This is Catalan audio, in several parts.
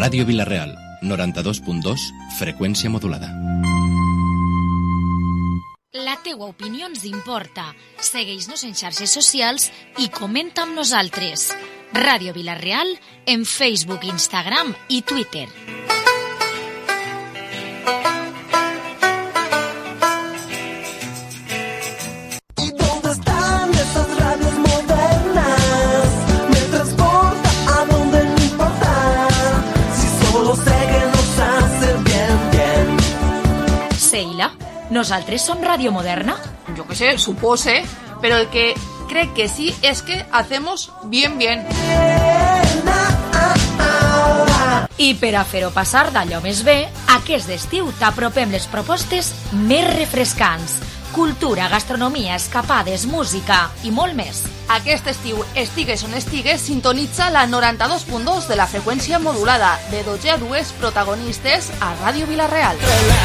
Ràdio Vila-real, 92.2, freqüència modulada. La teua opinió ens importa. Segueix-nos en xarxes socials i comenta amb nosaltres. Ràdio Vila-real en Facebook, Instagram i Twitter. Nosaltres som Radio Moderna. Yo qué sé, supose, pero el que cree que sí es que hacemos bien. I per a fer-ho passar d'allò més bé, aquest estiu t'apropem les propostes més refrescants. Cultura, gastronomia, escapades, música i molt més. Aquest estiu, estigues on estigues, sintonitza la 92.2 de la freqüència modulada, de 12 a 2 protagonistes a Ràdio Vila-real.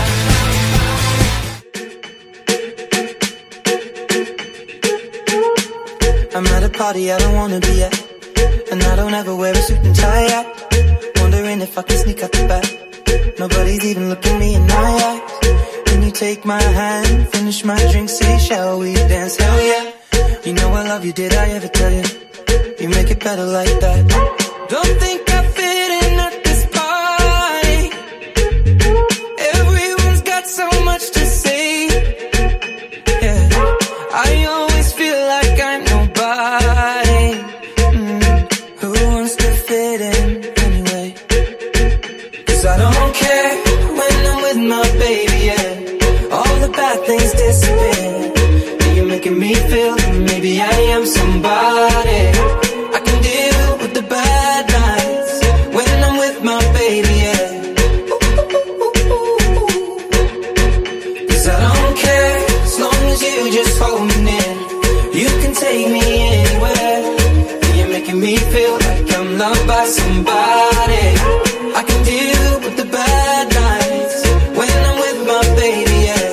I'm at a party I don't wanna be at, and I don't ever wear a suit and tie at. Wondering if I can sneak out the back. Nobody's even looking me in my eyes. Can you take my hand, finish my drink, say shall we dance? Hell yeah. You know I love you, did I ever tell you? You make it better like that. Don't think I fit in at this party. Everyone's got so much to say. Yeah, I always feel like I'm nobody. Who wants to fit in anyway? 'Cause I don't care when I'm with my baby, yeah. All the bad things disappear. You're making me feel that maybe I am somebody. I can deal with the bad nights when I'm with my baby, yeah. 'Cause I don't care as long as you just hold me near. You can take me anywhere. You're making me feel like I'm loved by somebody. I can deal with the bad nights when I'm with my baby, yeah.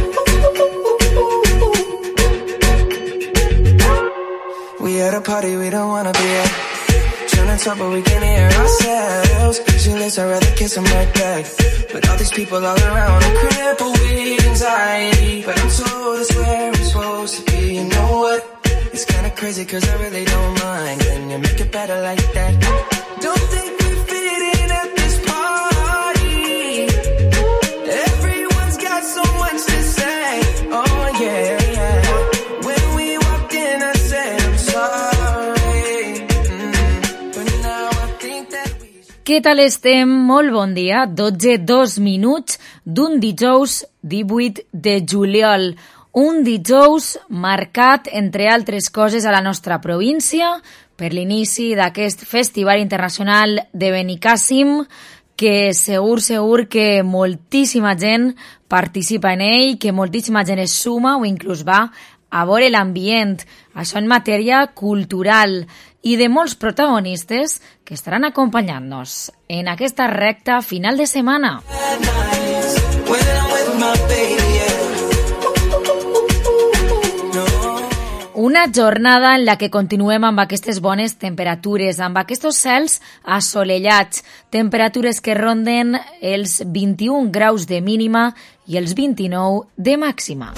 We at a party we don't wanna be at. Trying to talk but we can't hear ourselves. Usually I'd rather kiss them right back. But all these people all around are crippled with anxiety. But I'm told it's where I'm supposed to be. You know what? It's kinda crazy 'cause I really don't mind. Can you make it better like that? Don't think we fit in at this party. Everyone's got so much to say. Oh yeah, yeah. When we walked in I said I'm sorry. But now I think that we... Què tal estem? Molt bon dia. 12:02 d'un dijous 18 de juliol. Un dijous marcat, entre altres coses, a la nostra província per l'inici d'aquest Festival Internacional de Benicàssim, que segur que moltíssima gent participa en ell, que moltíssima gent es suma o inclús va a veure l'ambient, això en matèria cultural, i de molts protagonistes que estaran acompanyant-nos en aquesta recta final de setmana. Una jornada en la que continuem amb aquestes bones temperatures, amb aquests cels assolellats, temperatures que ronden els 21 graus de mínima i els 29 de màxima.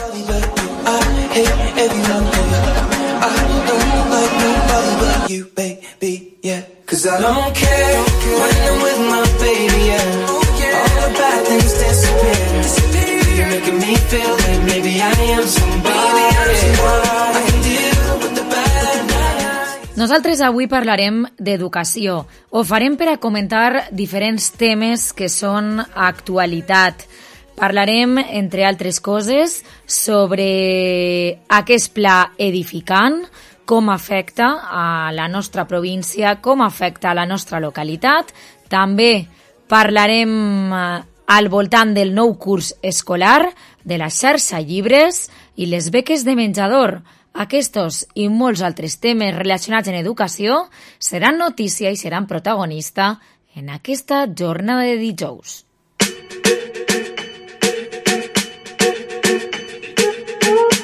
Nosaltres avui parlarem d'educació. Ho farem per a comentar diferents temes que són actualitat. Parlarem, entre altres coses, sobre aquest pla edificant, com afecta a la nostra província, com afecta a la nostra localitat. També parlarem al voltant del nou curs escolar, de la xarxa llibres i les beques de menjador. Aquests i molts altres temes relacionats en educació seran notícia i seran protagonista en aquesta jornada de dijous.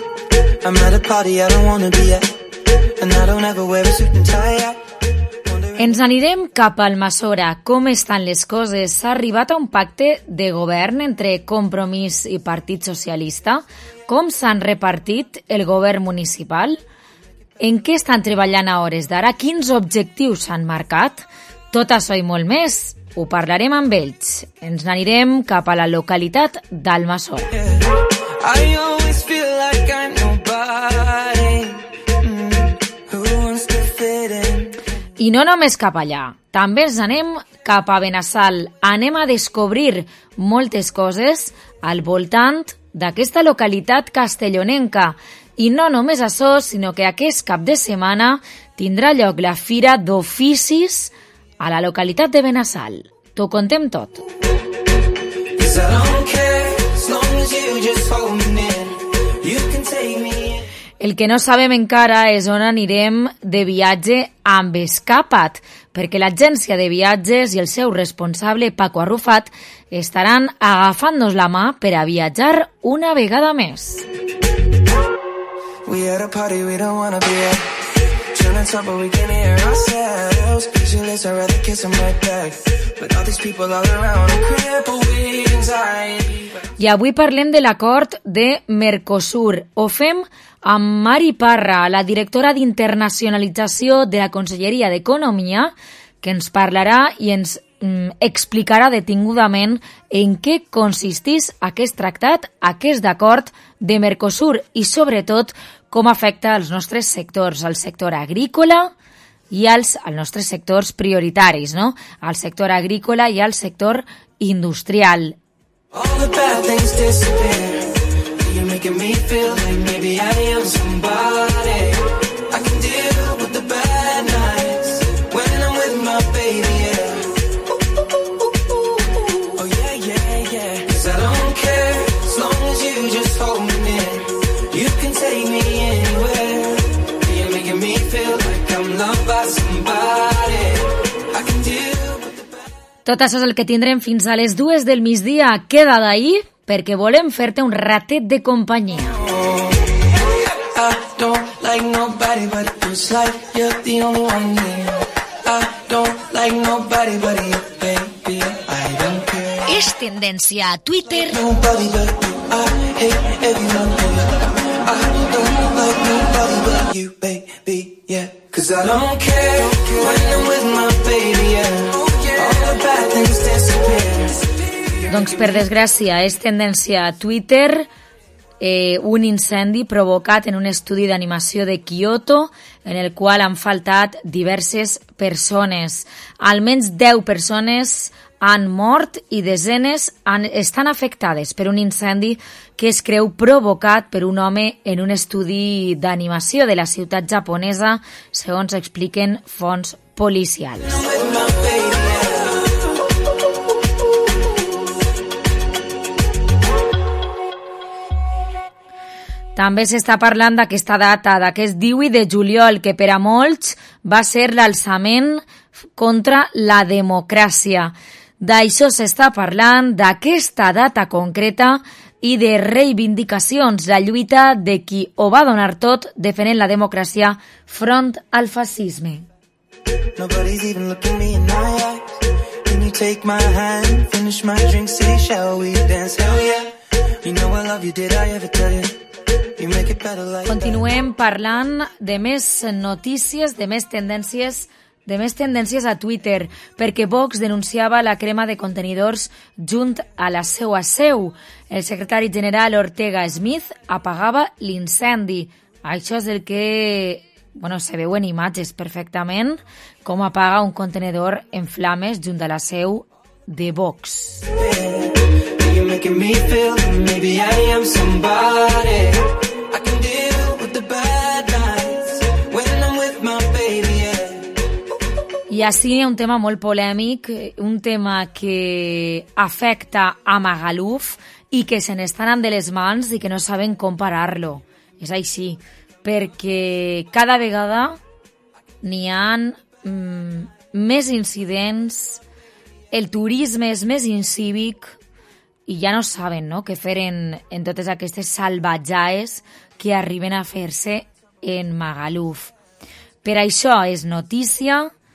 I'm at a party I don't wanna be at, and I don't ever wear a suit and tie. Ens anirem cap al Almassora. Com estan les coses? S'ha arribat a un pacte de govern entre Compromís i Partit Socialista? Com s'han repartit el govern municipal? En què estan treballant a hores d'ara? Quins objectius s'han marcat? Tot això i molt més ho parlarem amb ells. Ens n'anirem cap a la localitat d'Almassora. I always feel like I'm nobody who wants to fit in. I no només cap allà, també ens anem cap a Benassal. Anem a descobrir moltes coses al voltant d'aquesta localitat castellonenca. I no només això, sinó que aquest cap de setmana tindrà lloc la Fira d'Oficis a la localitat de Benassal. T'ho contem tot. El que no sabem encara és on anirem de viatge amb Escapa't, perquè l'agència de viatges i el seu responsable, Paco Arrufat, estaran agafant-nos la mà per a viatjar una vegada més. We at a party we don't wanna be at. Trying to talk but we can't hear ourselves. Pictureless, I'd rather kiss them right back. But all these people all around are crippled with anxiety. I avui parlem de l'acord de Mercosur. Ho fem amb Mari Parra, la directora d'internacionalització de la Conselleria d'Economia, que ens parlarà i ens explicarà detingudament en què consisteix aquest tractat, aquest acord de Mercosur i, sobretot, com afecta els nostres sectors, el sector agrícola i els nostres sectors prioritaris, no? El sector agrícola i el sector industrial. All the bad things disappear. You're making me feel like maybe I am somebody. I can deal with the bad nights when I'm with my baby, yeah. Oh yeah, yeah, yeah. 'Cause I don't care as long as you just hold me near. You can take me anywhere. You're making me feel like I'm loved by somebody. I can deal with the bad. Tot això és el que tindrem fins a les 2 del migdia. Queda d'ahir perquè volem fer-te un ratet de companyia. I don't like nobody but you. It's like you're the only one here. I don't like nobody but you, baby. I don't care. És tendència a Twitter. Nobody but you. I hate everyone here. I don't like nobody but you, baby. Yeah. 'Cause I don't care when I'm with my baby. Yeah. All the bad things disappear. Doncs, per desgràcia, és tendència a Twitter un incendi provocat en un estudi d'animació de Kyoto en el qual han faltat diverses persones. Almenys 10 persones han mort i desenes estan afectades per un incendi que es creu provocat per un home en un estudi d'animació de la ciutat japonesa, segons expliquen fonts policials. També s'està parlant d'aquesta data, d'aquest 18 de juliol, que per a molts va ser l'alçament contra la democràcia. D'això s'està parlant, d'aquesta data concreta i de reivindicacions, la lluita de qui ho va donar tot defendent la democràcia front al fascisme. Nobody's even looking me in my eyes. Can you take my hand, finish my drink, say shall we dance? Hell yeah. You know I love you, did I ever tell you? Continuem parlant de més notícies, de més tendències a Twitter, perquè Vox denunciava la crema de contenidors junt a la seua seu. El secretari general Ortega Smith apagava l'incendi. Això és el que se veu en imatges perfectament, com apaga un contenidor en flames junt a la seu de Vox. Making me feel that maybe I am somebody. I can deal with the bad nights when I'm with my baby, yeah. I així un tema molt polèmic, un tema que afecta a Magaluf i que se n'estan anant de les mans i que no saben com parar-lo. És així, perquè cada vegada n'hi ha més incidents, el turisme és més incívic, i ja no saben, no?, què fer en totes aquestes salvatjaes que arriben a fer-se en Magaluf. Per això és notícia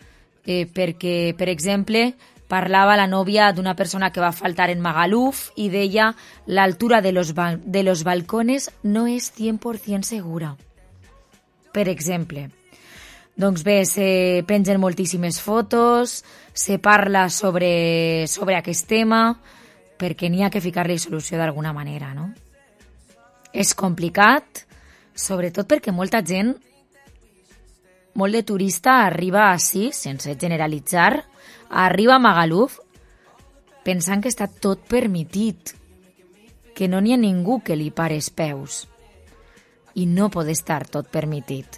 perquè, per exemple, parlava la nòvia d'una persona que va faltar en Magaluf i deia l'altura de los balcones no és 100% segura. Per exemple. Doncs bé, se pengen moltíssimes fotos, se parla sobre aquest tema, perquè n'hi ha que ficar-li solució d'alguna manera, no? És complicat, sobretot perquè molta gent, molt de turista arriba així, sense generalitzar, arriba a Magaluf pensant que està tot permitit, que no n'hi ha ningú que li pare els peus. I no pot estar tot permitit.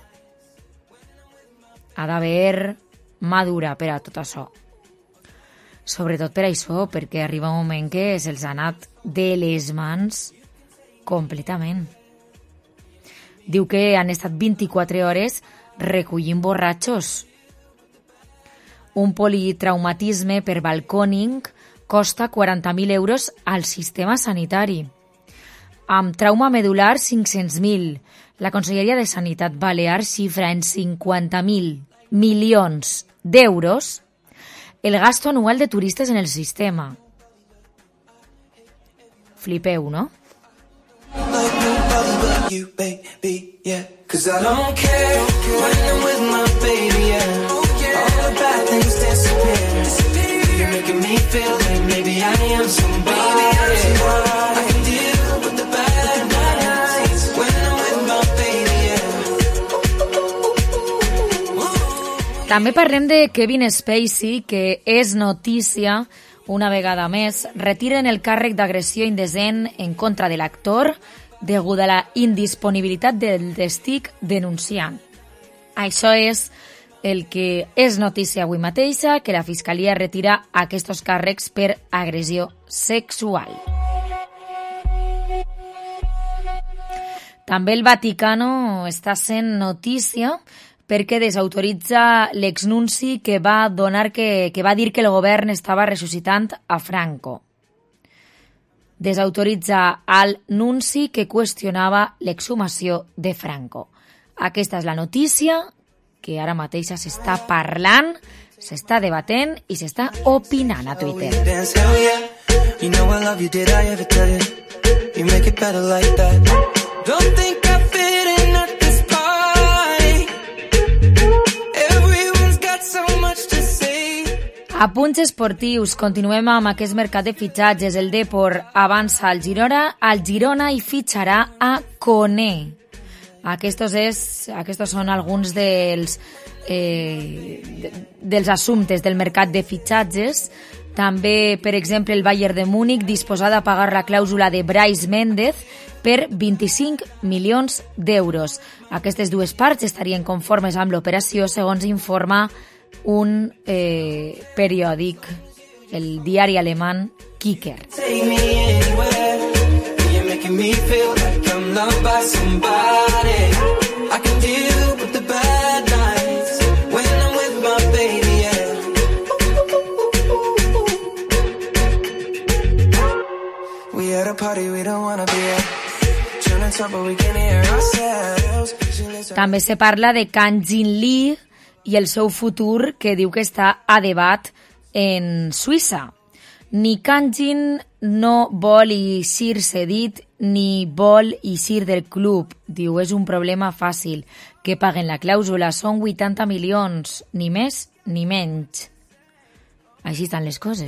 Ha d'haver madura per a tot això. Sobretot per això, perquè arriba un moment que se'ls ha anat de les mans completament. Diu que han estat 24 hores recollint borratxos. Un politraumatisme per balcòning costa 40.000 euros al sistema sanitari. Amb trauma medular, 500.000. La Conselleria de Sanitat Balear xifra en 50.000 milions d'euros el gasto anual de turistes en el sistema. Flipeu, no? També parlem de Kevin Spacey, que és notícia, una vegada més, retiren el càrrec d'agressió indecent en contra de l'actor degut a la indisponibilitat del testig denunciant. Això és el que és notícia avui mateixa, que la Fiscalia retira aquests càrrecs per agressió sexual. També el Vaticano està sent notícia perquè desautoritza l'exnunci que va dir que el govern estava ressuscitant a Franco. Desautoritza el nunci que qüestionava l'exhumació de Franco. Aquesta és la notícia que ara mateix s'està parlant, s'està debatent i s'està opinant a Twitter. A punts esportius, continuem amb aquest mercat de fitxatges. El Depor avança al Girona i fitxarà a Koné. Aquests són alguns dels assumptes del mercat de fitxatges. També, per exemple, el Bayern de Múnich disposada a pagar la clàusula de Brais Méndez per 25 milions d'euros. Aquestes dues parts estarien conformes amb l'operació, segons informa un periòdic, el diari alemany Kicker. També se parla de Kang Jin Lee i el seu futur, que diu que està a debat en Suïssa. Ni Kang Jin no vol eixir cedit ni vol eixir del club. Diu, és un problema fàcil, que paguen la clàusula, són 80 milions, ni més ni menys. Així estan les coses.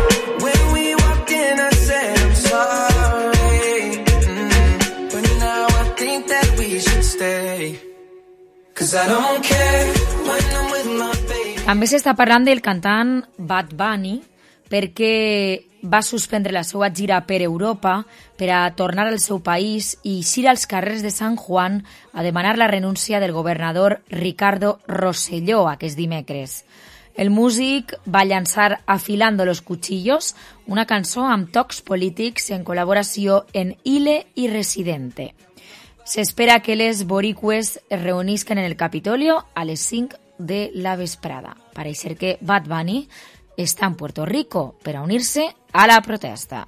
També s'està parlant del cantant Bad Bunny perquè va suspendre la seva gira per Europa per a tornar al seu país i eixir als carrers de San Juan a demanar la renúncia del governador Ricardo Rosselló aquest dimecres. El músic va llançar Afilando los Cuchillos, una cançó amb tocs polítics en col·laboració en Ile i Residente. S'espera que les boricues es reunisquen en el Capitolio a les 5 de la vesprada. Pareix ser que Bad Bunny està en Puerto Rico per a unir-se a la protesta.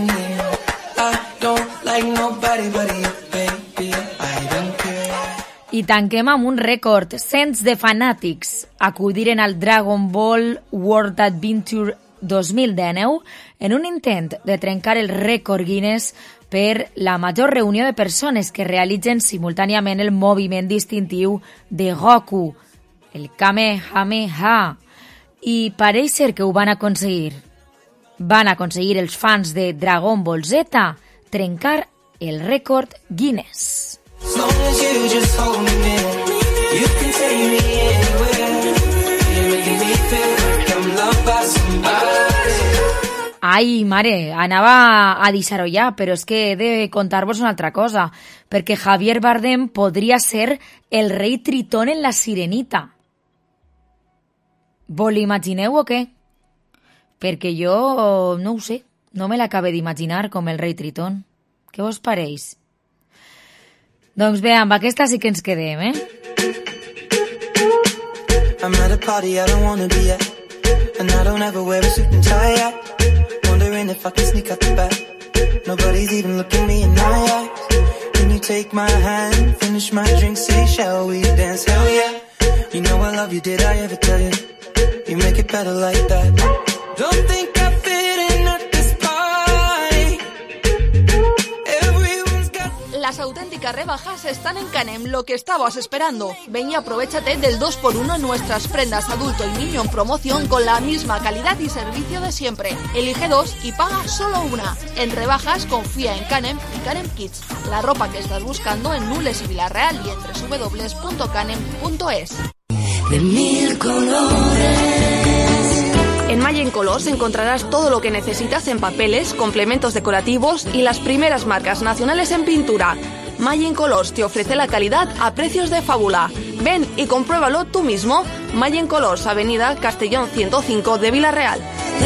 I I tanquem amb un rècord. Cents de fanàtics acudiren al Dragon Ball World Adventure 2019 en un intent de trencar el rècord Guinness per la major reunió de persones que realitzen simultàniament el moviment distintiu de Goku, el Kamehameha. I pareix ser que ho van aconseguir. Van aconseguir els fans de Dragon Ball Z trencar el rècord Guinness. As long as you just hold me near, you can take me anywhere. You're making me feel like I'm loved by somebody. Ai, mare, anava a deixar-ho ja, però és que he de contar-vos una altra cosa, perquè Javier Bardem podria ser el rei Tritón en La Sirenita. Vos l'imagineu o què? Perquè jo no ho sé, no me l'acabé d'imaginar com el rei Tritón. Què vos pareix? Doncs bé, amb aquesta sí que ens quedem, eh? I'm at a party I don't wanna be at, and I don't ever wear a suit and tie yet. Wondering if I can sneak out the back. Nobody's even looking me in my eyes. Can you take my hand, finish my drink, say shall we dance? Hell yeah. You know I love you, did I ever tell you? You make it better like that. Don't think I fit in at this party. Everyone's got... Las auténticas rebajas están en Canem, lo que estabas esperando. Ven y aprovéchate del 2x1 en nuestras prendas adulto y niño en promoción con la misma calidad y servicio de siempre. Elige 2 y paga solo una. En rebajas confía en Canem y Canem Kids. La ropa que estás buscando en Nules y Villarreal y en www.canem.es. De mil colores. En Mayen Colors encontrarás todo lo que necesitas en papeles, complementos decorativos y las primeras marcas nacionales en pintura. Mayen Colors te ofrece la calidad a precios de fábula. Ven y compruébalo tú mismo. Mayen Colors, Avenida Castellón 105 de Villarreal.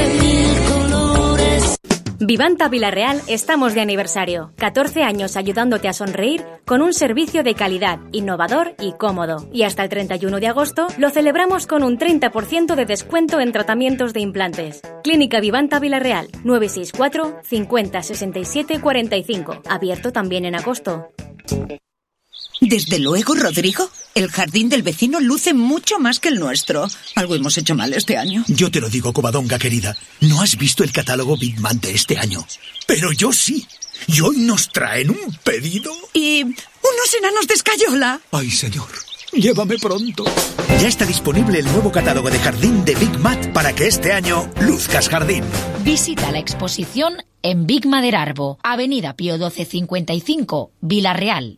Vivanta Villarreal estamos de aniversario. 14 años ayudándote a sonreír con un servicio de calidad, innovador y cómodo. Y hasta el 31 de agosto lo celebramos con un 30% de descuento en tratamientos de implantes. Clínica Vivanta Villarreal, 964 50 67 45. Abierto también en agosto. Desde luego, Rodrigo, el jardín del vecino luce mucho más que el nuestro. Algo hemos hecho mal este año. Yo te lo digo, Covadonga querida, no has visto el catálogo Big Man de este año. Pero yo sí. Y hoy nos traen un pedido. Y unos enanos de escayola. Ay, señor, llévame pronto. Ya está disponible el nuevo catálogo de jardín de Big Mat para que este año luzcas jardín. Visita la exposición en Big Maderarbo, Avenida Pío 1255, Villarreal.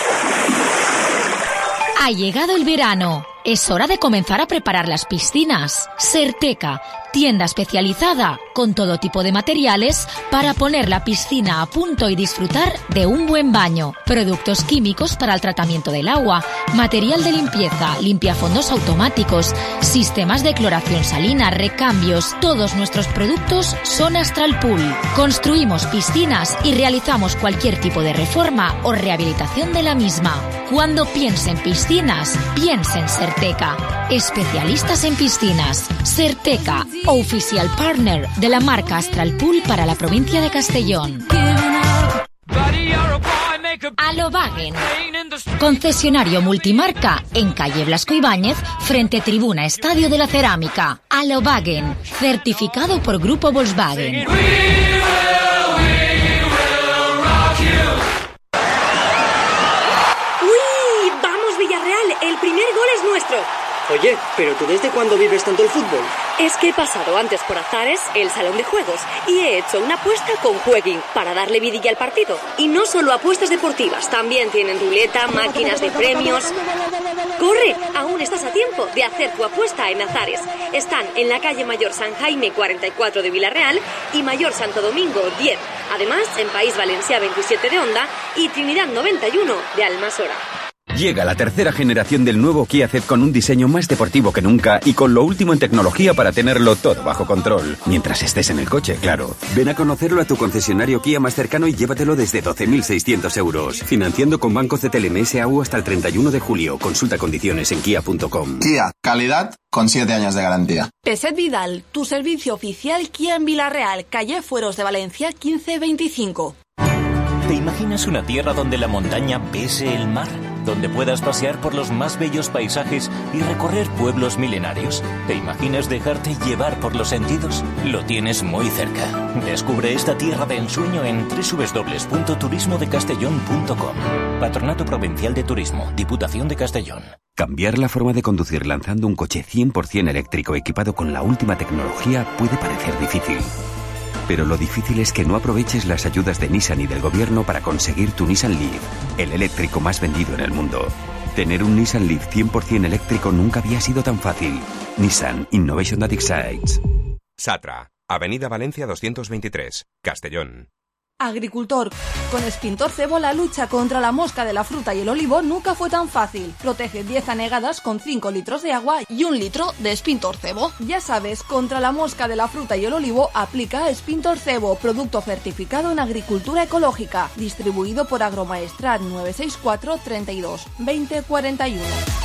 Ha llegado el verano. Es hora de comenzar a preparar las piscinas. Serteca, tienda especializada con todo tipo de materiales para poner la piscina a punto y disfrutar de un buen baño. Productos químicos para el tratamiento del agua, material de limpieza, limpiafondos automáticos, sistemas de cloración salina, recambios. Todos nuestros productos son Astral Pool. Construimos piscinas y realizamos cualquier tipo de reforma o rehabilitación de la misma. Cuando piense en piscinas, piense en Serteca. Especialistas en piscinas. Serteca, oficial partner de la marca Astral Pool para la provincia de Castellón. Alobagen, concesionario multimarca en calle Blasco Ibáñez, frente Tribuna Estadio de la Cerámica. Alobagen, certificado por Grupo Volkswagen. El primer gol es nuestro. Oye, ¿pero tú desde cuándo vives tanto el fútbol? Es que he pasado antes por Azares, el salón de juegos, y he hecho una apuesta con Jueguin para darle vidilla al partido. Y no solo apuestas deportivas, también tienen ruleta, máquinas de premios. ¡Corre! Aún estás a tiempo de hacer tu apuesta en Azares. Están en la calle Mayor San Jaime 44 de Villarreal y Mayor Santo Domingo 10. Además, en País Valencià 27 de Onda y Trinidad 91 de Almasora. Llega la tercera generación del nuevo Kia Ceed con un diseño más deportivo que nunca y con lo último en tecnología para tenerlo todo bajo control. Mientras estés en el coche, claro. Ven a conocerlo a tu concesionario Kia más cercano y llévatelo desde 12.600 euros. Financiando con Banco CTLM SAU hasta el 31 de julio. Consulta condiciones en kia.com. Kia, calidad con 7 años de garantía. Peset Vidal, tu servicio oficial Kia en Villarreal, calle Fueros de Valencia 1525. ¿Te imaginas una tierra donde la montaña bese el mar? donde puedas pasear por los más bellos paisajes y recorrer pueblos milenarios. ¿Te imaginas dejarte llevar por los sentidos? Lo tienes muy cerca. Descubre esta tierra de ensueño en www.turismodecastellón.com. Patronato Provincial de Turismo, Diputación de Castellón. Cambiar la forma de conducir lanzando un coche 100% eléctrico equipado con la última tecnología puede parecer difícil. Pero lo difícil es que no aproveches las ayudas de Nissan y del gobierno para conseguir tu Nissan Leaf, el eléctrico más vendido en el mundo. Tener un Nissan Leaf 100% eléctrico nunca había sido tan fácil. Nissan Innovation That Excites. Satra, Avenida Valencia 223, Castellón. Agricultor, con Spintor Cebo la lucha contra la mosca de la fruta y el olivo nunca fue tan fácil. Protege 10 anegadas con 5 litros de agua y 1 litro de Spintor Cebo. Ya sabes, contra la mosca de la fruta y el olivo aplica Spintor Cebo, producto certificado en agricultura ecológica, distribuido por Agromaestrat 964 32 20 41.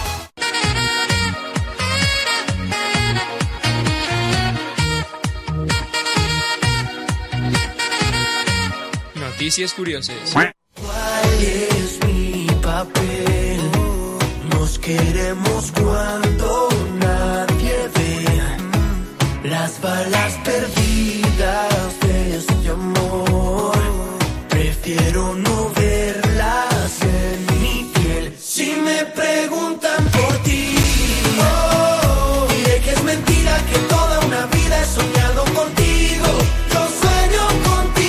Noticias curiosas. ¿Cuál es mi papel? Nos queremos cuando nadie ve las balas perdidas de este amor. Prefiero no verlas en mi piel. Si me preguntan por ti, diré que es mentira, que toda una vida he soñado contigo. Yo sueño contigo.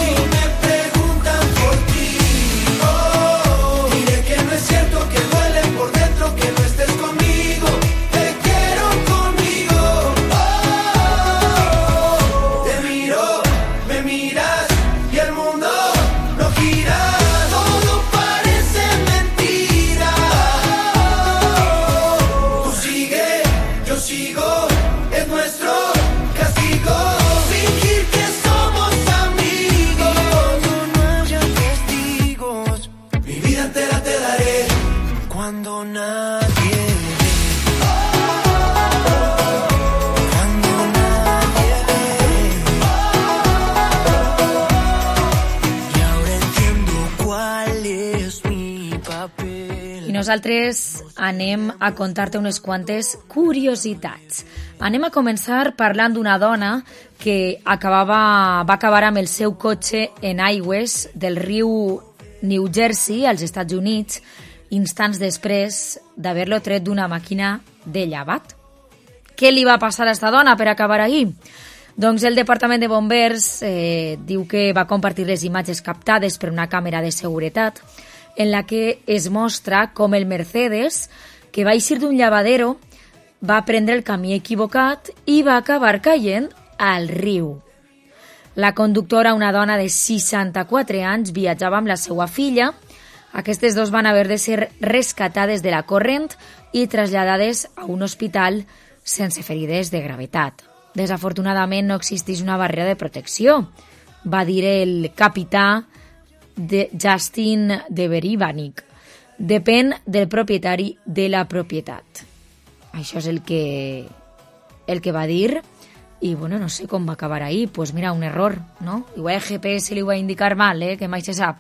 Nosaltres anem a contar-te unes quantes curiositats. Anem a començar parlant d'una dona que va acabar amb el seu cotxe en aigües del riu New Jersey, als Estats Units, instants després d'haver-lo tret d'una màquina de llevat. Què li va passar a esta dona per acabar ahí? Doncs el Departament de Bombers diu que va compartir les imatges captades per una càmera de seguretat en la que es mostra com el Mercedes, que va eixir d'un llavadero, va prendre el camí equivocat i va acabar caient al riu. La conductora, una dona de 64 anys, viatjava amb la seva filla. Aquestes dos van haver de ser rescatades de la corrent i traslladades a un hospital sense ferides de gravetat. Desafortunadament no existeix una barrera de protecció, va dir el capità de Justin de Berivanik. Depèn del propietari de la propietat. Això és el que va dir i bueno, no sé com va acabar ahí. Pues mira, un error, ¿no? Igual el GPS li va indicar mal, que mai se sap.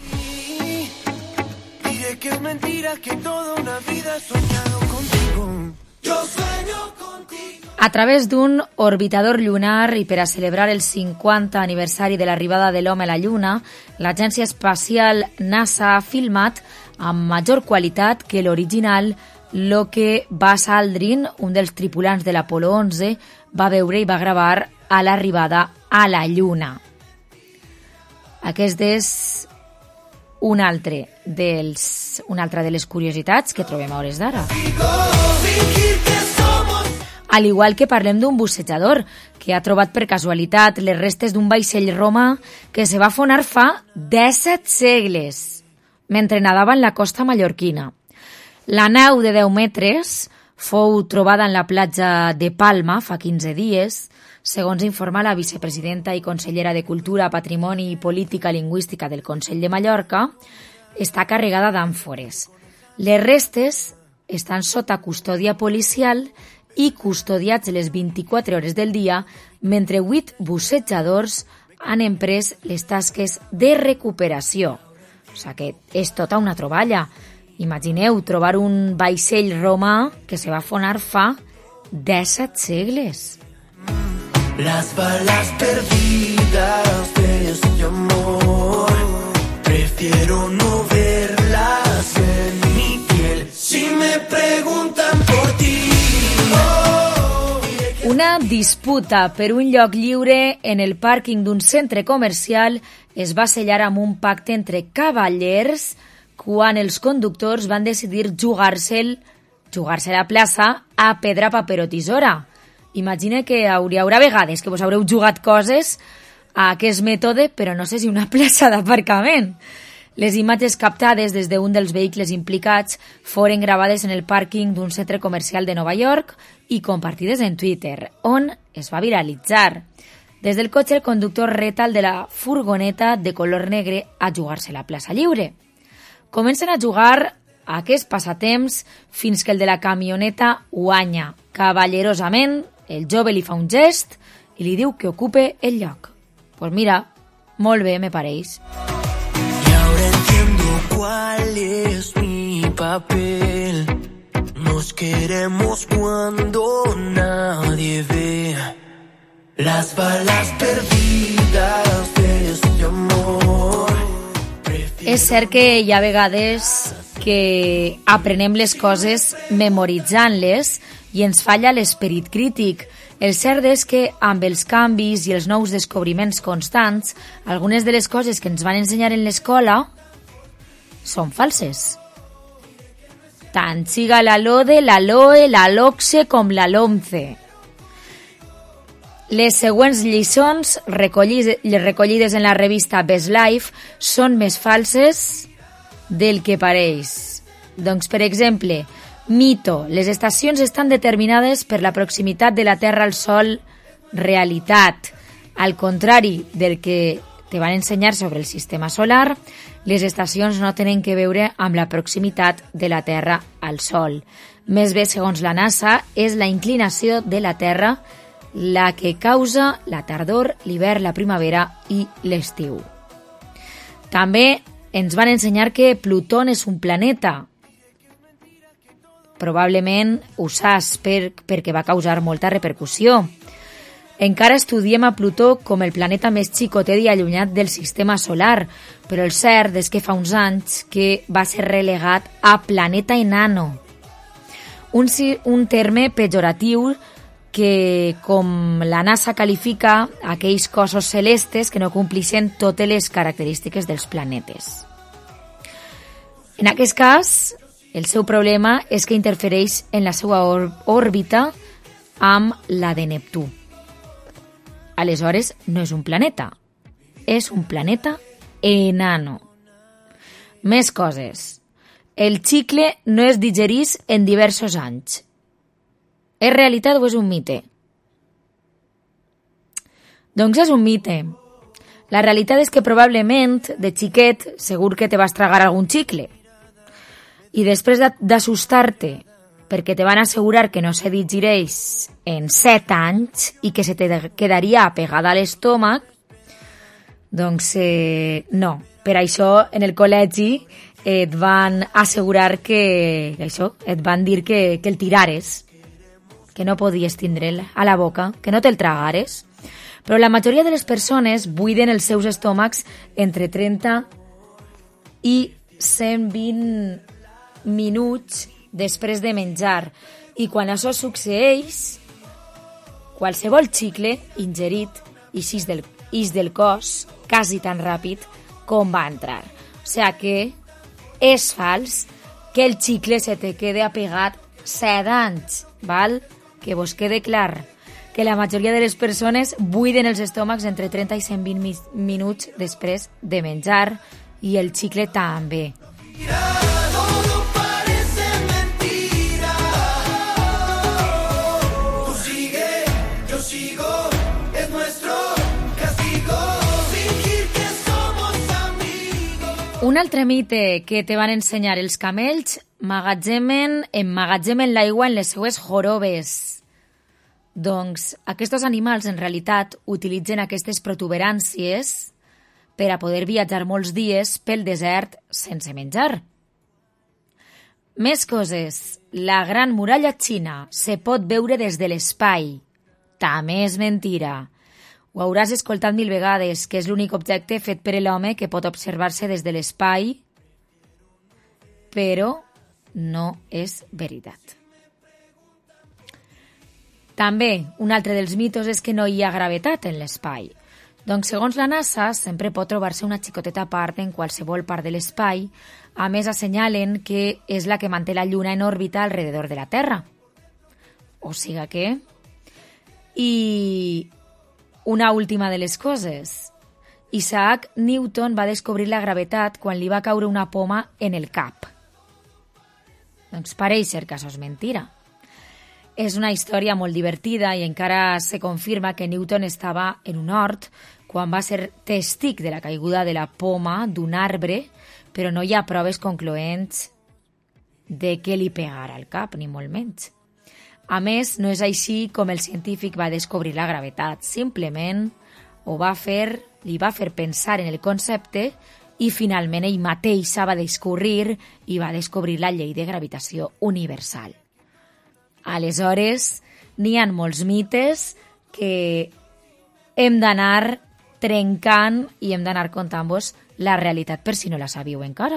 Diré que es mentira, que toda una vida he soñado contigo. Yo sueño contigo. A través d'un orbitador lunar i per a celebrar el 50 aniversari de l'arribada de l'home a la Lluna, l'agència espacial NASA ha filmat amb major qualitat que l'original lo que Buzz Aldrin, un dels tripulants de l'Apolo 11, va veure i va gravar a l'arribada a la Lluna. Aquest és una altra de les curiositats que trobem a hores d'ara. Al igual que parlem d'un bussejador que ha trobat per casualitat les restes d'un vaixell romà que se va afonar fa 17 segles, mentre nadava en la costa mallorquina. La nau de 10 metres fou trobada en la platja de Palma fa 15 dies. Segons informa la vicepresidenta i consellera de Cultura, Patrimoni i Política Lingüística del Consell de Mallorca, està carregada d'àmfores. Les restes estan sota custòdia policial i custodiats les 24 hores del dia, mentre 8 bussejadors han emprès les tasques de recuperació. O sigui que és tota una troballa. Imagineu trobar un vaixell romà que se va afonar fa 17 segles. Las balas perdidas de este amor, prefiero no verlas en mi piel. Si me preguntan por ti. Una disputa per un lloc lliure en el pàrquing d'un centre comercial es va sellar amb un pacte entre cavallers quan els conductors van decidir jugar-se la plaça a pedra, paper o tisora. Imagina que hi haurà vegades que vos haureu jugat coses a aquest mètode, però no sé si una plaça d'aparcament. Les imatges captades des d'un dels vehicles implicats foren gravades en el pàrquing d'un centre comercial de Nova York i compartides en Twitter, on es va viralitzar. Des del cotxe, el conductor reta el de la furgoneta de color negre a jugar-se la plaça lliure. Comencen a jugar a aquest passatemps fins que el de la camioneta guanya. Cavallerosament, el jove li fa un gest i li diu que ocupe el lloc. Pues mira, molt bé, me pareix. Y ahora entiendo cuál es mi papel. Nos queremos cuando nadie ve. Las balas perdidas de este amor. És cert que hi ha vegades que aprenem les coses memoritzant-les i ens falla l'esperit crític. El cert és que amb els canvis i els nous descobriments constants, algunes de les coses que ens van ensenyar en l'escola són falses. Tant siga la LODE, la LOE, la LOCSE com la LOMCE. Les següents lliçons recollides en la revista Best Life són més falses del que pareix. Doncs, per exemple, mito, les estacions estan determinades per la proximitat de la Terra al Sol. Realitat, al contrari del que te van ensenyar sobre el sistema solar, les estacions no tenen que veure amb la proximitat de la Terra al Sol. Més bé, segons la NASA, és la inclinació de la Terra la que causa la tardor, l'hivern, la primavera i l'estiu. També ens van ensenyar que Plutó és un planeta. Probablement ho saps perquè va causar molta repercussió. Encara estudiem a Plutó com el planeta més xicotet i allunyat del sistema solar, però el cert és que fa uns anys que va ser relegat a planeta enano. Un terme pejoratiu que, com la NASA qualifica, aquells cossos celestes que no complixen totes les característiques dels planetes. En aquest cas, el seu problema és que interfereix en la seva òrbita amb la de Neptú. Aleshores, no és un planeta, és un planeta enano. Més coses. El xicle no es digerís en diversos anys. És realitat o és un mite? Doncs és un mite. La realitat és que probablement, de xiquet, segur que te vas tragar algun xicle. I després d'assustar-te perquè te van assegurar que no se digereix en 7 anys i que se te quedaria apegada a l'estómac, doncs no. Per això, en el col·legi et van assegurar que això, et van dir que el tirares, que no podies tindre'l a la boca, que no te'l tragares. Però la majoria de les persones buiden els seus estómacs entre 30 i 120 minuts després de menjar. I quan això succeeix, qualsevol xicle ingerit ix del cos quasi tan ràpid com va entrar. O sigui que és fals que el xicle se te quede apegat 7 anys, val? Que vos quede clar que la majoria de les persones buiden els estómacs entre 30 i 120 minuts després de menjar i el xicle també. Un altre mite que te van ensenyar: els camells emmagatzemen l'aigua en les seues jorobes. Doncs aquests animals en realitat utilitzen aquestes protuberàncies per a poder viatjar molts dies pel desert sense menjar. Més coses. La Gran Muralla Xina se pot veure des de l'espai. També és mentira. Ho hauràs escoltat 1000 vegades, que és l'únic objecte fet per l'home que pot observar-se des de l'espai, però no és veritat. També, un altre dels mitos és que no hi ha gravetat en l'espai. Doncs, segons la NASA, sempre pot trobar-se una xicoteta part en qualsevol part de l'espai. A més, assenyalen que és la que manté la Lluna en òrbita alrededor de la Terra. O siga que... I una última de les coses. Isaac Newton va descobrir la gravetat quan li va caure una poma en el cap. Doncs pareix ser que això és mentira. És una història molt divertida i encara se confirma que Newton estava en un hort quan va ser testig de la caiguda de la poma d'un arbre, però no hi ha proves concloents de que li pegara al cap, ni molt menys. A més, no és així com el científic va descobrir la gravetat. Simplement li va fer pensar en el concepte i finalment ell mateix va discurrir i va descobrir la llei de gravitació universal. Aleshores, n'hi ha molts mites que hem d'anar trencant i hem d'anar contant-vos la realitat per si no la sabíeu encara.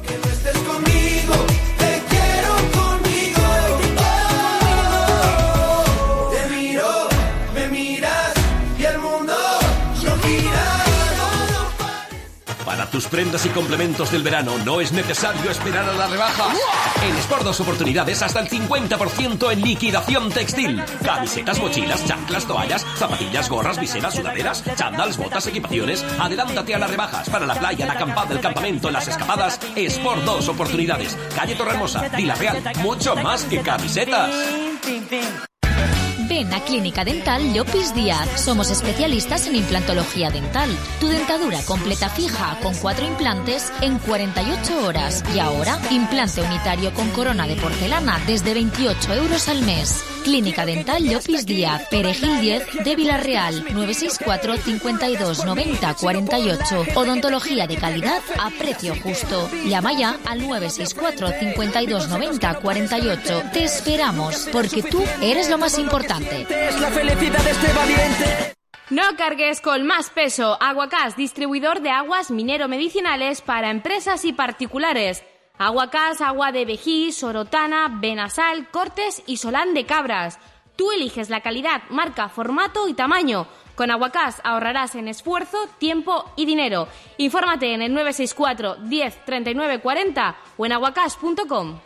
Para tus prendas y complementos del verano no es necesario esperar a las rebajas. En Sport 2 Oportunidades hasta el 50% en liquidación textil. Camisetas, mochilas, chanclas, toallas, zapatillas, gorras, viseras, sudaderas, chándals, botas, equipaciones. Adelántate a las rebajas para la playa, la acampada, el campamento, las escapadas. Sport 2 Oportunidades. Calle Torremosa, Vila Real. Mucho más que camisetas. Ven a Clínica Dental Llopis Díaz. Somos especialistas en implantología dental. Tu dentadura completa fija con 4 implantes en 48 horas. Y ahora, implante unitario con corona de porcelana desde 28 euros al mes. Clínica Dental Llopis Díaz, Perejil 10 de Villarreal, 964 52 90 48. Odontología de calidad a precio justo. Llama ya al 964 52 90 48. Te esperamos, porque tú eres lo más importante. Es la felicidad de este valiente. No cargues con más peso. Aguacás, distribuidor de aguas minero-medicinales para empresas y particulares. Aguacás, agua de Vejí, Sorotana, Benasal, Cortes y Solán de Cabras. Tú eliges la calidad, marca, formato y tamaño. Con Aguacás ahorrarás en esfuerzo, tiempo y dinero. Infórmate en el 964 10 39 40 o en aguacás.com.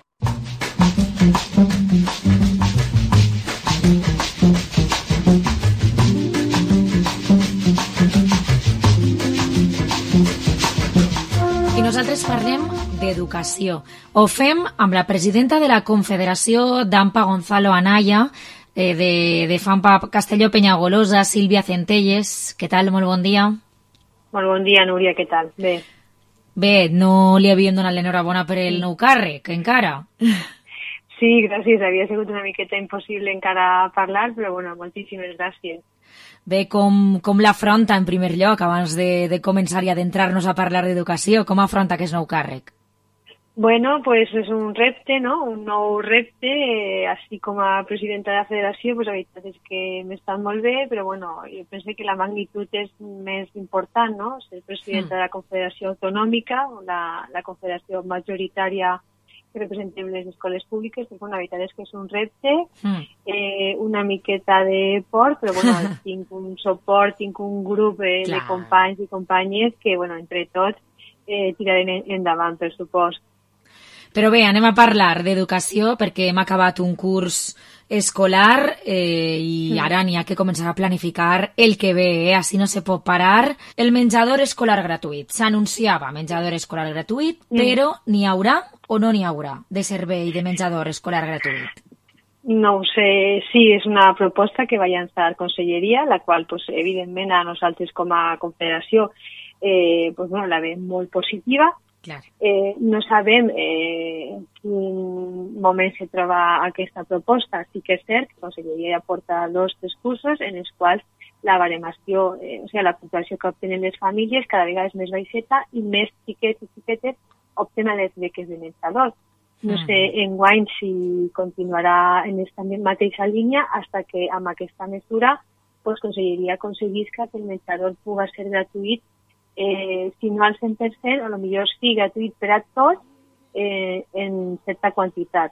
Nosaltres parlem d'educació. Ho fem amb la presidenta de la Confederació d'AMPA Gonzalo Anaya, de FAMPA Castelló Penyagolosa, Sílvia Centelles. Què tal? Molt bon dia. Molt bon dia, Núria, què tal? Bé. Bé, no li havíem donat l'enhorabona per el nou càrrec, encara. Sí, gràcies. Havia sigut una miqueta impossible encara parlar, però bueno, moltíssimes gràcies. Bé, com l'afronta en primer lloc, abans de començar i adentrar-nos a parlar d'educació? Com afronta aquest nou càrrec? Bueno, pues és un repte, no? Un nou repte, així com a presidenta de la federació, pues la veritat és que m'està molt bé, però bueno, jo penso que la magnitud és més important, no? Ser presidenta de la Confederació Autonòmica, la confederació majoritària que representem les escoles públiques, però bueno, la veritat és que és un repte, una miqueta de por, però bueno, tinc un suport, tinc un grup de companys i companyes que, bueno, entre tots tirarem endavant, per supost. Però bé, anem a parlar d'educació perquè hem acabat un curs escolar i ara n'hi ha que començar a planificar el que ve, així no se pot parar. El menjador escolar gratuït. S'anunciava menjador escolar gratuït, però n'hi haurà o no n'hi haurà de servei de menjador escolar gratuït? No ho sé, sí, és una proposta que va llançar Conselleria, la qual, pues, evidentment, a nosaltres com a confederació pues, bueno, la veiem molt positiva. No sabem en quin moment se troba aquesta proposta. Sí que és cert que la Conselleria ja porta 2-3 cursos en els quals la baremació, o sigui, la puntuació que obtenen les famílies cada vegada és més baixeta i més xiquets i xiquetes opten a les beques de menjador. No sé enguany si continuarà en aquesta mateixa línia hasta que amb aquesta mesura pues, Conselleria aconseguisca que el menjador pugui ser gratuït, si no al 100%, o millor sí gratuït per a tots en certa quantitat.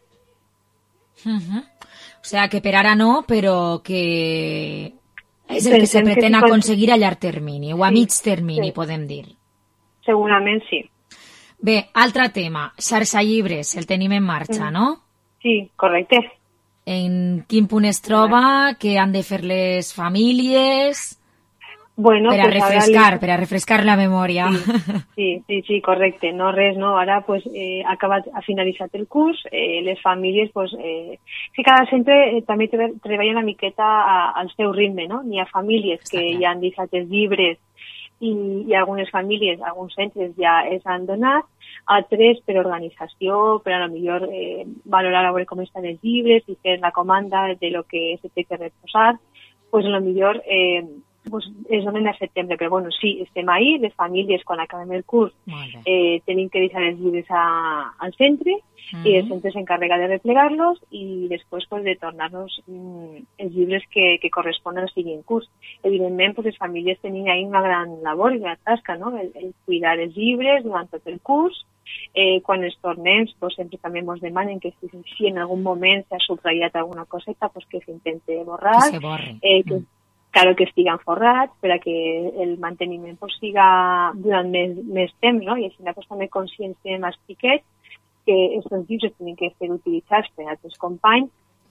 O sea, que per ara no, però que és el que se pretén aconseguir a llarg termini, o a mig termini, podem dir. Segurament sí. Bé, altre tema, xarxa llibres, el tenim en marxa, no? Sí, correcte. En quin punt es troba, què han de fer les famílies... Bueno, per a refrescar la memòria. Sí, correcte. No res, no. Ara pues, ha finalitzat el curs, les famílies, pues, que cada centre també treballa una miqueta al seu ritme, no? N'hi ha famílies que ja han deixat els llibres i algunes famílies, alguns centres ja es han donat, altres per organització, per a lo millor valorar a veure com estan els llibres i fer la comanda de lo que se té que reposar, pues a lo millor pues es donen a setembre, però bueno, sí, estem ahí, les famílies quan acabem el curs tenim que deixar els llibres al centre i el centre s'encarrega de replegar-los i després pues, de tornar-nos els llibres que corresponen al següent curs. Evidentment, pues, les famílies tenen ahí una gran labor i una tasca, no? El cuidar els llibres durant tot el curs. Quan els tornem, pues, sempre també ens demanen que si en algun moment s'ha subratllat alguna coseta, pues, que s'intente borrar. Que se borre. Claro que estiguen forrats per a que el manteniment pues, siga durant més temps, no? I així pues, també consciència més xiquets que aquests llibres tenen que ser utilitzats per a els companys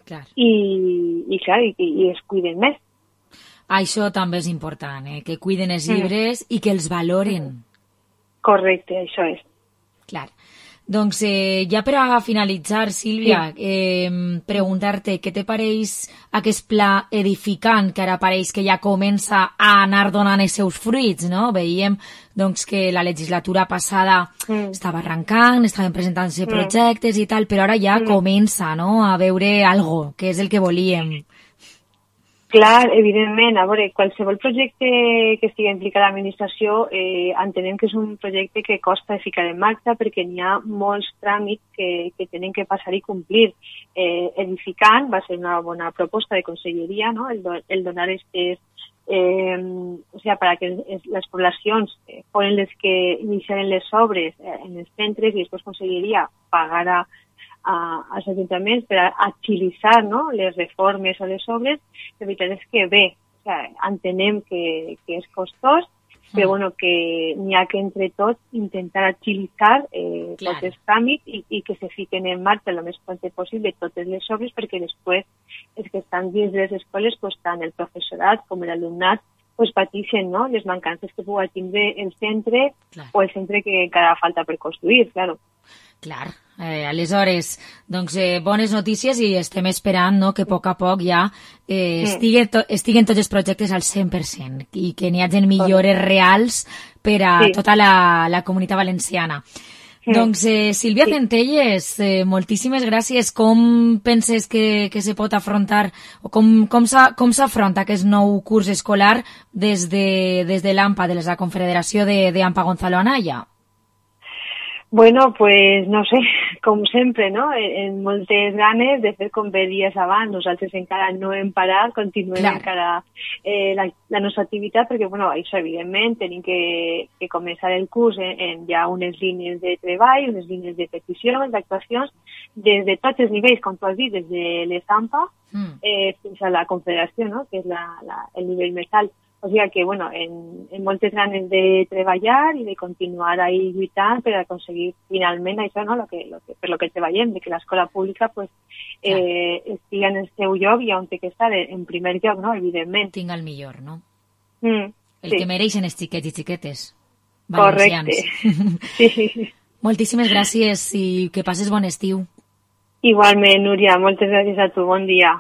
i es cuiden més. Això també és important, que cuiden els llibres i que els valoren. Correcte, això és. Clar. Doncs ja per a finalitzar, Sílvia, preguntar-te què te pareix aquest pla edificant que ara pareix que ja comença a anar donant els seus fruits, no? Veiem doncs, que la legislatura passada estava arrencant, estaven presentant-se projectes i tal, però ara ja comença, no?, a veure algo, que és el que volíem. Clar, evidentment, a veure, qualsevol projecte que estigui implicat a l'administració entenem que és un projecte que costa ficar en marxa perquè n'hi ha molts tràmits que tenen que passar i complir. Edificant va ser una bona proposta de conselleria, no?, el donar aquestes o sigui, per a que les poblacions foren les que iniciaren les obres en els centres i després conselleria pagara als ajuntaments per a agilitzar, no?, les reformes o les obres. La veritat és que bé, o sigui, entenem que és costós, però bueno, que n'hi ha que entre tots intentar agilitzar tots els tràmits i que se fiquen en marxa el més pronte possible totes les obres perquè després els que estan dins de les escoles, pues, tant el professorat com l'alumnat pues, pateixen, no?, les mancances que pugui tindre el centre o el centre que encara falta per construir, claro. Clar, aleshores, doncs bones notícies i estem esperant, no?, que a poc ja estiguen tots els projectes al 100% i que n'hi hagi millores reals per a tota la comunitat valenciana. Doncs, Sílvia Centelles, moltíssimes gràcies. Com penses que se pot afrontar o com s'afronta aquest nou curs escolar des de l'AMPA, de la Confederació d'AMPA Gonzalo Anaya? Bueno, pues no sé, com sempre, no? En moltes ganes de fer com bé dies abans. Nosaltres encara no hem parat, continuem encara la nostra activitat, perquè, bueno, això, evidentment, tenim que començar el curs en ja unes línies de treball, unes línies de peticions, d'actuacions, des de tots els nivells, com tu has dit, des de l'ESAMPA fins a la Confederació, no?, que és el nivell més alt. O sigui que, bueno, en moltes ganes de treballar i de continuar ahí lluitant per aconseguir finalment això, no?, per lo que treballem, de que l'escola pública pues, estigui en el seu lloc i on té que estar en primer lloc, no?, evidentment. Tinga el millor, no? El que mereixen els xiquets i xiquetes valencians. Correcte. Sí. Moltíssimes gràcies i que passes bon estiu. Igualment, Núria, moltes gràcies a tu, bon dia.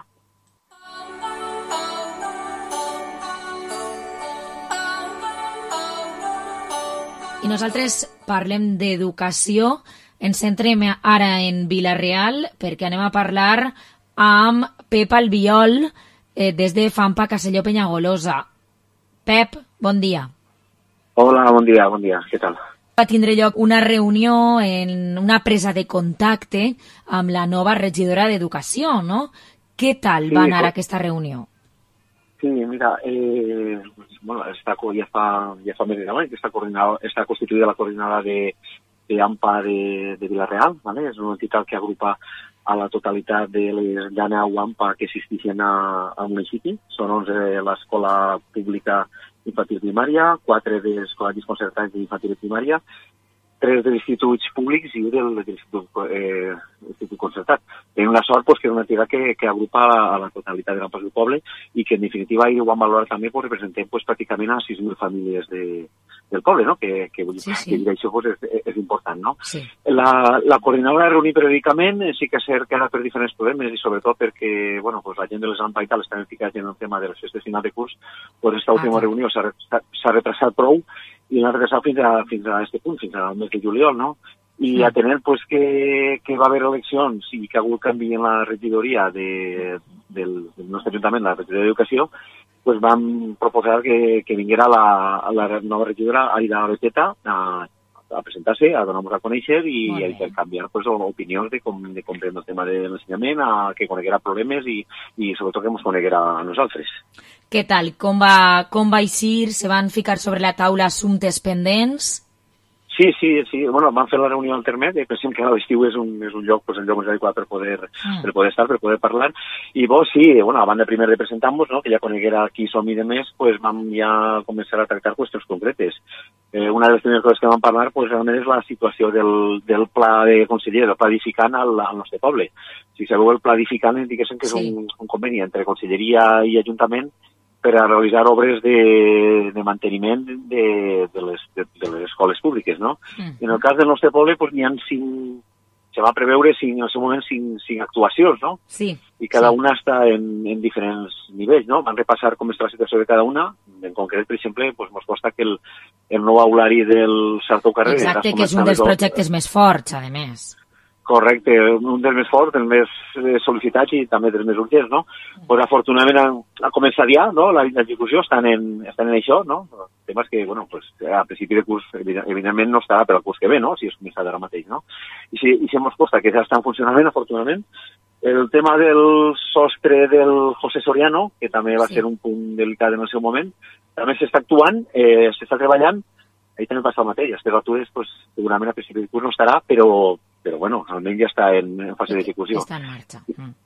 I nosaltres parlem d'educació, ens centrem ara en Vila-real perquè anem a parlar amb Pep Albiol des de FAMPA Castelló Penyagolosa. Pep, bon dia. Hola, bon dia, què tal? Va tindre lloc una reunió, en una presa de contacte amb la nova regidora d'Educació, no? Què tal va anar aquesta reunió? Sí, mira, bueno, ja fa més d'un any que està constituïda la coordinada de AMPA de Vila-real, ¿vale? És una entitat que agrupa a la totalitat de les 19 AMPA que existeixen al municipi. Són 11 de l'escola pública infantil primària, 4 de l'escola concertats d'infantil primària, 3 de instituts públics i 1 de l'institut concertat. Tenim la sort que és una entitat que agrupa a la totalitat de l'AMPA del poble i que en definitiva ho han valorat també representem pràcticament a 6.000 famílies del poble, no? Que això és important, no? Sí. La coordinadora reunir periòdicament sí que és cert que ara per diferents problemes i sobretot perquè la gent de les AMPA i tal estan ficats en el tema de les festes final de curs, aquesta última reunió s'ha retrasat prou i l'ha retrasat fins a aquest punt, fins al mes de juliol, no? I atenent que va haver eleccions i que ha hagut canvi en la regidoria del nostre ajuntament, la regidoria d'Educació, vam proposar que vinguera la nova regidora, Aida Beteta, a presentar-se, a donar-nos a conèixer i a intercanviar opinions de com prendre el tema de l'ensenyament, que coneguera problemes i sobretot que ens coneguera a nosaltres. Què tal? Com va eixir? Se van ficar sobre la taula assumptes pendents? Sí. Bueno, vam fer la reunió al Termet, pensem que l'estiu és un lloc, el lloc més adequat per poder estar, per poder parlar. I a banda primer de presentar-nos, que ja coneguera qui som i demés, vam ja començar a tractar qüestions concretes. Una de les primeres coses que vam parlar realment és la situació del pla de conseller, del pla edificant al nostre poble. Si sabeu, el pla edificant diguéssim que és un conveni entre Conselleria i Ajuntament per a realitzar obres de manteniment de les escoles públiques, no? En el cas del nostre poble n'hi ha 5, se va preveure en el seu moment 5 actuacions, no? Sí. I cada una està en diferents nivells, no? Van repassar com està la situació de cada una. En concret, per exemple, ens consta que el nou aulari del Sartó Carrer... Exacte, que és un dels projectes més forts, a més. Correcte, un dels més forts, dels més sol·licitats i també dels més urgents, no? Afortunadament ha començat ja, no? L'execució estan en això, no? El tema és que, a principi de curs, evidentment no estarà per al curs que ve, no? Si és començat ara mateix, no? I si ens consta que ja està en funcionament, afortunadament, el tema del sostre del José Soriano, que també va ser un punt delicat en el seu moment, també s'està actuant, s'està treballant, ahí també passa el mateix, les altures, segurament a principi de curs no estarà, però almenys ja està en fase d'execució. Està en marxa.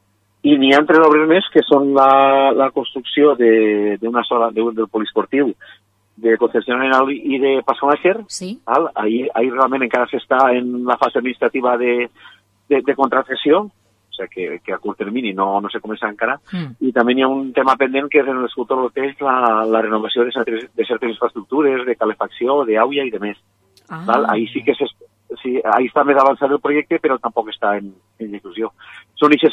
I n'hi ha 3 obres més, que són la construcció d'una sola, del poliesportiu de Concepción Arenal i de Pasconacher. Sí. Ahí realment encara s'està en la fase administrativa de contractació, o sigui que a curt termini no s'ha començat encara. I també hi ha un tema pendent que és en l'escultor Loteix la renovació de certes infraestructures, de calefacció, d'aigua i de més. Ahí sí que ahí està més avançat el projecte, però tampoc està en execució. Són aquestes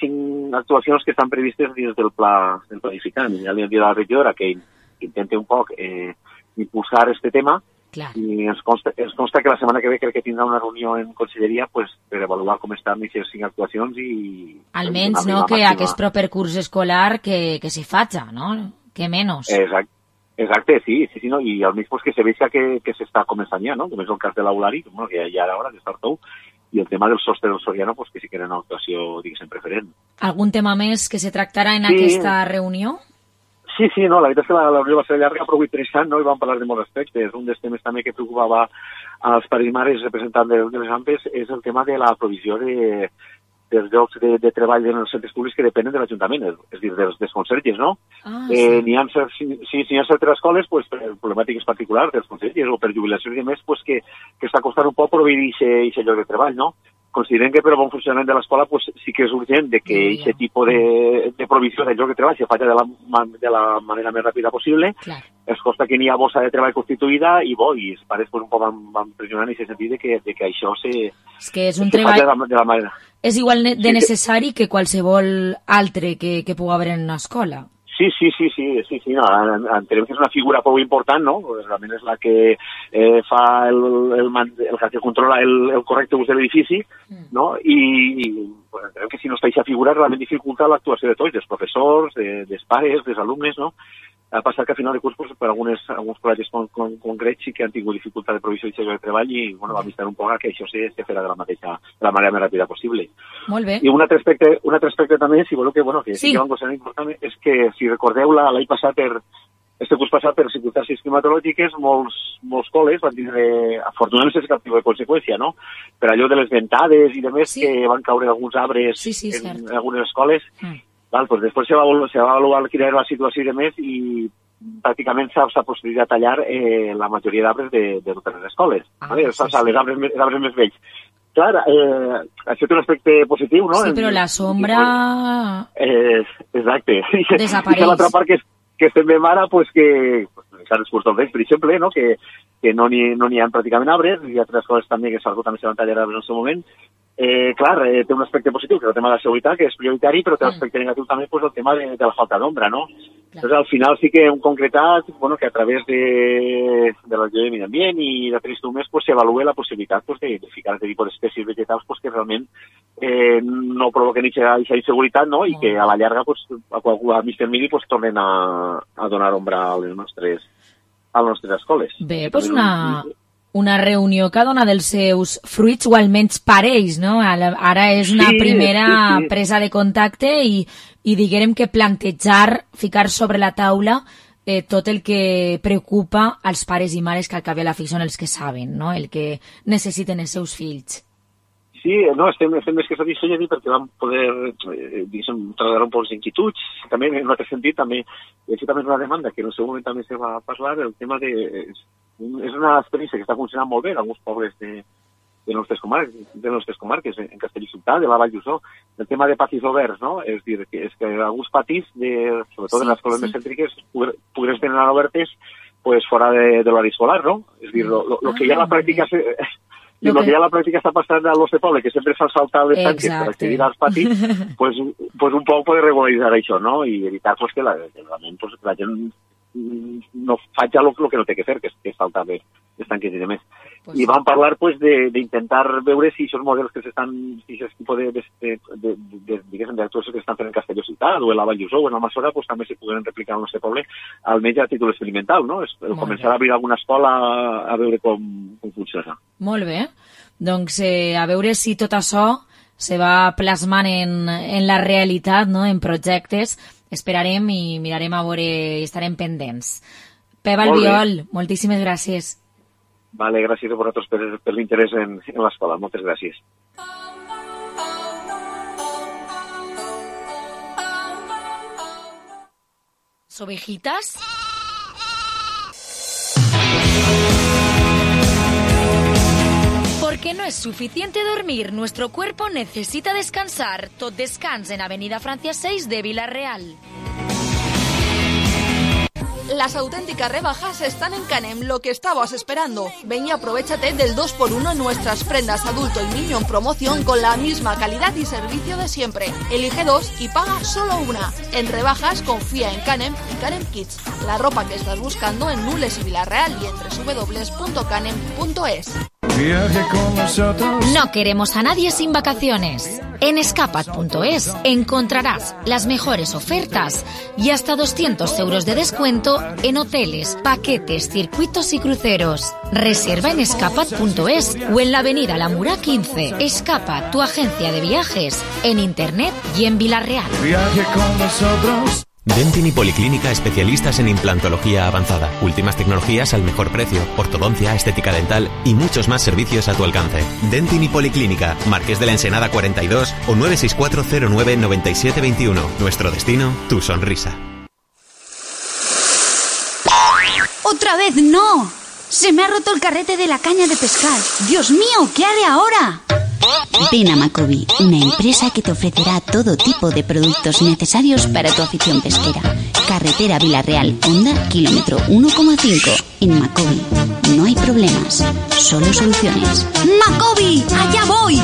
5 actuacions que estan previstes dins del pla edificant. Ja li hem dit a la regidora que intenta un poc impulsar este tema. Clar. I ens consta que la setmana que ve crec que tindrà una reunió en Conselleria per avaluar com estan aquestes 5 actuacions i... Almenys, no?, que aquest proper curs escolar que s'hi faci, no? Que menys. Exacte, sí, no? I almenys que se veja que s'està començant ja, no? Com és el cas de l'aulari, que ja era hora d'estar tot, i el tema del sostre del Soriano, que sí que era una actuació, diguéssim, preferent. Algun tema més que se tractarà en aquesta reunió? Sí, no, la veritat és que la reunió va ser llarga, però interessant, no? I vam parlar de molts aspectes. Un dels temes també que preocupava als pares i mares representants de les AMPes és el tema de la provisió dels llocs de treball en els centres públics que depenen de l'Ajuntament, és a dir, dels conserges, no? N'hi ha certes escoles, per problemàtiques particulars dels conserges o per jubilacions i més, que està costant un poc proveir aquest lloc de treball, no? Considerem que per al bon funcionament de l'escola sí que és urgent que aquest tipus de provisió de lloc de treball se faci de la manera més ràpida possible. Es consta que n'hi ha bossa de treball constituïda i els pares un poc van pressionar en aquest sentit que això és que és un treball de la manera... És igual de necessari que qualsevol altre que pugui haver en una escola. Sí, no, entenem que és una figura prou important, no? Realment és la que fa el que controla el correcte ús de l'edifici, no? I entenem que si no està aquesta figura realment dificulta l'actuació de tots, dels professors, dels pares, dels alumnes, no? Ha passat que a final de curs pues, per alguns col·legis concrets sí que han tingut dificultat de provisió de treball i bueno, vam estar un poc que això se farà de la manera més ràpida possible. Molt bé. I un altre aspecte també, si voleu que sí que vam posar important, és que si recordeu l'any passat este curs passat, per circumstàncies climatològiques, molts col·les van tindre, afortunadament sense cap tipus de conseqüència, no? Per allò de les ventades i demés que van caure alguns arbres en algunes escoles. Pues després se va avaluar quina era la situació i demés i pràcticament s'ha procedit a tallar la majoria d'arbres de totes les escoles. Els arbres més vells. Clar, això té un aspecte positiu, no? Sí, però la sombra... Exacte. Desapareix. I l'altra part que estem veient ara, pues que els curs del vent, per exemple, no? Que no n'hi ha pràcticament arbres, i altres coses també que algú també se van tallar arbres en el seu moment. Clar, té un aspecte positiu, que és el tema de la seguretat, que és prioritari, però té un aspecte negatiu també pues, el tema de la falta d'ombra, no? Entonces, al final sí que hem concretat que a través de la llei de medi ambient i d'altres instruments pues, s'avalua la possibilitat pues, de ficar aquest tipus d'espècies vegetals pues, que realment no provoquen aquesta inseguretat, no? I que a la llarga, pues, a mig termini, pues, tornen a donar ombra a les nostres escoles. Bé, doncs una reunió que dona dels seus fruits, o almenys parells, no? Ara és una primera presa de contacte i diguem que plantejar, ficar sobre la taula tot el que preocupa als pares i mares que al cap i a la fi són els que saben, no? El que necessiten els seus fills. Sí, no, estem més que satisfets perquè vam poder, traslladar un poc les inquietuds. També, en un altre sentit, també, això també és una demanda que en el seu moment també se va parlar, el tema de... És una experiència que està funcionant molt bé en alguns pobles de nostres comarques, en Castellciutat, de la Vall d'Uixó, el tema de patis oberts, no? És dir, que alguns patis, sobretot en les escoles més cèntriques, pogués tenir obertes fora de l'horari escolar, no? És dir, el que ja la pràctica... I el que ja la pràctica està passant al nostre poble, que sempre s'ha saltat les tanques per accedir als patis, pues un poc poder regularitzar això, no? I evitar que la gent no faig el que no té que fer, que és faltar les tanques i demés. I vam parlar d'intentar veure si aquests models que s'estan, si aquest tipus d'actuacions que s'estan fent en Castellciutat o en la Vall d'Uixó o en Almassora, també se poden replicar al nostre poble, almenys a títol experimental, no? Començar a obrir alguna escola a veure com funciona. Molt bé. Doncs a veure si tot això se va plasmant en la realitat, no? En projectes. Esperarem i mirarem a veure i estarem pendents. Pep Albiol, moltíssimes gràcies. Vale, gràcies a vosaltres per l'interès en l'escola. Moltes gràcies. ¿Ovejitas? Porque no es suficiente dormir, nuestro cuerpo necesita descansar. Tot descans en Avenida Francia 6 de Vila-real. Las auténticas rebajas están en Canem, lo que estabas esperando. Ven y aprovéchate del 2x1 en nuestras prendas adulto y niño en promoción con la misma calidad y servicio de siempre. Elige 2 y paga solo una. En rebajas confía en Canem y Canem Kids. La ropa que estás buscando en Nules y Vila-real y en www.canem.es. No queremos a nadie sin vacaciones. En escapat.es encontrarás las mejores ofertas y hasta 200 euros de descuento en hoteles, paquetes, circuitos y cruceros. Reserva en escapat.es o en la avenida La Mura 15. Escapat, tu agencia de viajes, en internet y en Vila-real. Viaje con nosotros. Dentin y Policlínica, especialistas en implantología avanzada, últimas tecnologías al mejor precio, ortodoncia, estética dental y muchos más servicios a tu alcance. Dentin y Policlínica, Marqués de la Ensenada 42 o 964099721. Nuestro destino, tu sonrisa. ¡Otra vez no! ¡Se me ha roto el carrete de la caña de pescar! ¡Dios mío! ¿Qué haré ahora? Ven a Macobi, una empresa que te ofrecerá todo tipo de productos necesarios para tu afición pesquera. Carretera Vila-real, Honda, kilómetro 1,5. En Macobi no hay problemas, solo soluciones. ¡Macobi! ¡Allá voy!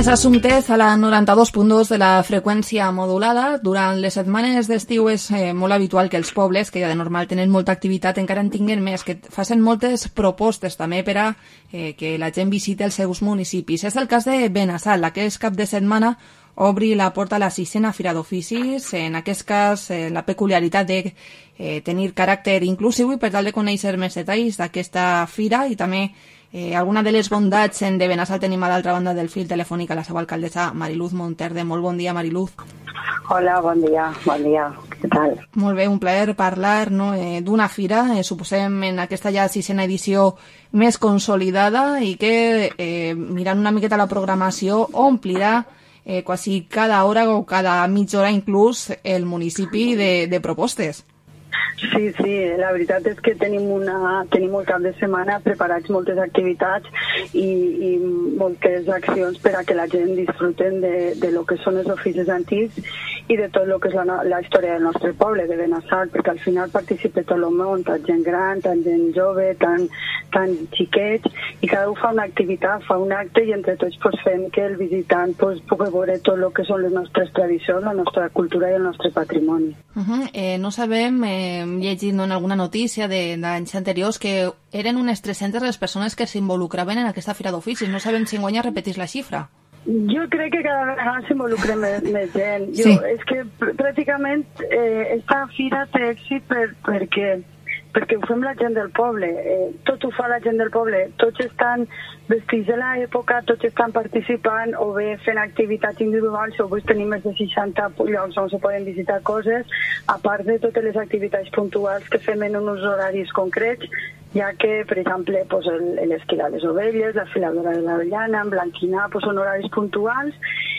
assumptes a la 92.2 de la freqüència modulada. Durant les setmanes d'estiu és molt habitual que els pobles, que ja de normal tenen molta activitat, encara en tinguen més, que facin moltes propostes també per a que la gent visiti els seus municipis. És el cas de Benassal. Aquest cap de setmana obri la porta a la 6a Fira d'Oficis. En aquest cas, la peculiaritat de tenir caràcter inclusiu, i per tal de conèixer més detalls d'aquesta fira i també alguna de les bondats de Benassal, tenim a l'altra banda del fil telefònic a la seva alcaldessa Mariluz Monterde. Molt bon dia, Mariluz. Hola, bon dia. Què tal? Molt bé, un plaer parlar d'una fira, suposem en aquesta ja 6a edició més consolidada i que, mirant una miqueta la programació, omplirà quasi cada hora o cada mitja hora inclús el municipi de propostes. Sí, la veritat és que tenim el cap de setmana preparats moltes activitats i moltes accions per a que la gent disfruten de lo que són els oficis antics i de tot el que és la història del nostre poble, de Benassal, perquè al final participa tot el món, tant gent gran, tant gent jove, tant xiquets, i cada un fa una activitat, fa un acte, i entre tots fem que el visitant pugui veure tot el que són les nostres tradicions, la nostra cultura i el nostre patrimoni. No sabem, llegint en alguna notícia d'anys anteriors, que eren unes 300 les persones que s'involucraven en aquesta fira d'oficis. No sabem si enguany repetís la xifra. Jo crec que cada vegada s'involucra més gent. Sí. És que pràcticament esta fira té èxit perquè ho fem la gent del poble, tot ho fa la gent del poble, tots estan vestits de l'època, tots estan participant o bé fent activitats individuals, o avui tenim més de 60 llocs on se poden visitar coses, a part de totes les activitats puntuals que fem en uns horaris concrets, ja que, per exemple, l'esquila de les ovelles, la filadora de l'avellana, emblanquinar, són horaris puntuals,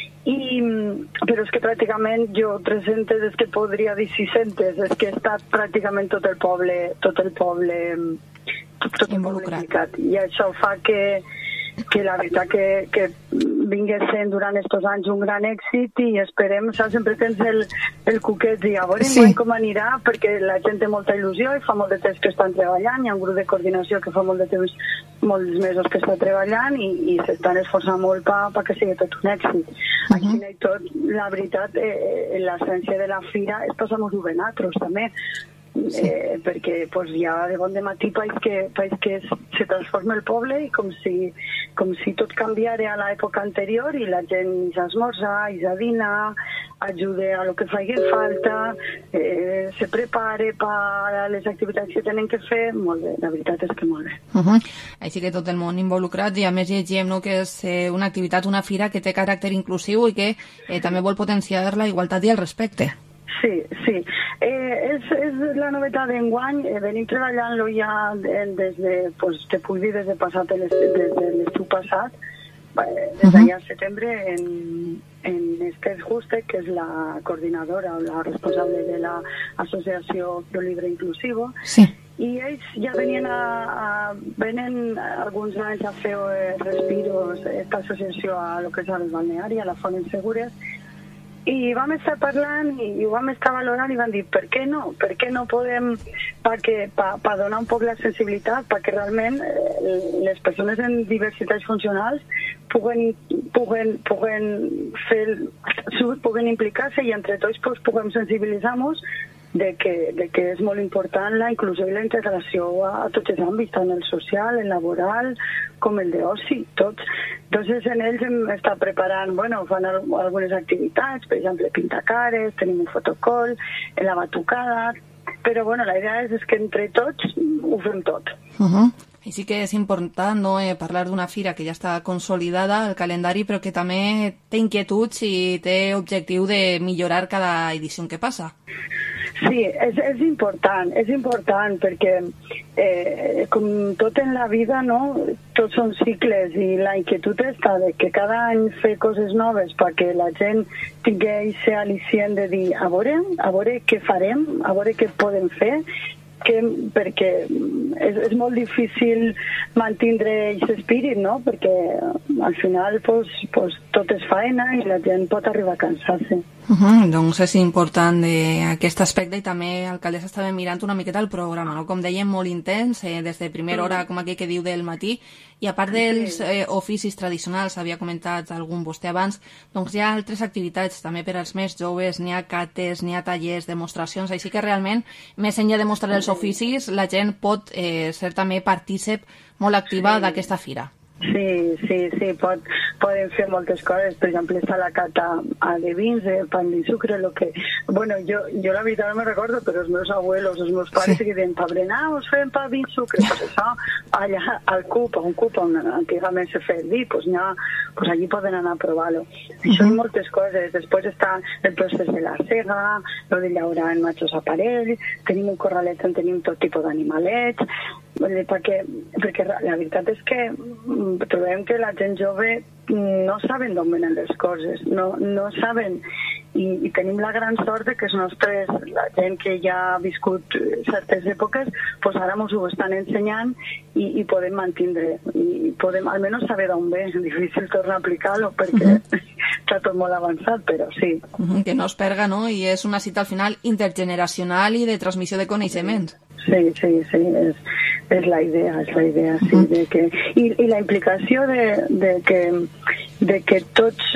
però és que pràcticament jo 300 és que podria dir 600, és que està pràcticament tot el poble implicat, i això fa que la veritat que vingui sent durant aquests anys un gran èxit, i esperem, sempre tens el cuquet i a veure com anirà, perquè la gent té molta il·lusió i fa molt de temps que estan treballant, hi ha un grup de coordinació que fa molt de temps, molts mesos que està treballant, i s'estan esforçant molt perquè sigui tot un èxit. Aquí i tot, la veritat, l'essència de la fira és passar-nos-ho bé nosaltres també, perquè ja de bon matí país que se transforma el poble, i com si tot canviara a l'època anterior, i la gent ja esmorza, ja dina, ajuda a lo que faci falta, se prepare per a les activitats que tenen que fer. Molt bé, la veritat és que molt bé. Així que tot el món involucrat, i a més llegim que és una activitat, una fira que té caràcter inclusiu i que també vol potenciar la igualtat i el respecte. Sí. És la novetat d'enguany. Venim treballant-lo ja des de l'estiu passat, des d'allà al setembre, en Esther Juste, que és la coordinadora o la responsable de l'Associació del Llibre Inclusivo. Sí. I ells ja venen alguns anys a fer respiros, aquesta associació a lo que és el balneari, a la Font Insegures, i vam estar parlant i ho vam estar valorant i vam dir, per què no podem, per donar un poc la sensibilitat, perquè realment les persones en diversitats funcionals puguen implicar-se, i entre tots puguem sensibilitzar-nos de que és molt important la inclusió i la integració a tots els àmbits, tant el social, el laboral, com el d'oci, tots. Entonces, en ells hem estat preparant, fan algunes activitats, per exemple, pintacares, tenim un fotocall, la batucada, però la idea és que entre tots ho fem tot. I sí que és important parlar d'una fira que ja està consolidada al calendari, però que també té inquietuds i té objectiu de millorar cada edició que passa. Sí, és important perquè com tot en la vida, tots són cicles, i la inquietud està de que cada any fer coses noves perquè la gent tingui aquest al·licient de dir a veure què farem, a veure què podem fer, perquè és molt difícil mantindre aquest espírit, perquè al final tot és faena i la gent pot arribar a cansar-se. Doncs és important aquest aspecte, i també, alcaldessa, estava mirant una miqueta el programa, no? Com dèiem, molt intens, des de primera hora, com aquell que diu, del matí, i a part dels oficis tradicionals, havia comentat algun vostè abans, doncs hi ha altres activitats també per als més joves, n'hi ha cates, n'hi ha tallers, demostracions, així que realment, més enllà de mostrar els oficis, la gent pot ser també partícip molt activa d'aquesta fira. Sí, poden fer moltes coses. Per exemple, està la cata de vins, pan de sucre, lo que... Bueno, jo la veritat no me recordo, però els meus abuelos, els meus pares, que deien, pa berenar us fem pa, vins, sucre. Pues això, allà al CUP, on antigament se feia el vi, pues allí poden anar a provar-lo. Això i moltes coses. Després està el procés de la cega, lo de llaurar en matxos aparells, tenim un corralet on tenim tot tipus d'animalets, perquè la veritat és que trobem que la gent jove no saben d'on venen les coses, no saben, i tenim la gran sort de que els nostres, la gent que ja ha viscut certes èpoques, pues ara ens ho estan ensenyant i podem mantindre, i podem almenys saber d'on ve. És difícil tornar a aplicar-lo perquè està tot molt avançat, però sí. Que no es perga, no? I és una cita al final intergeneracional i de transmissió de coneixements. Sí, és la idea, sí, de que... I la implicació de que tots,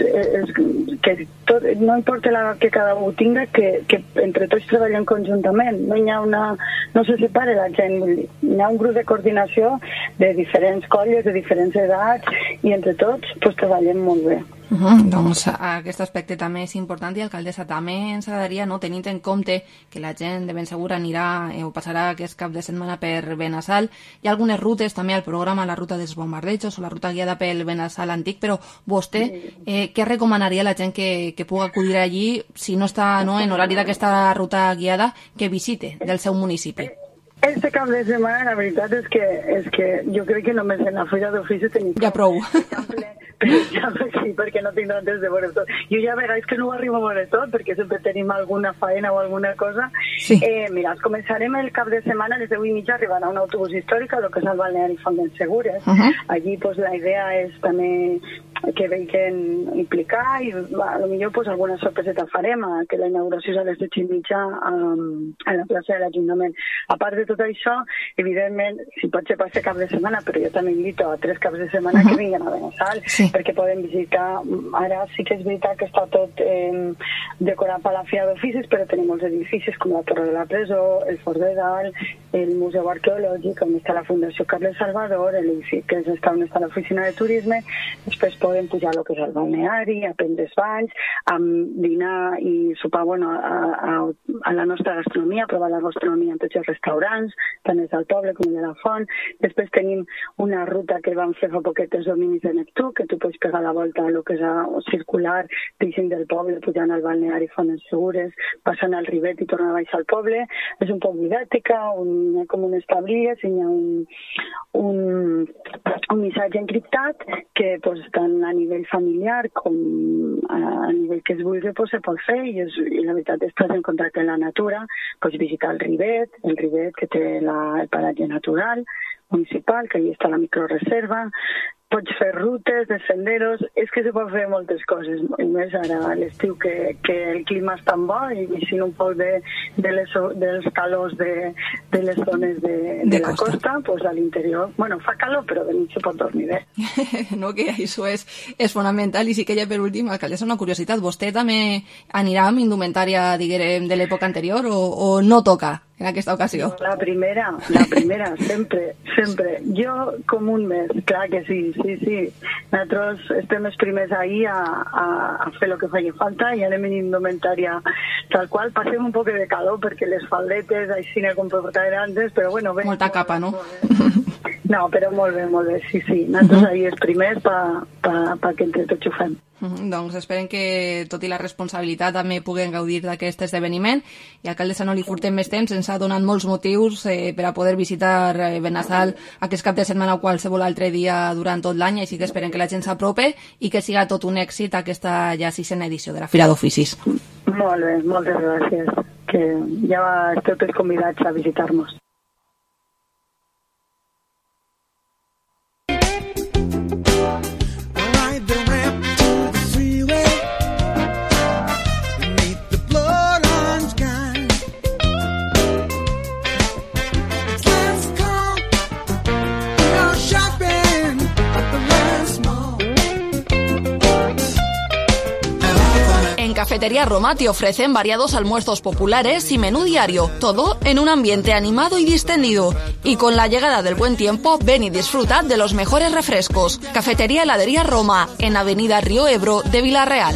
no importa l'edat que cada un tinga, que entre tots treballem conjuntament, no se separa la gent, hi ha un grup de coordinació de diferents colles, de diferents edats, i entre tots treballem molt bé. Doncs aquest aspecte també és important, i alcaldessa, també ens agradaria, no, tenint en compte que la gent de ben segur anirà o passarà aquest cap de setmana per Benassal. Hi ha algunes rutes també al programa, la ruta dels bombardejos o la ruta guiada pel Benassal antic, però vostè què recomanaria a la gent que pugui acudir allí, si no està en horari d'aquesta ruta guiada, que visite del seu municipi? Este cap de setmana, la veritat és que jo crec que només en la fira d'ofici tenim... Ja prou. Sí, perquè no tinc temps de veure tot. Jo ja veuràs que no ho arribo a veure tot, perquè sempre tenim alguna faena o alguna cosa. Sí. Mira, començarem el cap de setmana, a les 10:30 arribarà un autobús històric a lo que és el balneari Font d'en Segures. Allí la idea és també que vegin implicar, i potser alguna sorpreseta farem, que la inauguració és a les 10:30 a la plaça de l'Ajuntament. A part de tot això, evidentment, si pot ser passer cap de setmana, però jo també invito a 3 caps de setmana que vinguin a Benassal, perquè poden visitar. Ara sí que és veritat que està tot decorat per la Fira d'Oficis, però tenim molts edificis com la Torre de la Presó, el Fort de Dalt, el Museu Arqueològic, on està la Fundació Carles Salvador, l'edifici que està on està l'oficina de turisme. Després poden pujar el que és el balneari, a prendre els banys, a dinar i sopar a la nostra gastronomia, provar la gastronomia en tots els restaurants, tant és del poble com de la font. Després tenim una ruta que vam fer fa poquet els dominis de Neptú, que tu pots pegar la volta a lo que és circular, deixant del poble, pujant al balneari Font d'en Segures, passant al Rivet i tornant a baixar al poble. És un poc didàctica, com unes tablies, i hi ha un missatge encriptat que tant a nivell familiar com a nivell que es vulgui se pot fer, i la veritat estàs en contacte amb la natura. Pots visitar el Rivet que té el paratge natural municipal, que allà està la microreserva. Pots fer rutes de senderos, és que se pot fer moltes coses, i més ara a l'estiu que el clima és tan bo, i si un poc dels calors de les zones de la costa, doncs a l'interior, bueno, fa calor, però de nit se pot dormir bé. No, que això és fonamental. I sí que ja per últim, alcaldessa, una curiositat, vostè també anirà amb indumentària, diguem, de l'època anterior, o no toca en aquesta ocasió? La primera, sempre. Jo com un mes, clar que sí. Nosaltres estem els primers ahir a fer el que feia falta, i anem en indumentària tal qual. Passem un poc de calor perquè les faldetes així com portar antes, però bueno, bé. Molta capa, no? No, però molt bé, sí. Nosaltres ahir els primers perquè entre tots ho fem. Doncs esperem que, tot i la responsabilitat, també puguen gaudir d'aquest esdeveniment. I alcaldessa, no li furtem més temps, ens ha donat molts motius per a poder visitar Benassal aquest cap de setmana o qualsevol altre dia durant tot l'any, així que esperem que la gent s'aprope i que siga tot un èxit aquesta ja 6a edició de la Fira d'Oficis. Molt bé, moltes gràcies, que ja esteu tots convidats a visitar-nos. Cafetería Roma te ofrecen variados almuerzos populares y menú diario, todo en un ambiente animado y distendido. Y con la llegada del buen tiempo, ven y disfruta de los mejores refrescos. Cafetería Heladería Roma, en Avenida Río Ebro de Villarreal.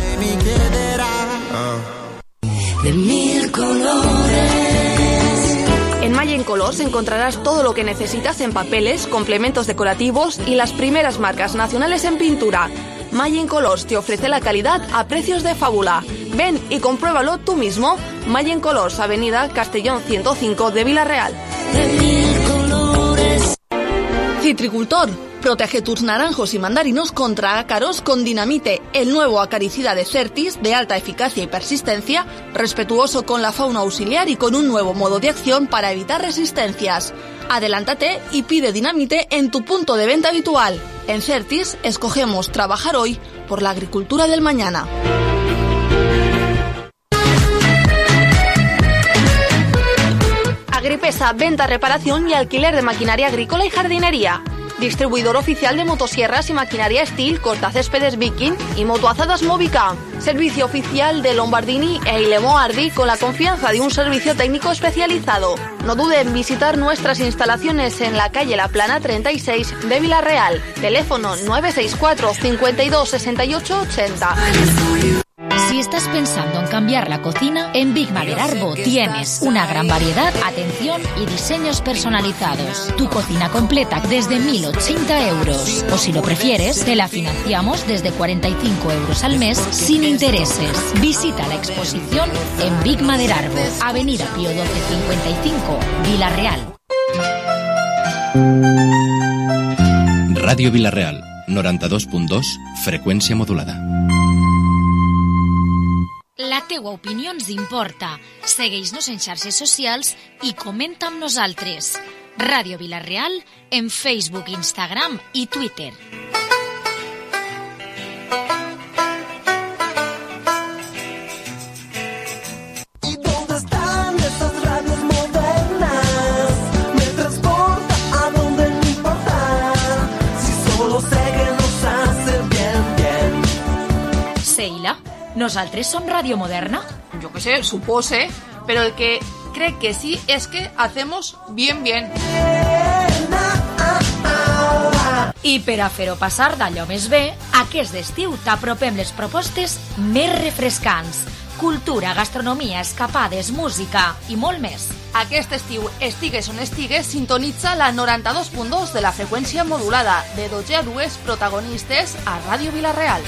De mil colores. En Malla Colors encontrarás todo lo que necesitas en papeles, complementos decorativos y las primeras marcas nacionales en pintura. Malla Colors te ofrece la calidad a precios de fábula. Ven y compruébalo tú mismo. Malla Colors, Avenida Castellón 105 de Villarreal. Citricultor, protege tus naranjos y mandarinos contra ácaros con Dinamite, el nuevo acaricida de Certis de alta eficacia y persistencia, respetuoso con la fauna auxiliar y con un nuevo modo de acción para evitar resistencias. Adelántate y pide Dinamite en tu punto de venta habitual. En Certis escogemos trabajar hoy por la agricultura del mañana. Agripesa, venta, reparación y alquiler de maquinaria agrícola y jardinería. Distribuidor oficial de motosierras y maquinaria Steel, cortacéspedes Viking y motoazadas Movica. Servicio oficial de Lombardini e Ilemo Ardi con la confianza de un servicio técnico especializado. No dude en visitar nuestras instalaciones en la calle La Plana 36 de Villarreal. Teléfono 964 52 68 80. Si estás pensando en cambiar la cocina, en Big Madera Arbo tienes una gran variedad, atención y diseños personalizados. Tu cocina completa desde 1.080 euros. O si lo prefieres, te la financiamos desde 45 euros al mes sin intereses. Visita la exposición en Big Madera Arbo, Avenida Pío 1255, Villarreal. Ràdio Villarreal, 92.2, freqüència modulada. La teua opinió ens importa. Segueix-nos en xarxes socials i comenta amb nosaltres. Ràdio Villarreal en Facebook, Instagram i Twitter. Seila, ¿nosaltres som Radio Moderna? Yo qué sé, supose, pero el que cree que sí es que hacemos bien. I per a fer-ho passar d'allò més bé, aquest estiu t'apropem les propostes més refrescants. Cultura, gastronomia, escapades, música i molt més. Aquest estiu, estigues on estigues, sintonitza la 92.2 de la freqüència modulada, de 12 a 2 protagonistes a Ràdio Villarreal.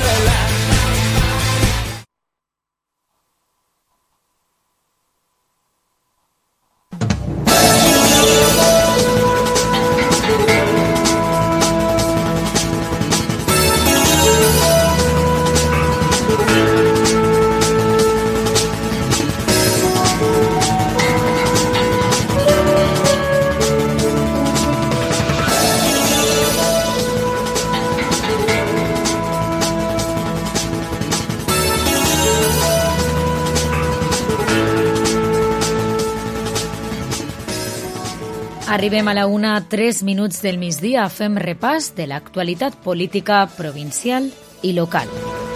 Arribem a la 1, 3 minuts del migdia, fem repàs de l'actualitat política provincial i local.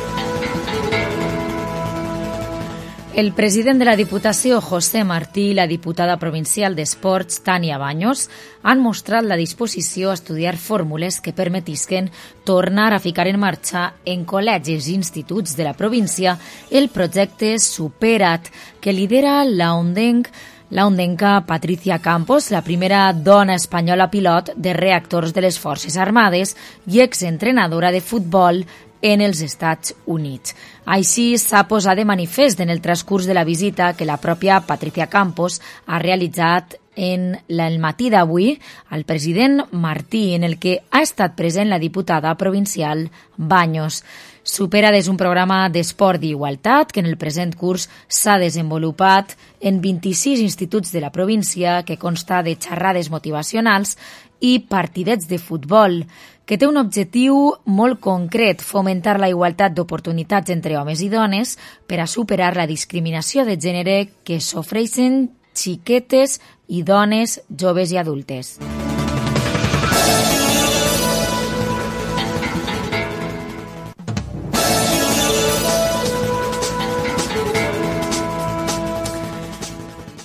El president de la Diputació, José Martí, i la diputada provincial d'Esports, Tània Baños, han mostrat la disposició a estudiar fórmules que permetisquen tornar a ficar en marxa en col·legis i instituts de la província el projecte Supera't, que lidera l'ondenca Patricia Campos, la primera dona espanyola pilot de reactors de les Forces Armades i exentrenadora de futbol en els Estats Units. Així s'ha posat de manifest en el transcurs de la visita que la pròpia Patricia Campos ha realitzat en el matí d'avui al president Martí, en el que ha estat present la diputada provincial Baños. Supera't és un programa d'esport d'igualtat que en el present curs s'ha desenvolupat en 26 instituts de la província, que consta de xerrades motivacionals i partidets de futbol, que té un objectiu molt concret: fomentar la igualtat d'oportunitats entre homes i dones per a superar la discriminació de gènere que sofreixen xiquetes i dones joves i adultes.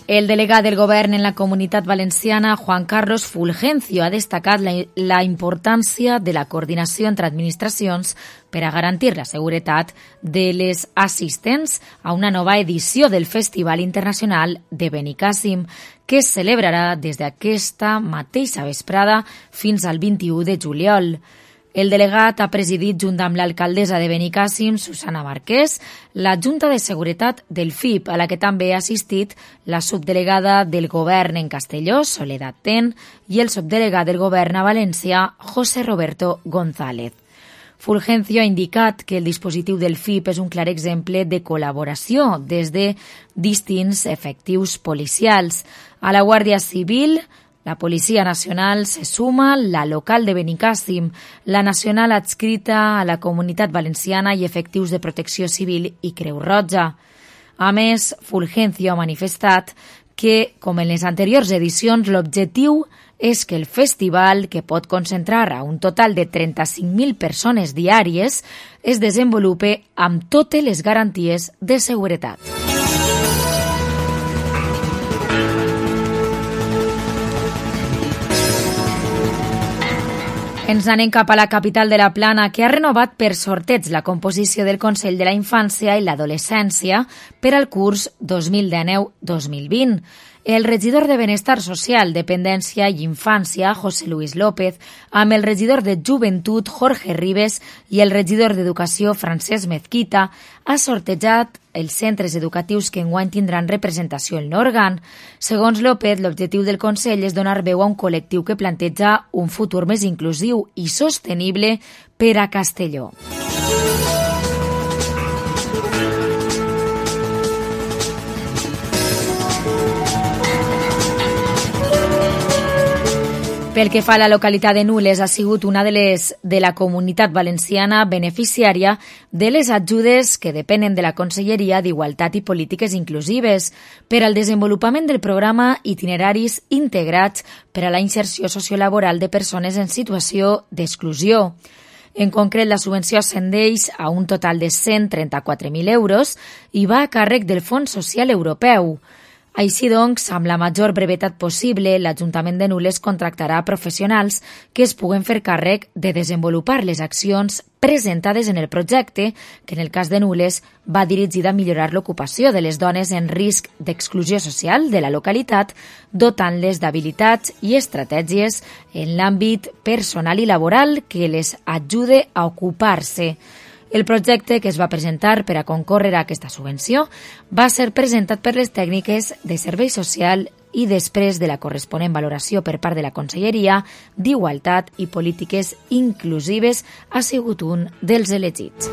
El delegat del govern en la Comunitat Valenciana, Juan Carlos Fulgencio, ha destacat la importància de la coordinació entre administracions per a garantir la seguretat de les assistents a una nova edició del Festival Internacional de Benicàssim, que es celebrarà des d'aquesta mateixa vesprada fins al 21 de juliol. El delegat ha presidit, junt amb l'alcaldessa de Benicàssim, Susana Marquès, la Junta de Seguretat del FIP, a la que també ha assistit la subdelegada del govern en Castelló, Soledad Ten, i el subdelegat del govern a València, José Roberto González. Fulgencio ha indicat que el dispositiu del FIP és un clar exemple de col·laboració des de distints efectius policials. A la Guàrdia Civil, la Policia Nacional se suma, la local de Benicàssim, la nacional adscrita a la Comunitat Valenciana i efectius de Protecció Civil i Creu Roja. A més, Fulgencio ha manifestat que, com en les anteriors edicions, l'objectiu és que el festival, que pot concentrar a un total de 35.000 persones diàries, es desenvolupe amb totes les garanties de seguretat. Ens anem cap a la capital de la Plana, que ha renovat per sorteig la composició del Consell de la Infància i l'Adolescència per al curs 2019-2020. El regidor de Benestar Social, Dependència i Infància, José Luis López, amb el regidor de Joventut, Jorge Ribes, i el regidor d'Educació, Francesc Mezquita, ha sortejat els centres educatius que enguany tindran representació en l'òrgan. Segons López, l'objectiu del Consell és donar veu a un col·lectiu que planteja un futur més inclusiu i sostenible per a Castelló. Pel que fa a la localitat de Nules, ha sigut una de la Comunitat Valenciana beneficiària de les ajudes que depenen de la Conselleria d'Igualtat i Polítiques Inclusives per al desenvolupament del programa Itineraris Integrats per a la inserció sociolaboral de persones en situació d'exclusió. En concret, la subvenció ascendeix a un total de 134.000 euros i va a càrrec del Fons Social Europeu. Així doncs, amb la major brevetat possible, l'Ajuntament de Nules contractarà professionals que es puguen fer càrrec de desenvolupar les accions presentades en el projecte, que en el cas de Nules va dirigida a millorar l'ocupació de les dones en risc d'exclusió social de la localitat, dotant-les d'habilitats i estratègies en l'àmbit personal i laboral que les ajude a ocupar-se. El projecte que es va presentar per a concórrer a aquesta subvenció va ser presentat per les tècniques de servei social i després de la corresponent valoració per part de la Conselleria d'Igualtat i Polítiques Inclusives ha sigut un dels elegits.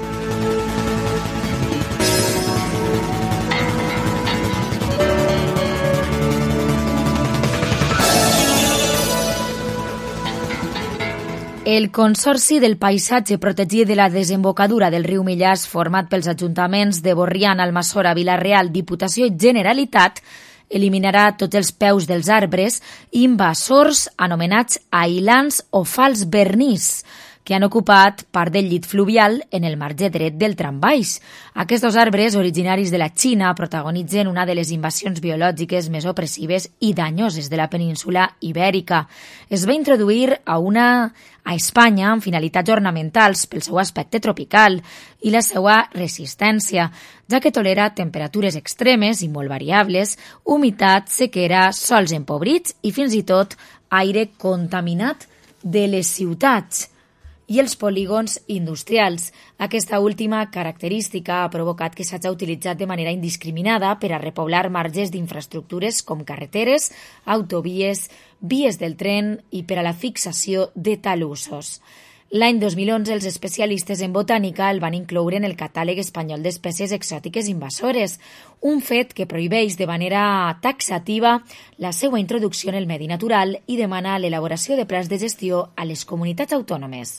El Consorci del Paisatge Protegit de la Desembocadura del riu Millàs, format pels ajuntaments de Borriana, Almassora, Vila-real, Diputació i Generalitat, eliminarà tots els peus dels arbres invasors anomenats aïllants o fals vernís, que han ocupat part del llit fluvial en el marge dret del tram baix. Aquests arbres, originaris de la Xina, protagonitzen una de les invasions biològiques més opressives i danyoses de la península ibèrica. Es va introduir a Espanya amb finalitats ornamentals pel seu aspecte tropical i la seva resistència, ja que tolera temperatures extremes i molt variables, humitat, sequera, sòls empobrits i fins i tot aire contaminat de les ciutats i els polígons industrials. Aquesta última característica ha provocat que s'hagi utilitzat de manera indiscriminada per a repoblar marges d'infraestructures com carreteres, autovies, vies del tren i per a la fixació de talussos. L'any 2011 els especialistes en botànica el van incloure en el catàleg espanyol d'espècies exòtiques invasores, un fet que prohibeix de manera taxativa la seva introducció en el medi natural i demana l'elaboració de plans de gestió a les comunitats autònomes.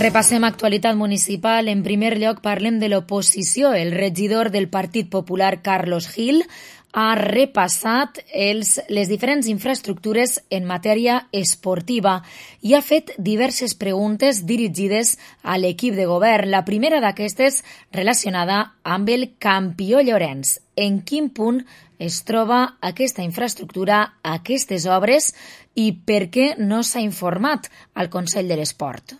Repassem actualitat municipal. En primer lloc parlem de l'oposició. El regidor del Partit Popular, Carlos Gil, ha repassat les diferents infraestructures en matèria esportiva i ha fet diverses preguntes dirigides a l'equip de govern. La primera d'aquestes relacionada amb el Campió Llorenç. En quin punt es troba aquesta infraestructura, aquestes obres, i per què no s'ha informat al Consell de l'Esport?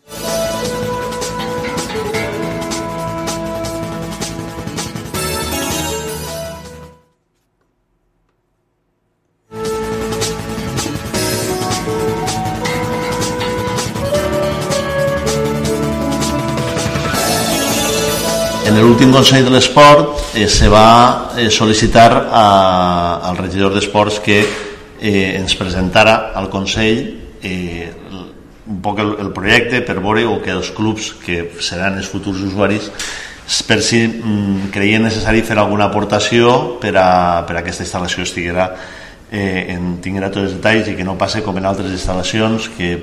En el últim Consell de l'Esport se va sol·licitar al regidor d'Esports que ens presentara al Consell un poc el projecte per veure o que els clubs que seran els futurs usuaris per si creien necessari fer alguna aportació per a aquesta instal·lació tinguera tots els detalls i que no passe com en altres instal·lacions que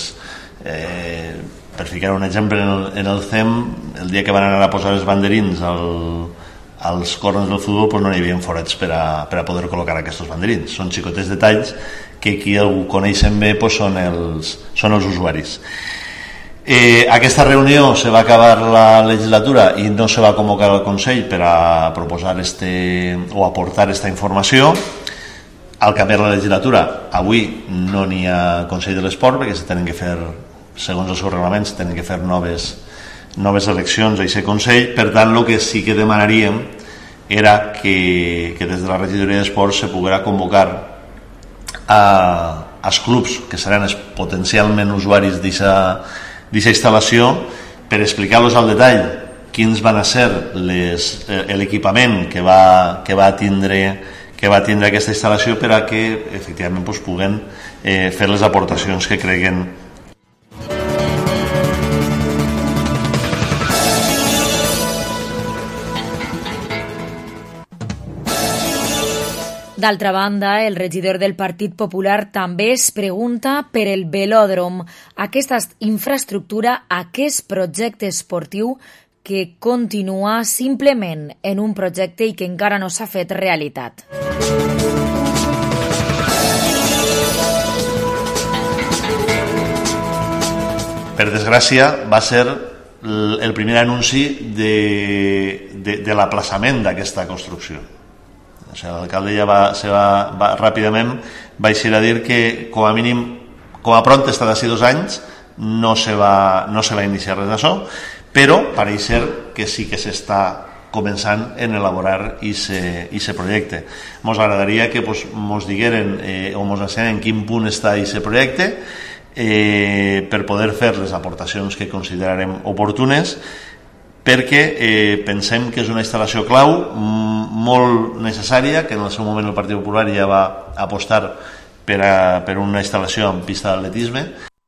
per ficar un exemple en el CEM, el dia que van anar a posar els banderins als corners del futbol no hi havia forats per a poder col·locar aquests banderins. Són xicotets detalls que qui ho coneixen bé són els usuaris. Aquesta reunió se va acabar la legislatura i no se va convocar al Consell per a proposar o aportar aquesta informació. Al canviar la legislatura, avui no n'hi ha Consell de l'Esport perquè se tenen que fer, segons els seus reglaments, tenen que fer noves eleccions a aquest Consell. Per tant, el que sí que demanaríem era que des de la regidoria d'Esports se poguera convocar als clubs que seran els potencialment usuaris d'aquesta instal·lació per explicar-los al detall quins van a ser l'equipament que va tindre aquesta instal·lació per a que efectivament puguen fer les aportacions que creguen. D'altra banda, el regidor del Partit Popular també es pregunta per el velòdrom, aquesta infraestructura, aquest projecte esportiu que continua simplement en un projecte i que encara no s'ha fet realitat. Per desgràcia, va ser el primer anunci de l'aplaçament d'aquesta construcció. L'alcalde ja va ràpidament va eixir a dir que com a mínim, com a pront està d'ací 2 anys, no se va iniciar res d'això, però pareix ser que sí que s'està començant en elaborar aquest projecte. Ens agradaria que ens digueren o ens ensenyen en quin punt està aquest projecte per poder fer les aportacions que considerarem oportunes, perquè pensem que és una instal·lació clau molt necessària, que en el seu moment el Partit Popular ja va apostar per una instal·lació en pista d'atletisme.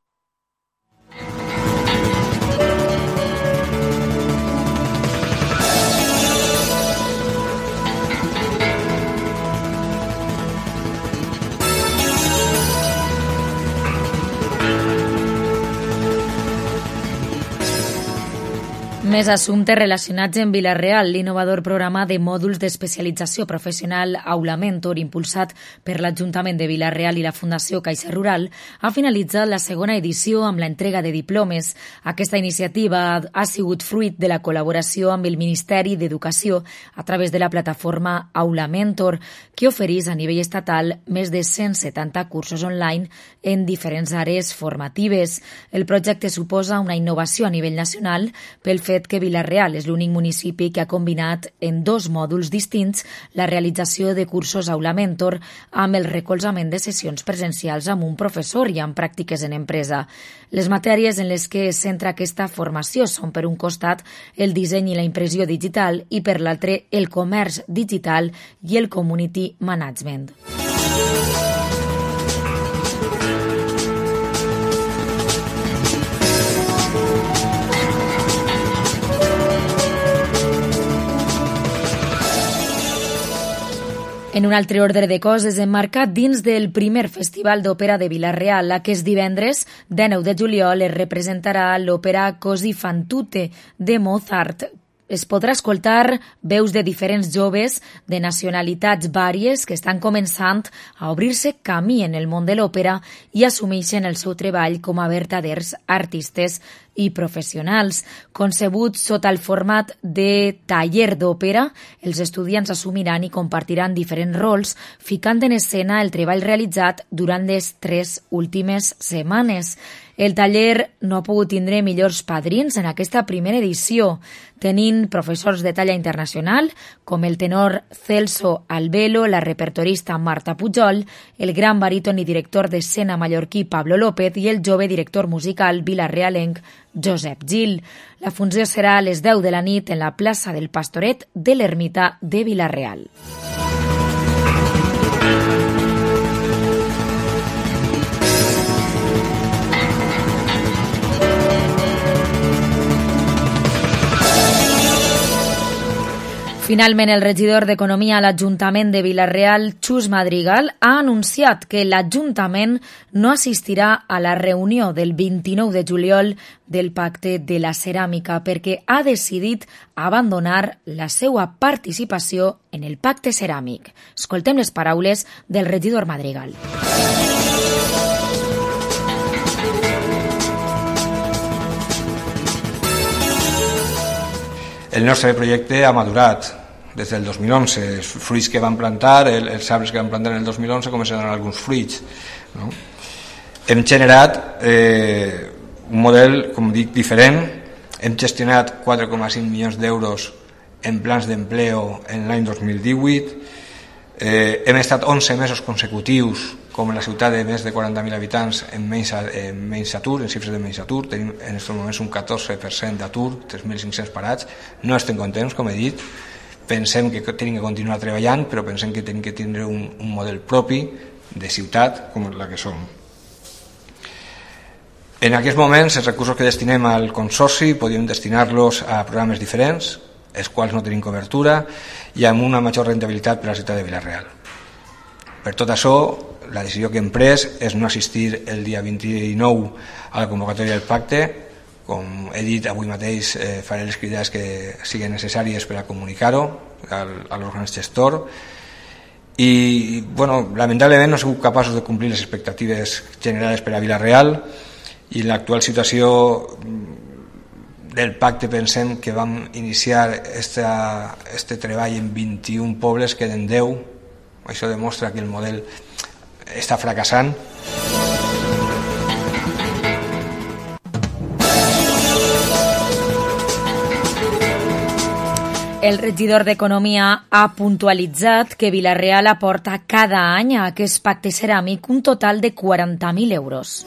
Més assumptes relacionats en Vila-real. L'innovador programa de mòduls d'especialització professional Aula Mentor, impulsat per l'Ajuntament de Vila-real i la Fundació Caixa Rural, ha finalitzat la segona edició amb l'entrega de diplomes. Aquesta iniciativa ha sigut fruit de la col·laboració amb el Ministeri d'Educació a través de la plataforma Aula Mentor, que ofereix a nivell estatal més de 170 cursos online en diferents àrees formatives. El projecte suposa una innovació a nivell nacional pel fet que Vila-real és l'únic municipi que ha combinat en 2 mòduls distints la realització de cursos Aula Mentor amb el recolzament de sessions presencials amb un professor i amb pràctiques en empresa. Les matèries en les que es centra aquesta formació són, per un costat, el disseny i la impressió digital i, per l'altre, el comerç digital i el community management. En un altre ordre de coses, emmarcat dins del primer Festival d'Òpera de Vila-real, aquest divendres, 19 de juliol, es representarà l'òpera Così fan tutte de Mozart. Es podrà escoltar veus de diferents joves de nacionalitats vàries que estan començant a obrir-se camí en el món de l'òpera i assumeixen el seu treball com a verdaders artistes i professionals. Concebut sota el format de taller d'òpera, els estudiants assumiran i compartiran diferents rols, ficant en escena el treball realitzat durant les 3 últimes setmanes. El taller no ha pogut tindre millors padrins en aquesta primera edició, tenint professors de talla internacional com el tenor Celso Albelo, la repertorista Marta Pujol, el gran baríton i director d'escena mallorquí Pablo López i el jove director musical vilarrealenc Josep Gil. La funció serà a les 10 de la nit en la plaça del Pastoret de l'Ermita de Vila-real. Finalment, el regidor d'Economia a l'Ajuntament de Vila-real, Xus Madrigal, ha anunciat que l'Ajuntament no assistirà a la reunió del 29 de juliol del Pacte de la Ceràmica perquè ha decidit abandonar la seva participació en el Pacte Ceràmic. Escoltem les paraules del regidor Madrigal. El nostre projecte ha madurat des del 2011. Els fruits que van plantar, els arbres que van plantar en el 2011 comencen a donar alguns fruits, no? Hem generat un model, com dic, diferent. Hem gestionat 4,5 milions d'euros en plans d'empleo en l'any 2018. Hem estat 11 mesos consecutius com en la ciutat de més de 40.000 habitants en menys atur, en xifres de menys atur. Tenim en aquests moments un 14% d'atur, 3.500 parats. No estem contents, com he dit. Pensem que tenim que continuar treballant, però pensem que tenim que tindre un model propi de ciutat com la que som. En aquests moments, els recursos que destinem al Consorci podríem destinar-los a programes diferents, els quals no tenim cobertura, i amb una major rendibilitat per a la ciutat de Vila-real. Per tot això, la decisió que hem pres és no assistir el dia 29 a la convocatòria del pacte. Com he dit, avui mateix faré les crides que siguin necessàries per a comunicar-ho a l'òrgan gestor. I, lamentablement no hem sigut capaços de complir les expectatives generades per a Vila-real, i en l'actual situació del pacte pensem que vam iniciar este treball en 21 pobles, queden 10. Això demostra que el model està fracassant. El regidor d'Economia ha puntualitzat que Vila-real aporta cada any a aquest pacte ceràmic un total de 40.000 euros.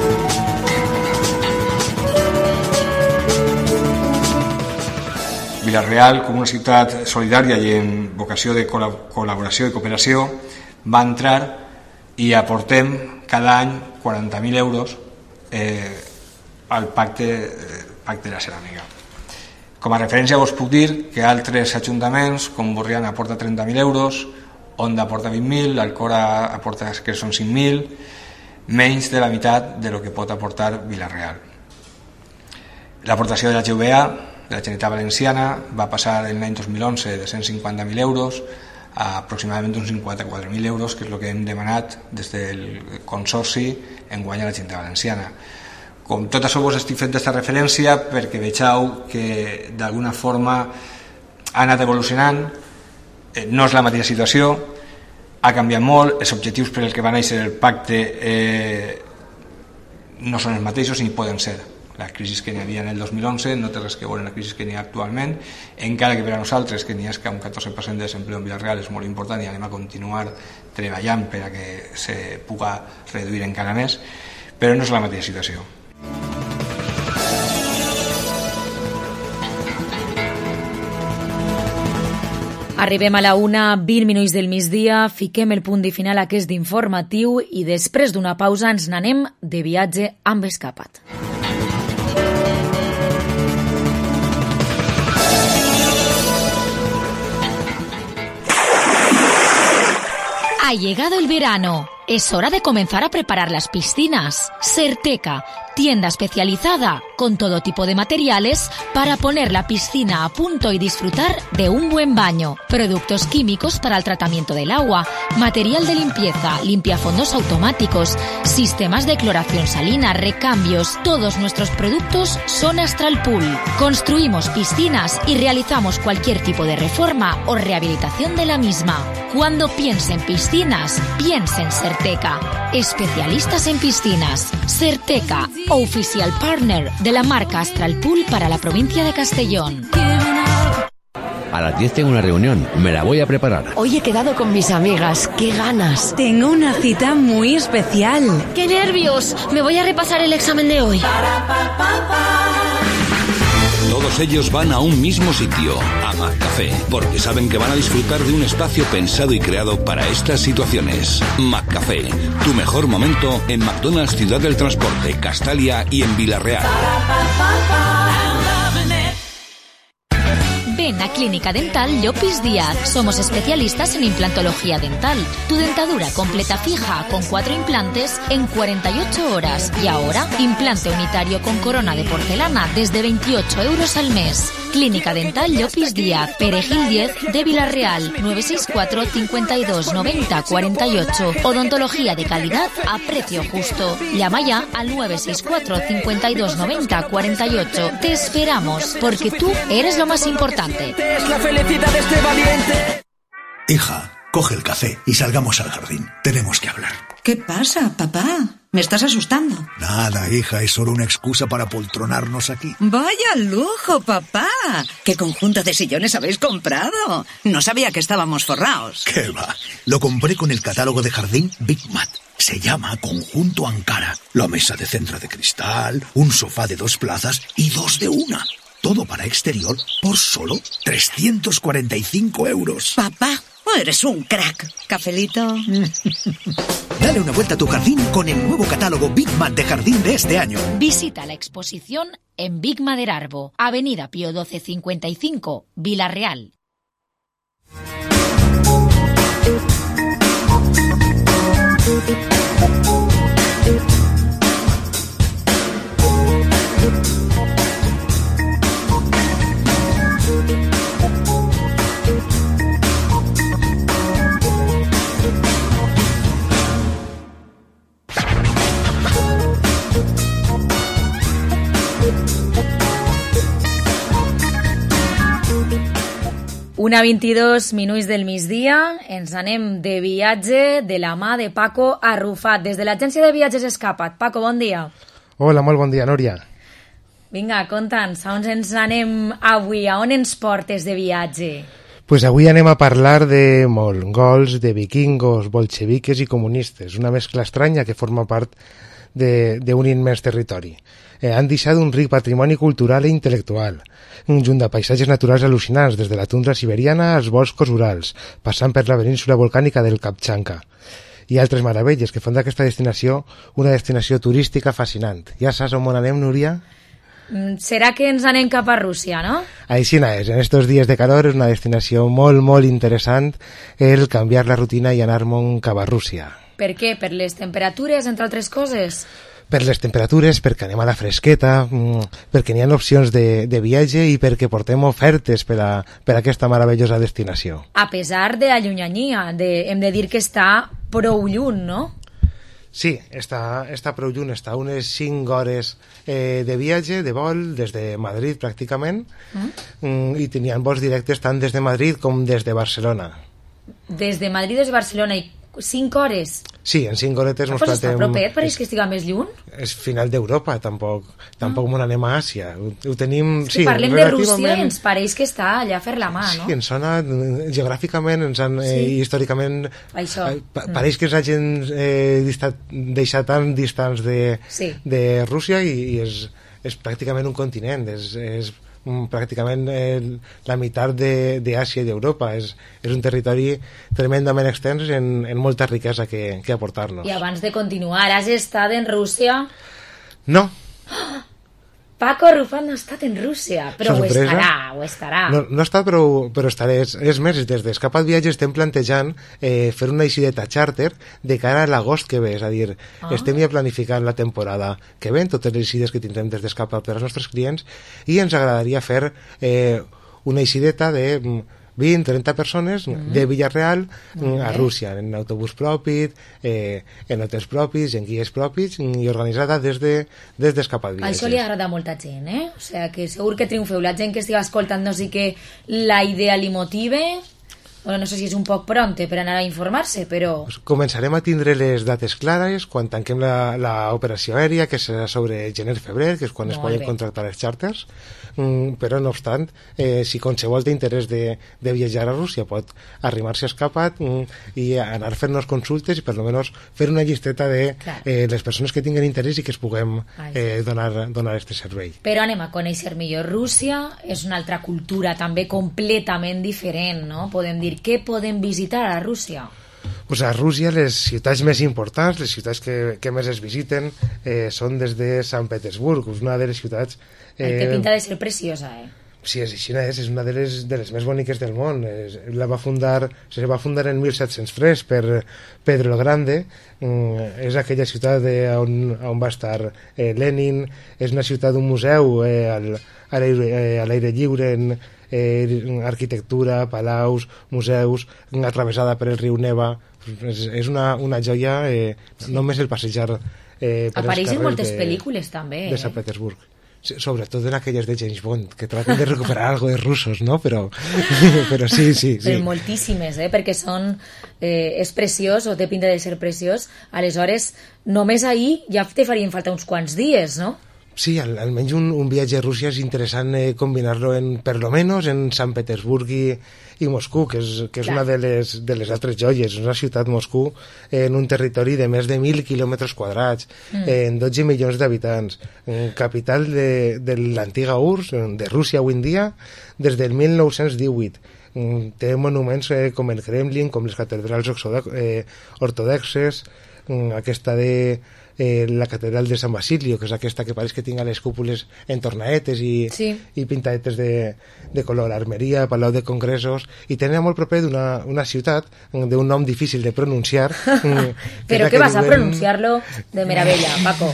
Vila-real, com una ciutat solidària i en vocació de col·laboració i cooperació, va entrar i aportem cada any 40.000 euros al pacte de la ceràmica. Com a referència us puc dir que altres ajuntaments, com Borriana aporta 30.000 euros, Onda aporta 20.000, Alcora aporta que són 5.000, menys de la meitat de lo que pot aportar Vila-real. L'aportació de la GVA, de la Generalitat Valenciana, va passar en l'any 2011 de 150.000 euros a aproximadament uns 54.000 euros, que és el que hem demanat des del Consorci enguany a la Generalitat Valenciana. Com tot això vos estic fent aquesta referència perquè vegeu que d'alguna forma ha anat evolucionant, no és la mateixa situació, ha canviat molt, els objectius per als que va néixer el pacte no són els mateixos ni poden ser. La crisi que n'hi havia en el 2011 no té res que veure amb la crisi que n'hi ha actualment, encara que per a nosaltres, que n'hi ha un 14% de desempleo en Vila-real és molt important i anem a continuar treballant per a que se pugui reduir encara més, però no és la mateixa situació. Arribem a la 1:20 del migdia, fiquem el punt de final a aquest informatiu i després d'una pausa ens n'anem de viatge amb Escapat. Ha llegado el verano. Es hora de comenzar a preparar las piscinas. Serteca, tienda especializada con todo tipo de materiales para poner la piscina a punto y disfrutar de un buen baño. Productos químicos para el tratamiento del agua, material de limpieza, limpiafondos automáticos, sistemas de cloración salina, recambios. Todos nuestros productos son Astral Pool. Construimos piscinas y realizamos cualquier tipo de reforma o rehabilitación de la misma. Cuando piense en piscinas, piense en Serteca. Especialistas en piscinas. Serteca, oficial partner de la marca Astral Pool para la provincia de Castellón. A las 10 tengo una reunión, me la voy a preparar. Hoy he quedado con mis amigas, qué ganas. Tengo una cita muy especial. ¡Qué nervios! Me voy a repasar el examen de hoy. Todos ellos van a un mismo sitio, a McCafé, porque saben que van a disfrutar de un espacio pensado y creado para estas situaciones. McCafé, tu mejor momento en McDonald's Ciudad del Transporte, Castalia y en Vila-real. Ven a Clínica Dental Llopis Díaz. Somos especialistas en implantología dental. Tu dentadura completa fija con 4 implantes en 48 horas. Y ahora, implante unitario con corona de porcelana desde 28 euros al mes. Clínica Dental Llopis Díaz, Perejil 10 de Vila-real, 964 52 90 48. Odontología de calidad a precio justo. Llama ya al 964 52 90 48. Te esperamos, porque tú eres lo más importante. Es la felicidad de este valiente. Hija, coge el café y salgamos al jardín. Tenemos que hablar. ¿Qué pasa, papá? Me estás asustando. Nada, hija, es solo una excusa para poltronarnos aquí. ¡Vaya lujo, papá! ¿Qué conjunto de sillones habéis comprado? No sabía que estábamos forraos. ¿Qué va? Lo compré con el catálogo de jardín Big Mat. Se llama Conjunto Ankara. La mesa de centro de cristal, un sofá de 2 plazas y 2 de 1. Todo para exterior por solo 345 euros. Papá, eres un crack. ¿Cafelito? Dale una vuelta a tu jardín con el nuevo catálogo Big Mat de jardín de este año. Visita la exposición en Big Mader Arbo, Avenida Pío 1255, Vila-real. Una 22 minuts del migdia, ens anem de viatge de la mà de Paco Arrufat, des de l'agència de viatges Escapa't. Paco, bon dia. Hola, molt bon dia, Núria. Vinga, conta'ns, a on ens anem avui? A on ens portes de viatge? Pues avui anem a parlar de mongols, de vikingos, bolxeviques i comunistes, una mescla estranya que forma part d'un immens territori. Han deixat un ric patrimoni cultural i intel·lectual, un junt de paisatges naturals al·lucinants, des de la tundra siberiana als boscos urals, passant per la península volcànica del Kamtxatka, i altres meravelles que fan d'aquesta destinació una destinació turística fascinant. Ja saps on anem, Núria? Serà que ens anem cap a Rússia, no? Així és, en estos dies de calor és una destinació molt, molt interessant el canviar la rutina i anar-me'n cap a Rússia. Per què? Per les temperatures, entre altres coses? Per les temperatures, perquè anem a la fresqueta, perquè n'hi ha opcions de viatge i perquè portem ofertes per a aquesta meravellosa destinació. A pesar de la llunyania, hem de dir que està prou lluny, no? Sí, està prou lluny, està unes 5 hores de viatge, de vol, des de Madrid pràcticament, i tenien vols directes tant des de Madrid com des de Barcelona. Des de Madrid des de Barcelona i 5 hores? Sí, en 5 horetes ens platem... Està propet, pareix que estiga més lluny? És final d'Europa, tampoc m'on anem a Àsia. Ho tenim... Sí, parlem de Rússia i ens pareix que està allà a fer la mà, no? Sí, ens sona geogràficament, històricament... Això. Pareix que ens hagin deixat tan distants de Rússia i és pràcticament un continent, és pràcticament la meitat d'Àsia i d'Europa. És un territori tremendament extens en molta riquesa que aportar-nos. I abans de continuar, has estat en Rússia? No. Paco Arrufat no ha estat en Rússia, però sorpresa. ho estarà. No ha estat, però estaré. És més, des d'Escapat Viatges estem plantejant fer una eixideta charter de cara a l'agost que ve, és a dir, estem ja planificant la temporada que ve, totes les eixides que tindrem des d'Escapat per als nostres clients, i ens agradaria fer una eixideta de 20-30 persones de Villarreal a Rússia, en autobús propi, en hotels propis, en guies propis, i organitzada des d'Escapat Viatges. Això li agrada a molta gent, O sigui, que segur que triomfeu. La gent que estigui escoltant, no sé que la idea li motive. Bueno, no sé si és un poc pronte per anar a informar-se, però... Començarem a tindre les dates clares quan tanquem l'operació aèria, que serà sobre gener-febrer, que és quan es poden contractar els xàrters, però no obstant, si qualsevol té interès de viatjar a Rússia pot arrimar-se a Escapat i anar fent-nos consultes i per almenys fer una llisteta de les persones que tinguen interès i que es puguem donar este servei. Però anem a conèixer millor Rússia, és una altra cultura també completament diferent, no? Podem dir, què podem visitar a Rússia? Pues a Rússia les ciutats més importants, les ciutats que més es visiten són des de Sant Petersburg, una de les ciutats... Té pinta de ser preciosa, Sí, és així, és una de les més boniques del món. Se va fundar en 1703 per Pedro el Grande. És aquella ciutat on va estar Lenin. És una ciutat d'un museu a l'aire lliure, en arquitectura, palaus, museus, atravessada per el riu Neva. És una joia, només el passejar per els apareixen carrers moltes pel·lícules també de Sant Petersburg, sobretot en aquelles de James Bond, que traten de recuperar algo de russos, no? Però sí. Però moltíssimes, perquè és preciós, o té pinta de ser preciós. Aleshores, només ahir ja te farien falta uns quants dies, no? Sí, almenys un viatge a Rússia és interessant combinarlo per lo menos en Sant Petersburg i Moscou, que és una de les altres joies. És una ciutat, Moscou, en un territori de més de 1.000 quilòmetres quadrats, en 12 milions d'habitants, capital de l'antiga URSS, de Rússia avui en dia, des del 1918. Té monuments com el Kremlin, com les catedrals ortodoxes, aquesta de la catedral de Sant Basilio, que és aquesta que pareix que tinga les cúpules en tornaetes i pintadetes de color, armeria, palau de congressos, i tenia molt proper d'una ciutat d'un nom difícil de pronunciar. Però què vas a pronunciar-lo de meravella, Paco?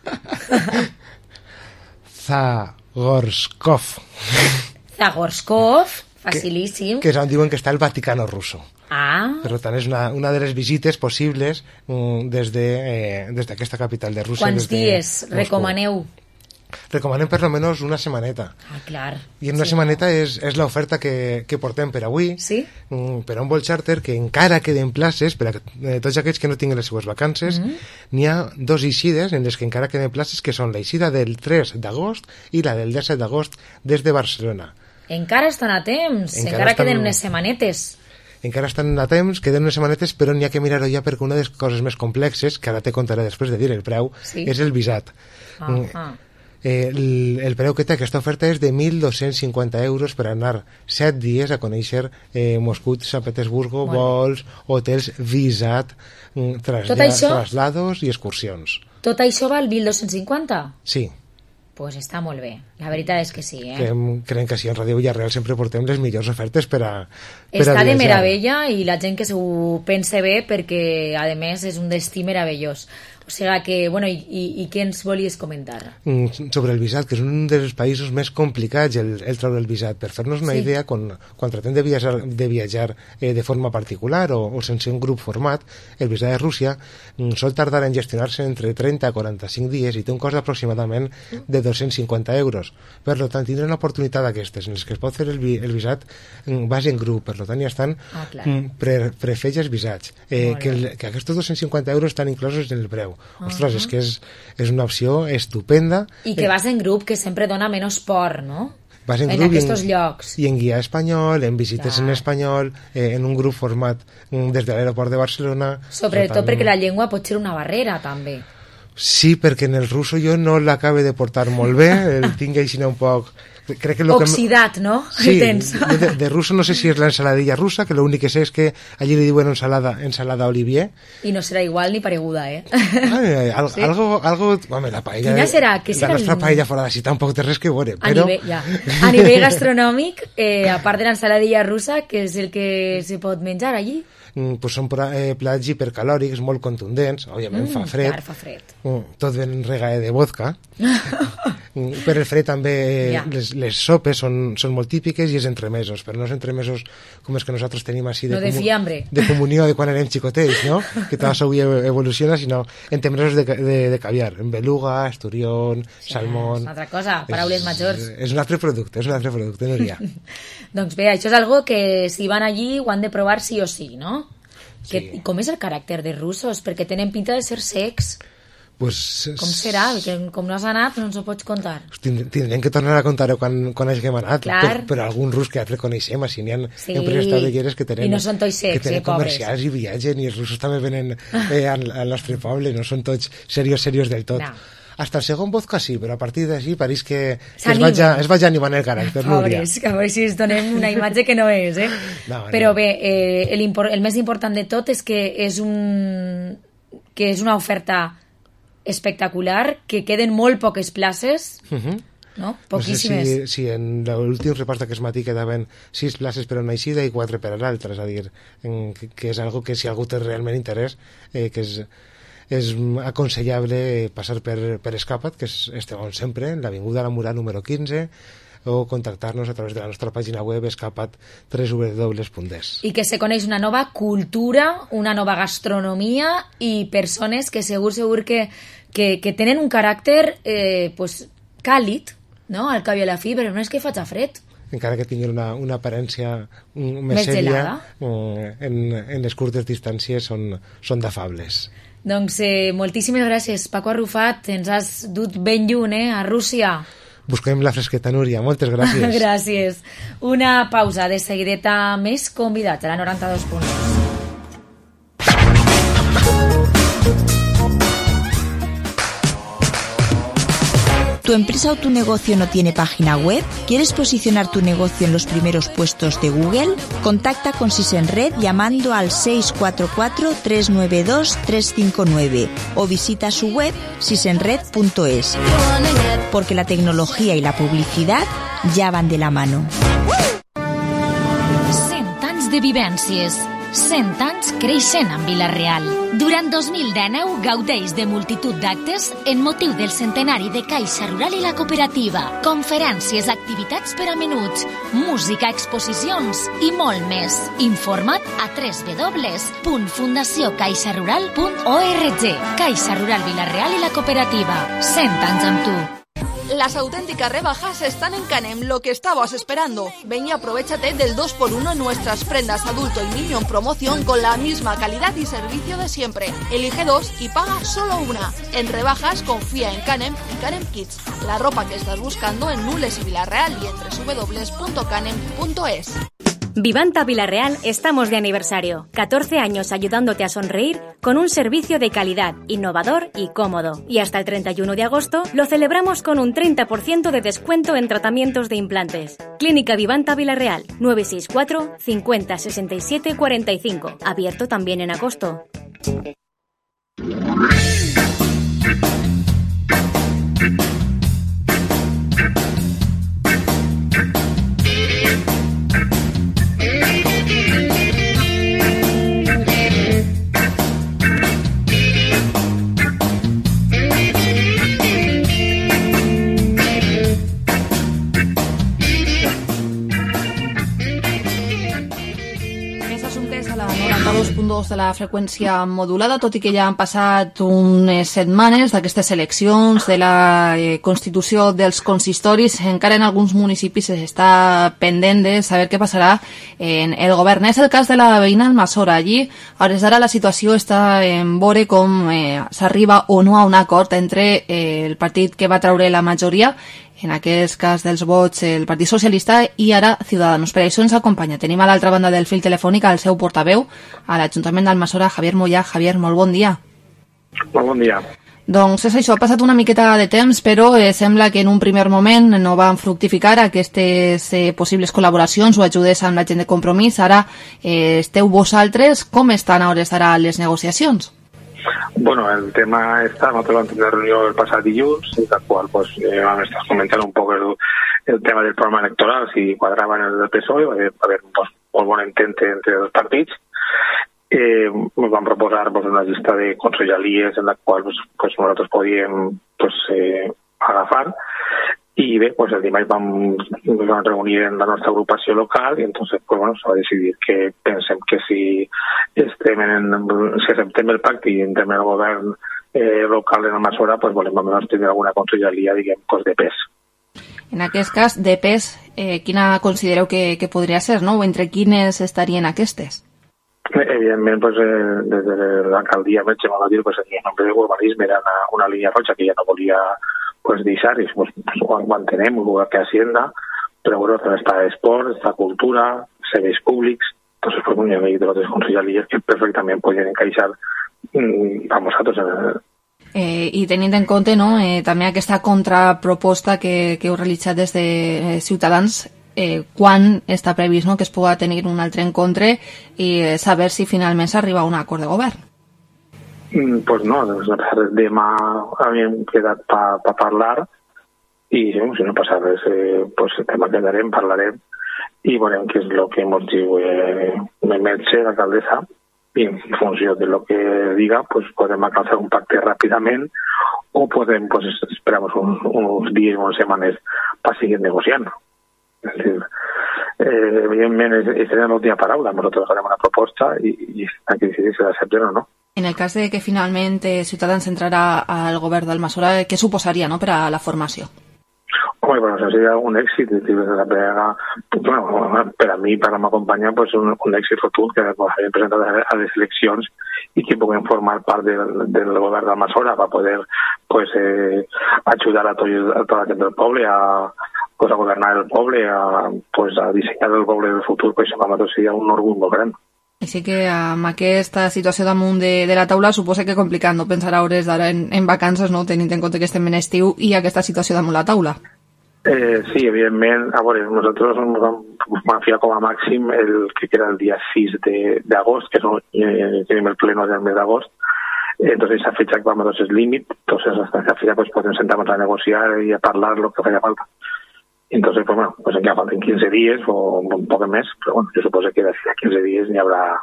Zagorskov, facilíssim. Que és on diuen que està el Vaticano russo. Per tant, és una de les visites possibles des d'aquesta capital de Rússia. Quants dies recomaneu? Recomanem per almenys una setmaneta. Clar. I en una setmaneta és l'oferta que portem per avui, per a un vol charter, que encara queden places per a tots aquells que no tinguin les seues vacances. N'hi ha 2 eixides en les que encara queden places, que són l'eixida del 3 d'agost i la del 17 d'agost des de Barcelona. Encara estan a temps, encara queden unes setmanetes. Encara estan a temps, queden unes setmanetes, però n'hi ha que mirar-ho ja, perquè una de les coses més complexes, que ara te contaré després de dir el preu, és el visat. El preu que té aquesta oferta és de 1.250 euros per anar 7 dies a conèixer Moscou, Sant Petersburgo, vols, hotels, visat, traslados i excursions. Tot això val 1.250? Sí. Pues està molt bé, la veritat és que sí. Creiem que sí, en Ràdio Villarreal sempre portem les millors ofertes per a està de meravella, i la gent que s'ho pense bé, perquè a més és un destí meravellós. O sigui que, bueno, i què ens volies comentar? Sobre el visat, que és un dels països més complicats el treure el visat. Per fer-nos una idea, quan tratem de viatjar de forma particular o sense un grup format, el visat de Rússia sol tardar en gestionar-se entre 30 a 45 dies i té un cost aproximadament de 250 euros. Per tant, tindrà una oportunitat d'aquestes en les que es pot fer el visat base en grup. Per tant, ja estan prefets els visats. Que aquests 250 euros estan inclosos en el preu. Ostres, és que és una opció estupenda. I que vas en grup, que sempre dona menys por, no? Vas en grup aquests llocs. I en guia espanyol, en visites en espanyol, en un grup format des de l'aeroport de Barcelona. Sobretot perquè la llengua pot ser una barrera, també. Sí, perquè en el russo jo no l'acabe de portar molt bé, el tinc així un poc crec que lo oxidat, ¿no? Sí, de ruso no sé si es la ensaladilla rusa, que lo único que sé es que allí le diuen ensalada Olivier. I no serà igual ni pareguda, ¿eh? Ay, sí. Algo, home, la paella... Quina serà? La nostra paella fora d'ací tampoc té res que veure, però... A nivell gastronòmic, a part de l'ensaladilla russa, què és el que se pot menjar allí? Pues són plats hipercalòrics, molt contundents, òbviament fa fred. Clar, fa fred. Tot ben regae de vodka. Per el fred també les sopes són molt típiques i els entremesos, però no els entremesos com els que nosaltres tenim així de comunió de quan érem xicotets, no? Que tot això avui evoluciona, sinó entremesos de caviar, en beluga, esturión, salmón... És una altra cosa, paraules majors. És un altre producte, Núria. Doncs bé, això és algo que si van allí ho han de provar sí o sí, no? Sí. Com és el caràcter de russos? Perquè tenen pinta de ser secs. Pues, com serà? Que com no has anat no ens ho pots contar. Tindrem que tornar a contar-ho quan hàgim anat, per algun rus que altres coneixem, així n'hi ha empreses tabelleres que tenen, i no són tots secs, que tenen comercials i viatgen, i els russos també venen al nostre poble, no són tots serios del tot. No. Hasta el segon vodka sí, però a partir d'ací pareix que es vaig animant el caràcter, Núria. A veure si ens donem una imatge que no és, eh? No, però bé, el més important de tot és que és una oferta espectacular, que queden molt poques places, no? Poquíssimes. No sé si en l'últim repàs d'aquest matí quedaven 6 places per a una eixida i 4 per a l'altra, és a dir, que és algo que si algú té realment interès, que és aconsellable passar per Escapat, que estem on sempre, en l'Avinguda La Murà número 15, o contactar-nos a través de la nostra pàgina web escapat.www.es. I que se coneix una nova cultura, una nova gastronomia i persones que segur que tenen un caràcter càlid, no? Al cap i a la fi, però no és que faci fred. Encara que tinguin una aparència més sèria, en les curtes distàncies són d'afables. Doncs moltíssimes gràcies, Paco Arrufat, ens has dut ben lluny, a Rússia. Busquem la fresqueta, Núria, moltes gràcies. Gràcies. Una pausa, de seguideta més convidats a la 92.2. ¿Tu empresa o tu negocio no tiene página web? ¿Quieres posicionar tu negocio en los primeros puestos de Google? Contacta con Sisenred llamando al 644-392-359 o visita su web sisenred.es, porque la tecnología y la publicidad ya van de la mano. 100 anys de vivències, 100 anys creixent en Vila-real. Durant 2019 gaudeix de multitud d'actes en motiu del centenari de Caixa Rural i la Cooperativa. Conferències, activitats per a menuts, música, exposicions i molt més. Informa't a www.fundaciocaixarural.org. Caixa Rural Vila-real i la Cooperativa. 100 anys amb tu. Las auténticas rebajas están en Canem, lo que estabas esperando. Ven y aprovéchate del 2x1 en nuestras prendas adulto y niño en promoción con la misma calidad y servicio de siempre. Elige 2 y paga solo una. En rebajas confía en Canem y Canem Kids. La ropa que estás buscando en Nules y Vila-real y en www.canem.es. Vivanta Vila-real estamos de aniversario. 14 años ayudándote a sonreír con un servicio de calidad, innovador y cómodo. Y hasta el 31 de agosto lo celebramos con un 30% de descuento en tratamientos de implantes. Clínica Vivanta Vila-real, 964 50 67 45. Abierto también en agosto. A la 92.2 de la freqüència modulada, tot i que ja han passat unes setmanes d'aquestes eleccions, de la constitució dels consistoris, encara en alguns municipis s'està pendent de saber què passarà en el govern. És el cas de la veïna Almassora. Allí, a hores d'ara, la situació està en veure com s'arriba o no a un acord entre el partit que va treure la majoria, en aquest cas dels vots, el Partit Socialista, i ara Ciudadanos. Per això ens acompanya. Tenim a l'altra banda del fil telefònic el seu portaveu a l'Ajuntament d'Almassora, Javier Mollà. Javier, molt bon dia. Molt bon dia. Doncs és això, ha passat una miqueta de temps, però sembla que en un primer moment no van fructificar aquestes possibles col·laboracions o ajudes amb la gent de Compromís. Ara esteu vosaltres, com estan a hores d'ara les negociacions? Bueno, el tema está, nosotros vamos a tener reunión el pasado dilluns, en la cual pues van a estar comentando un poco el tema del programa electoral, si cuadraban el del PSOE, va a haver pues, un bon entente entre dos partits. Nos van proposar pues, una llista de consellalies en la qual pues, nosaltres podíem pues, agafar. Y pues el dimarts vam reunir en la nostra agrupació local i entonces pues, bueno, se va decidir que pensem que si acceptem el pacte i entrem en el govern local en Almassora, pues volem almenys tenir alguna conselleria, diguem, pues, de pes. En aquest cas, de pes, quina considereu que podria ser, no? O entre quines estarien aquestes? Evidentment, pues, des de l'alcaldia Metge va dir pues, que el nombre d'urbanisme era una línia roja que ja no volia pues deixar, y pues ho entenem, igual que Hacienda, però bueno, està esport, està cultura, serveis públics, entonces pues un nivell de les conselleries que perfectament podien encaixar a nosaltres. I tenint en compte, no, també aquesta contraproposta que heu realitzat des de Ciutadans, quan està previst, no, que es pugui tenir un altre encontre i saber si finalment s'arriba a un acord de govern? Pues no, demà havíem quedat per parlar i si no passa res, pues demà quedarem, parlarem i veurem què és el que ens diu Metge, l'alcaldessa, i en funció de lo que diga, pues podem alcançar un pacte ràpidament o podem, pues esperar uns dies o unes setmanes per seguir negociant. És dir, evidentment, seria l'última paraula, nosaltres farem una proposta i aquí decidir si l'accepten o no. En el cas de que finalment Ciutadans entrarà al govern d'Almassora, què suposaria, no, per a la formació? Home, bueno, això seria un èxit. Bueno, per a mi, per a la meva companya, pues, un èxit rotund que haguem presentat a les eleccions i que puguem formar part del govern d'Almassora per poder pues, ajudar a tota la gent del poble a governar el poble, a dissenyar el poble del futur, pues, això per a nosaltres seria un orgull molt gran. Així que amb aquesta situació damunt de la taula suposa que complicat no pensar a hores d'ara en vacances, no, tenint en compte que estem en estiu i aquesta situació damunt la taula. Sí, evidentment, a veure, nosaltres vam fiar com a màxim el que era el dia 6 d'agost, que tenim el pleno del mes d'agost, entonces esa fecha que vamos a es límit, entonces hasta esa fecha pues podemos sentarnos a negociar y a hablar lo que vaya falta. Entonces, pues bueno, pues ya faltan 15 días o un poco més, però bueno, jo suposo que d'aquí a 15 dies n'hi haurà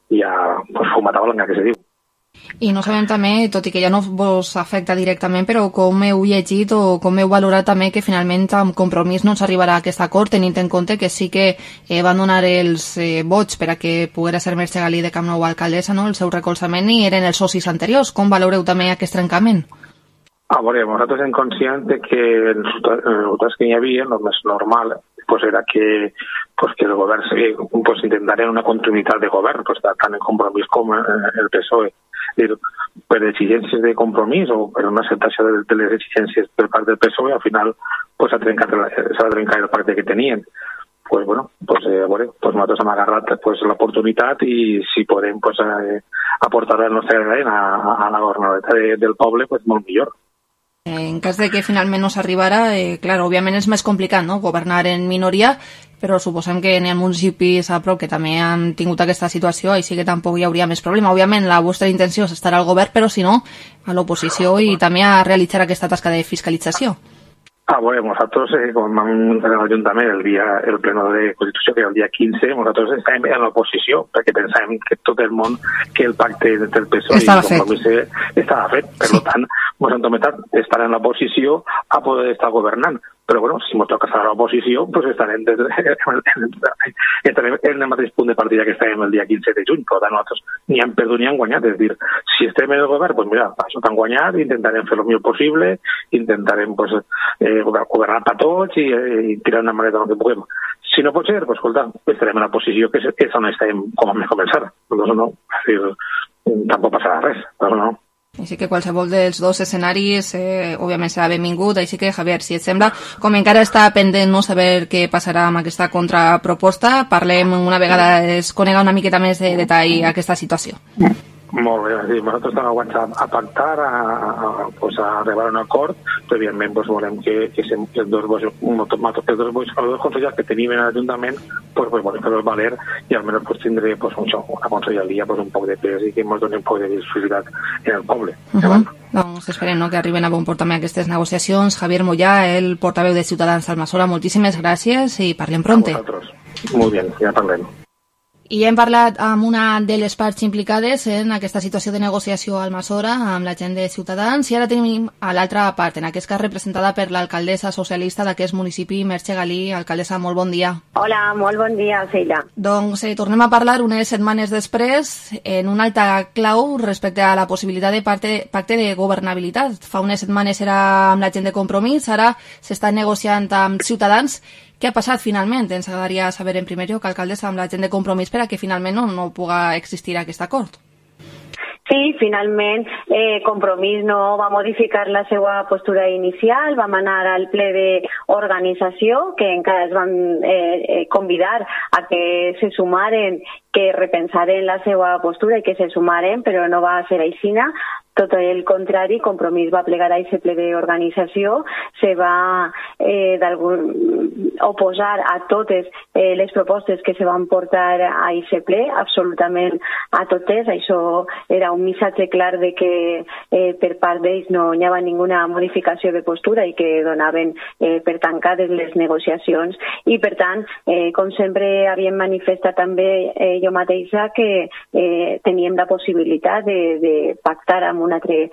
ja pues, fumata blanca, que se diu. I no sabem també, tot i que ja no vos afecta directament, però com heu llegit o com heu valorat també que finalment amb Compromís no s'arribarà a aquest acord, tenint en compte que sí que van donar els vots per a que poguera ser Mercè Galí de Camp Nou alcaldessa, no, el seu recolzament, i eren els socis anteriors. Com valoreu també aquest trencament? A veure, nosaltres som conscients que els resultats que hi havia, el més normal, pues era que el govern pues, intentarien una continuïtat de govern, pues, tant en Compromís com el PSOE. Per exigències de Compromís o per una acceptació de les exigències per part del PSOE, al final pues, s'ha de trencar el pacte que tenien. Pues, bueno, pues, a veure, pues, nosaltres hem agarrat pues, l'oportunitat i si podem pues, aportar el nostre granell a la governabilitat del poble, pues, molt millor. En cas de que finalment no s'arribara, clar, òbviament és més complicat, no?, governar en minoria, però suposem que n'hi ha municipis a prop que també han tingut aquesta situació, així que tampoc hi hauria més problema. Òbviament la vostra intenció és estar al govern, però si no, a l'oposició i també a realitzar aquesta tasca de fiscalització. Bueno, nosaltres, com vam entrar a l'Ajuntament el pleno de Constitució, que era el dia 15, nosaltres estàvem en l'oposició, perquè pensàvem que tot el món, que el pacte entre el PSOE i el Compromís estava fet. Per tant, ens hem tomat estar en l'oposició a poder estar governant. Però, bueno, si ens toca estar a l'oposició, doncs estarem en el mateix punt de partida que estàvem el dia 15 de juny. Per tant, nosaltres ni hem perdut ni hem guanyat. És dir, si estem en el govern, doncs mira, això t'han guanyat, intentarem fer el millor possible, intentarem pues, governar per tots i tirar una manera del que puguem. Si no pot ser, doncs, escolta, estarem en la posició que és on estem com a començar. Doncs no, és dir, tampoc passarà res. Doncs no. Així que qualsevol dels dos escenaris òbviament serà benvingut, així que Javier, si et sembla, com encara està pendent no saber què passarà amb aquesta contraproposta, parlem una vegada es conega una miqueta més de detall aquesta situació. Molt bé, sí, nosaltres estem aguantant a pactar, a arribar a un acord, però evidentment volem que els dos consellers que tenim en l'Ajuntament volem fer-los valer i almenys tindré una conselleria un poc de pes i que ens doni un poc de visibilitat en el poble. Doncs esperem que arriben a bon port també aquestes negociacions. Javier Mollà, el portaveu de Ciutadans d'Almassora, moltíssimes gràcies i parlem pronte. A vosaltres. Molt bé, ja parlem. I hem parlat amb una de les parts implicades en aquesta situació de negociació a Almassora amb la gent de Ciutadans i ara tenim a l'altra part, en aquest cas representada per l'alcaldessa socialista d'aquest municipi, Merche Galí. Alcaldessa, molt bon dia. Hola, molt bon dia, Sheila. Doncs tornem a parlar unes setmanes després en una alta clau respecte a la possibilitat de pacte de governabilitat. Fa unes setmanes era amb la gent de Compromís, ara s'està negociant amb Ciutadans. Què ha passat finalment? Ens agradaria saber en primer lloc, alcaldessa, amb la gent de Compromís per a que finalment no pugui existir aquest acord. Sí, finalment Compromís no va modificar la seva postura inicial, vam anar al ple d'organització, que encara es van convidar a que se sumaren, que repensaren la seva postura i que se sumaren, però no va ser aixina. Tot el contrari, Compromís va plegar a aquest ple d'organització, se va oposar a totes les propostes que se van portar a aquest ple, absolutament a totes. Això era un missatge clar de que per part d'ells no hi havia ninguna modificació de postura i que donaven per tancades les negociacions. I per tant, com sempre havíem manifestat també jo mateixa que teníem la possibilitat de pactar amb un altre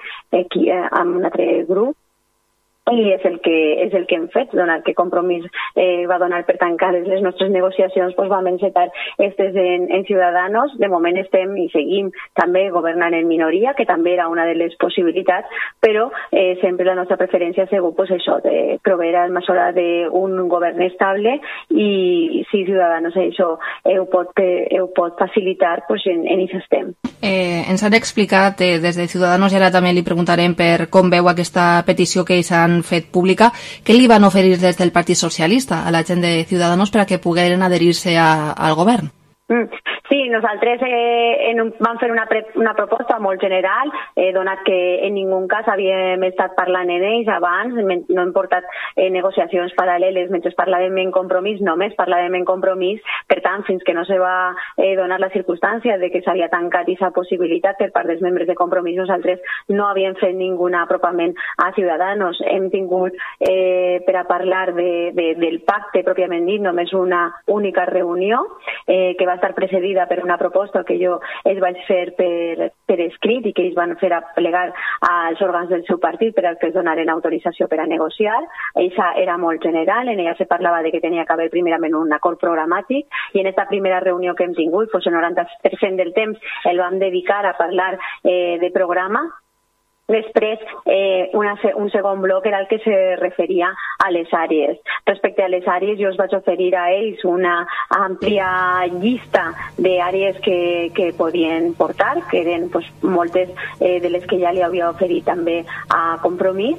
grup i és el que hem fet, donat que Compromís va donar per tancades les nostres negociacions, doncs vam encetar aquestes en Ciudadanos. De moment estem i seguim també governant en minoria, que també era una de les possibilitats, però sempre la nostra preferència ha sigut això, de proveir a Almassora d'un govern estable i si Ciudadanos això ho pot facilitar, doncs en això estem. Ens han explicat des de Ciudadanos i ara també li preguntarem per com veu aquesta petició que ells han fet pública. Què li van oferir des del Partit Socialista a la gent de Ciudadanos per a que pogueren adherir-se al govern? Sí, nosaltres vam fer una proposta molt general, donat que en ningú cas havíem estat parlant en ells abans, no hem portat negociacions paral·leles mentre parlàvem en Compromís, només parlàvem en Compromís. Per tant, fins que no se va donar la circumstància de que s'havia tancat aquesta possibilitat per part dels membres de Compromís, nosaltres no havíem fet ningú apropament a Ciudadanos. Hem tingut per a parlar del pacte pròpiament dit només una única reunió que va estar precedida per una proposta que jo es vaig fer per escrit i que ells van fer a plegar als òrgans del seu partit per a que es donaren autorització per a negociar. Eixa era molt general, en ella se parlava de que tenia que haver primerament un acord programàtic i en aquesta primera reunió que hem tingut, el 90% del temps el vam dedicar a parlar de programa. Després, un segon bloc era el que se referia a les àrees. Respecte a les àrees, jo us vaig oferir a ells una àmplia llista d'àrees que podien portar, que eren moltes de les que ja li havia oferit també a Compromís.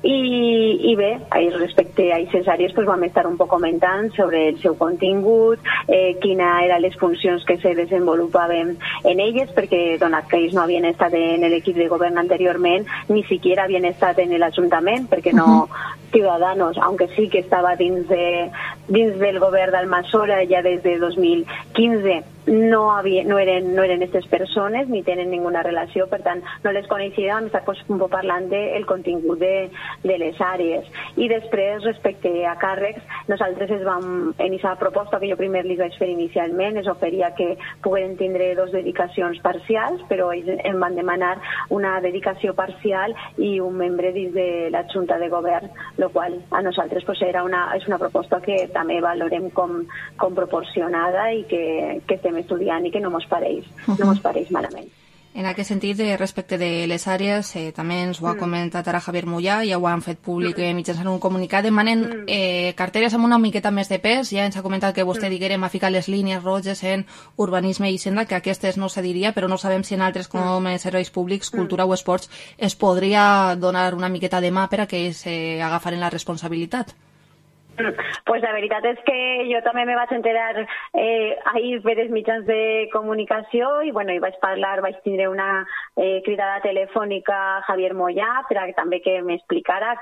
I bé, respecte a aquestes àrees vam estar un poc comentant sobre el seu contingut, quines eren les funcions que se desenvolupaven en elles, perquè donat que ells no havien estat en l'equip de govern anteriorment, ni siquiera habían estado en el ayuntamiento, porque no Ciudadanos, aunque sí que estaba dins del govern d'Almassora ja des de 2015, no eren aquestes persones ni tenen ninguna relació, per tant no les coneixia, vam estar parlant del contingut de les àrees. I després, respecte a càrrecs, nosaltres en aquesta proposta que jo primer li vaig fer inicialment, es oferia que pogueren tindre 2 dedicacions parcials, però ells em van demanar una dedicació parcial i un membre dins de la Junta de Govern, el qual a nosaltres és una proposta que també valorem com proporcionada i que estem estudiant i que no mos pareix malament. En aquest sentit, respecte de les àrees, també ens ho ha comentat ara Javier Mollà, ja ho han fet públic mitjançant un comunicat, demanen carteres amb una miqueta més de pes. Ja ens ha comentat que vostè diguérem a ficar les línies roges en urbanisme i hisenda, que aquestes no se diria, però no sabem si en altres com serveis públics, cultura o esports es podria donar una miqueta de mà per a que ells agafaren la responsabilitat. Pues la veritat és que jo també me vaig enterar ahir per els mitjans de comunicació i bueno, hi vaig tindre una cridada telefònica a Javier Moyà per a també que m'explicara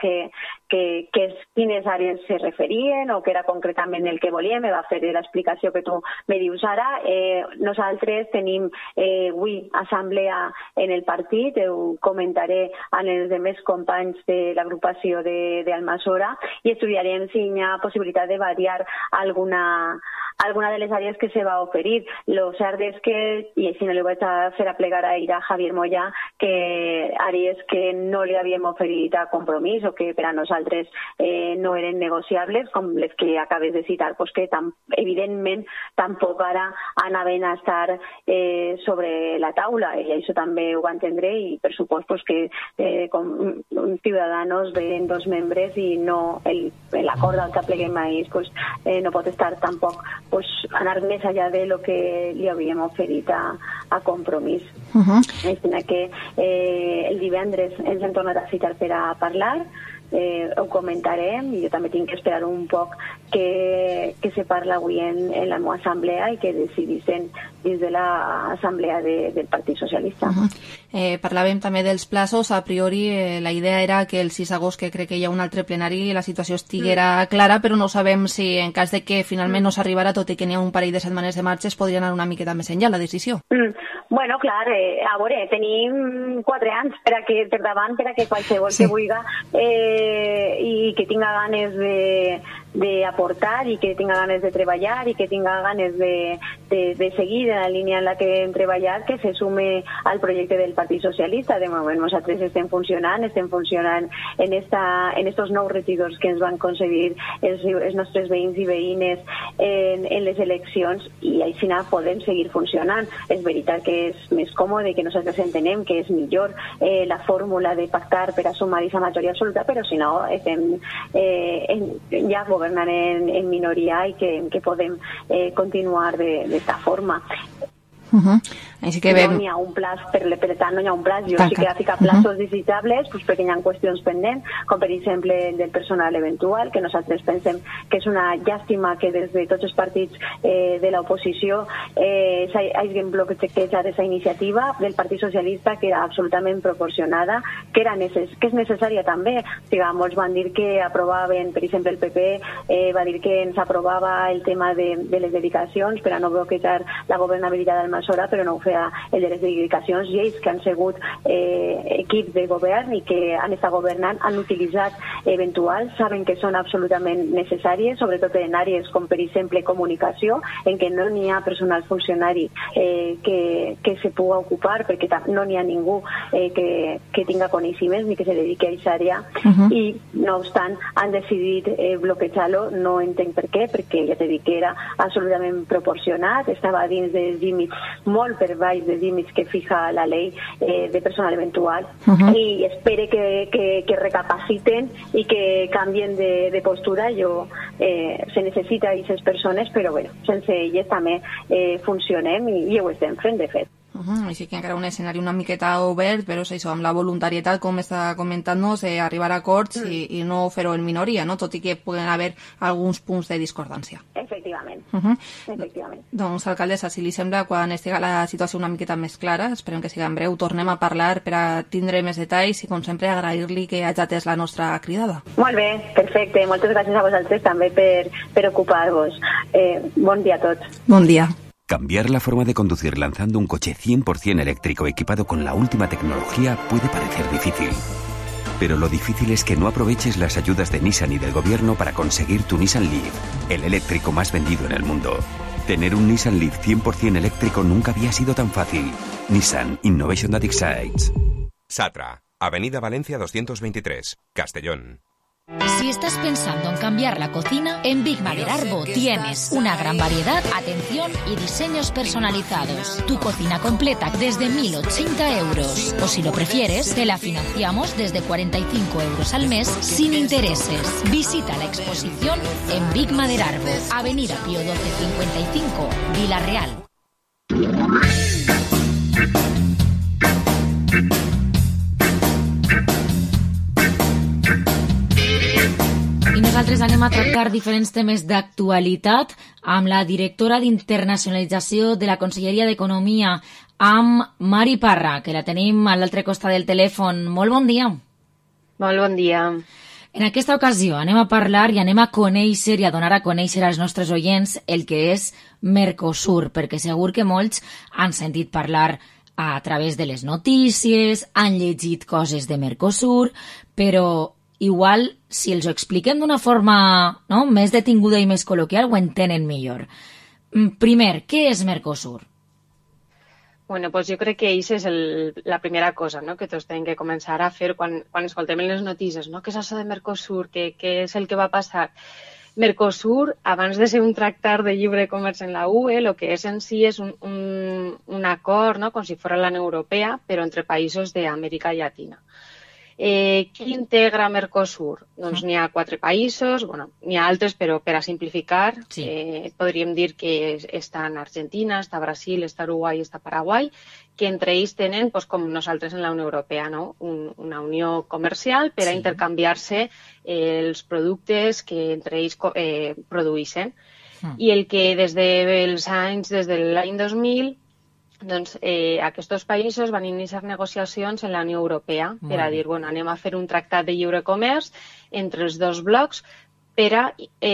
quines àrees se referien o què era concretament el que volia. Me va fer l'explicació que tu me dius ara. Nosaltres tenim avui assemblea en el partit, ho comentaré amb els altres companys de l'agrupació d'Almassora i estudiarem si hi ha possibilitat de variar alguna de les àrees que se va oferir. Lo cert és que, i així no li vaig a fer a plegar a Javier Moyà, que àrees que no li havíem oferit a Compromís o que per a nosaltres no eren negociables, com les que acabes de citar, pues que evidentment tampoc ara anaven a estar sobre la taula, i això també ho va entendre, i per supost pues, que com ciutadans venen dos membres i no l'acord al que pleguem ahir pues, no pot estar tampoc pues, anar més allà de lo que li havíem oferit a Compromís. Així que el divendres ens hem tornat a citar per a parlar, ho comentarem i jo també tinc que esperar un poc que se parla avui en la meva assemblea i que decidissin dins de l'assemblea del Partit Socialista. Parlàvem també dels plaços. A priori la idea era que el 6 d'agost, que crec que hi ha un altre plenari, la situació estiguera clara, però no sabem si en cas de que finalment no s'arribara, tot i que n'hi ha un parell de setmanes de marxa, es podria anar una miqueta més enllà la decisió. Bueno, clar, a veure, tenim 4 anys per davant per a que qualsevol que vulgui i que tinga ganes d'aportar i que tinga ganes de treballar i que tinga ganes de seguir en la línia en la que hem treballat, que se sume al projecte del Partit Socialista. De moment nosaltres estem funcionant en estos nous regidors que ens van concedir els nostres veïns i veïnes en les eleccions i així podem seguir funcionant. És veritat que és més còmode, que nosaltres entenem que és millor la fórmula de pactar per a sumar aquesta majoria absoluta, però si no estem ja governant en minoria i que podem continuar d'esta forma. Així que no n'hi ha un plaç, per tant no hi ha un plaç. Jo sí que ha ficat plaços desitjables perquè hi ha qüestions pendents, com per exemple del personal eventual, que nosaltres pensem que és una llàstima que des de tots els partits de l'oposició hagin bloquejat aquesta iniciativa del Partit Socialista, que era absolutament proporcionada, que és necessària també. Molts van dir que aprovaven, per exemple el PP va dir que ens aprovava el tema de les dedicacions per a no bloquejar la governabilitat d'Almassora, però no ho feia el de les dedicacions, i ells que han sigut equips de govern i que han estat governant han utilitzat eventuals, saben que són absolutament necessàries, sobretot en àrees com per exemple comunicació, en què no n'hi ha personal funcionari que se pugui ocupar perquè no n'hi ha ningú que tinga coneixements ni que se dediqui a aquesta àrea, i no obstant han decidit bloquejar-lo. No entenc per què, perquè ja t'he dit que era absolutament proporcionat, estava dins dels límits, molt per baix dels límits que fija la llei de personal eventual, i espero que recapaciten i que canvien de postura. Se necessita aquestes persones, però bueno, sense elles també funcionem i ho estem fent, de fet. Així que encara un escenari una miqueta obert, però és això, amb la voluntarietat, com està comentant-nos, arribar a acords i no fer-ho en minoria, no? Tot i que poden haver alguns punts de discordància. Efectivament. Doncs, alcaldessa, si li sembla, quan estigui la situació una miqueta més clara, esperem que siga en breu, tornem a parlar per a tindre més detalls i, com sempre, agrair-li que hagi atès la nostra cridada. Molt bé, perfecte. Moltes gràcies a vosaltres també per ocupar-vos. Bon dia a tots. Bon dia. Cambiar la forma de conducir lanzando un coche 100% eléctrico equipado con la última tecnología puede parecer difícil. Pero lo difícil es que no aproveches las ayudas de Nissan y del gobierno para conseguir tu Nissan Leaf, el eléctrico más vendido en el mundo. Tener un Nissan Leaf 100% eléctrico nunca había sido tan fácil. Nissan Innovation that excites. Satra, Avenida Valencia 223, Castellón. Si estás pensando en cambiar la cocina, en Big Madder Arbo tienes una gran variedad, atención y diseños personalizados. Tu cocina completa desde 1.080 euros. O si lo prefieres, te la financiamos desde 45 euros al mes sin intereses. Visita la exposición en Big Madder Arbo, Avenida Pío 1255, Vila-real. I nosaltres anem a tractar diferents temes d'actualitat amb la directora d'internacionalització de la Conselleria d'Economia, amb Mari Parra, que la tenim a l'altre costat del telèfon. Molt bon dia. Molt bon dia. En aquesta ocasió anem a parlar i anem a conèixer i a donar a conèixer als nostres oients el que és Mercosur, perquè segur que molts han sentit parlar a través de les notícies, han llegit coses de Mercosur, però igual, si els ho expliquem d'una forma més detinguda i més col·loquial, ho entenen millor. Primer, què és Mercosur? Bueno, pues jo crec que això és la primera cosa, no?, que tots hem de començar a fer quan escoltem les notícies, no? Què és això de Mercosur? Què és el que va passar? Mercosur, abans de ser un tractat de lliure comerç en la UE, el que és en si és un acord, no?, com si fos la Unió Europea, però entre països d'Amèrica Llatina. Qui integra Mercosur? Doncs n'hi ha 4 països, bueno, n'hi ha altres, però per a simplificar, podríem dir que estan Argentina, està Brasil, està Uruguai, està Paraguai, que entre ells tenen, com nosaltres en la Unió Europea, no?, una unió comercial per a intercanviar-se els productes que entre ells produeixen. I el que des de l'any 2000, doncs aquests països van iniciar negociacions en la Unió Europea per a dir, bueno, anem a fer un tractat de lliure comerç entre els dos blocs per a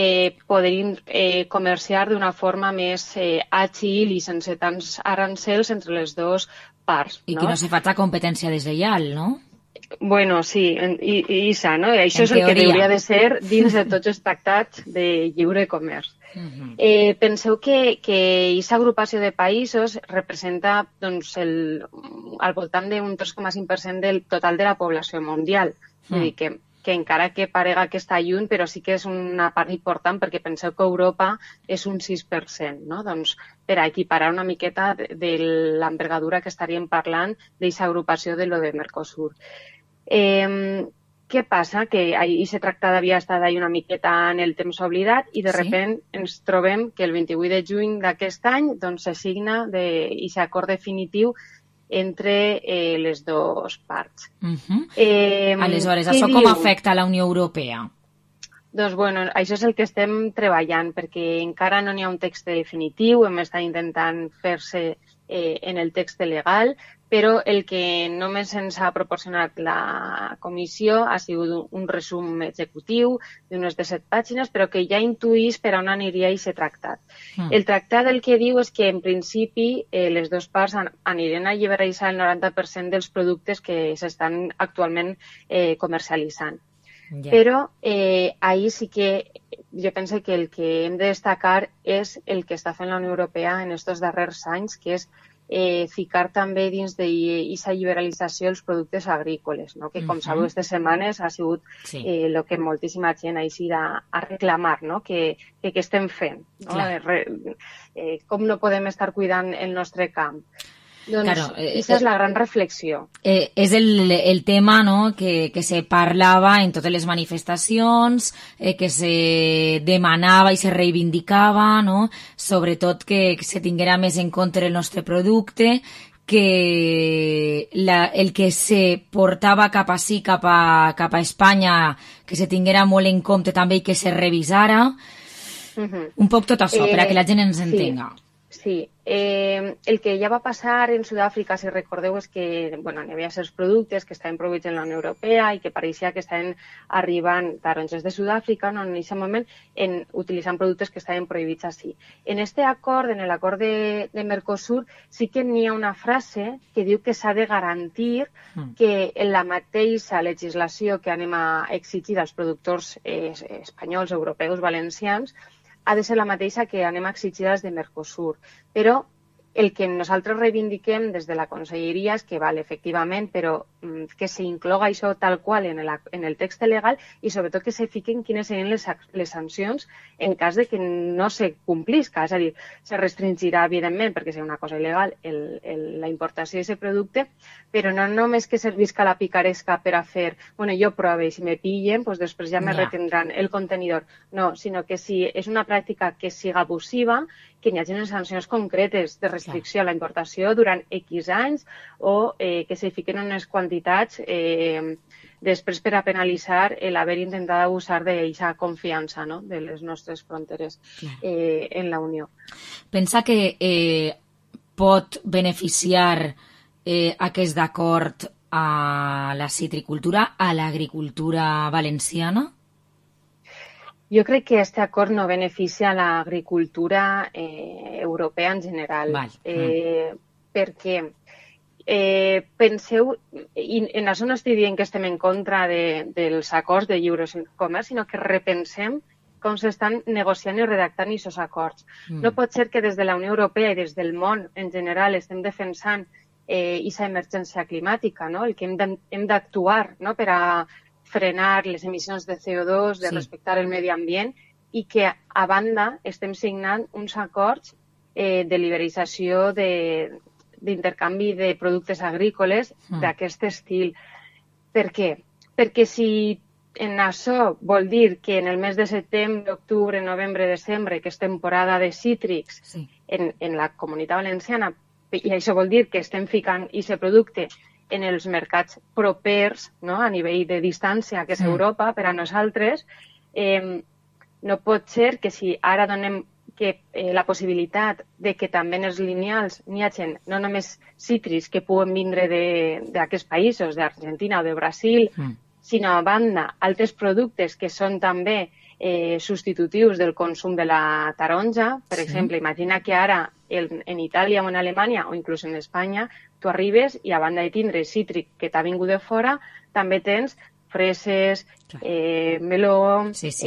poder comerciar d'una forma més àgil i sense tants arancels entre les dues parts. I que no se faci competència deslleial, no? Bueno, sí, i això, no? Això és el que hauria de ser dins de tots els tractats de lliure comerç. Penseu que aquesta agrupació de països representa al voltant d'un 3,5% del total de la població mundial. Vull dir que encara que parega que està lluny, però sí que és una part important, perquè penseu que Europa és un 6%, no? Doncs per a equiparar una miqueta de l'envergadura que estaríem parlant d'aquesta agrupació de lo de Mercosur. Què passa? Que aquest tractat havia estat una miqueta en el temps oblidat i de sobte ens trobem que el 28 de juny d'aquest any se signa aquest acord definitiu entre les dues parts. Aleshores, això com afecta a la Unió Europea? Doncs, bueno, això és el que estem treballant, perquè encara no n'hi ha un text definitiu, hem estat intentant fer-se en el text legal, però el que només ens ha proporcionat la comissió ha sigut un resum executiu d'unes 17 pàgines, però que ja intuïs per on aniria aquest tractat. El tractat el que diu és que, en principi, les dues parts aniran a lliberalitzar el 90% dels productes que s'estan actualment comercialitzant. Però ahir sí que jo penso que el que hem de destacar és el que està fent la Unió Europea en aquests darrers anys, que és ficar també dins d'aquesta liberalització els productes agrícoles, que com sabeu aquestes setmanes ha sigut el que moltíssima gent ha eixit a reclamar, que estem fent. Com no podem estar cuidant el nostre camp? Doncs aquesta és la gran reflexió. És el tema que se parlava en totes les manifestacions, que se demanava i se reivindicava, sobretot que se tinguera més en compte el nostre producte, que el que se portava cap ací, cap a Espanya, que se tinguera molt en compte també i que se revisara. Un poc tot això, per a que la gent ens entenga. Sí, el que ja va passar en Sud-àfrica, si recordeu, és que hi havia certs productes que estaven prohibits en la Unió Europea i que pareixia que estaven arribant taronges de Sud-àfrica en aquest moment utilitzant productes que estaven prohibits així. En aquest acord, en l'acord de Mercosur, sí que n'hi ha una frase que diu que s'ha de garantir que en la mateixa legislació que anem a exigir als productors espanyols, europeus, valencians, ha de ser la mateixa que anem a exigir als de Mercosur. Però el que nosaltres reivindiquem des de la conselleria és que val, efectivament, però que s'incloga això tal qual en el text legal i sobretot que se fiquen quines serien les sancions en cas de que no se complisca. És a dir, se restringirà, evidentment, perquè és una cosa il·legal, la importació d'aquest producte, però no només que servisca la picaresca per a fer, jo prove i si me pillen, després ja me retindran el contenidor. No, sinó que si és una pràctica que siga abusiva, que hi hagi unes sancions concretes de restricció a la importació durant X anys o que se fiquen unes quantitats després per a penalitzar l'haver intentat abusar d'aquesta confiança, no?, de les nostres fronteres en la Unió. Pensa que pot beneficiar aquest acord a la citricultura, a l'agricultura valenciana? Jo crec que aquest acord no beneficia a l'agricultura europea en general. Perquè penseu, i en això no estic dient que estem en contra dels acords de lliure comerç, sinó que repensem com s'estan negociant i redactant aquests acords. No pot ser que des de la Unió Europea i des del món en general estem defensant aquesta emergència climàtica, no? El que hem d'actuar, no?, per a frenar les emissions de CO2, de respectar el medi ambient, i que, a banda, estem signant uns acords de liberalització d'intercanvi de productes agrícoles d'aquest estil. Per què? Perquè si en això vol dir que en el mes de setembre, octubre, novembre, desembre, que és temporada de cítrics en la Comunitat Valenciana, i això vol dir que estem ficant aquest producte en els mercats propers, no?, a nivell de distància, que és Europa, per a nosaltres, no pot ser que si ara donem la possibilitat de que també en els lineals n'hi hagi no només cítrics que puguen vindre d'aquests països, d'Argentina o de Brasil, sinó a banda altres productes que són també substitutius del consum de la taronja. Per exemple, imagina que ara en Itàlia o en Alemanya o inclús en Espanya tu arribes i a banda de tindre cítric que t'ha vingut de fora, també tens freses, meló,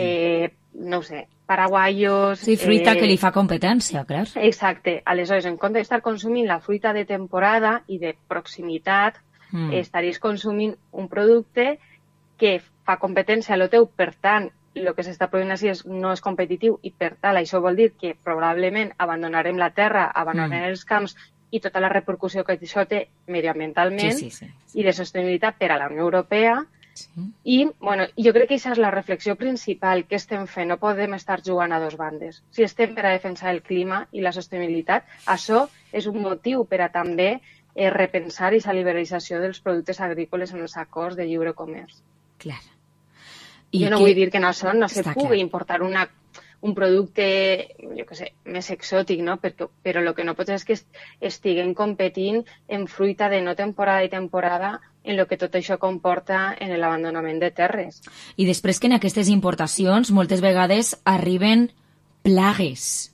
no ho sé, paraguaios... Sí, fruita que li fa competència, clar. Exacte. Aleshores, en compte d'estar consumint la fruita de temporada i de proximitat, estaries consumint un producte que fa competència a lo teu, per tant, el que s'està produint així no és competitiu i, per tant, això vol dir que probablement abandonarem la terra, abandonarem els camps i tota la repercussió que això té medioambientalment i de sostenibilitat per a la Unió Europea. I, bueno, jo crec que aquesta és la reflexió principal que estem fent. No podem estar jugant a dos bandes. Si estem per a defensar el clima i la sostenibilitat, això és un motiu per a també repensar aquesta liberalització dels productes agrícoles en els acords de lliure comerç. Clar. Jo no vull dir que no se pugui importar un producte, jo què sé, més exòtic, no? Però el que no pot ser és que estiguem competint en fruita de no temporada i temporada en el que tot això comporta en l'abandonament de terres. I després que en aquestes importacions moltes vegades arriben plagues,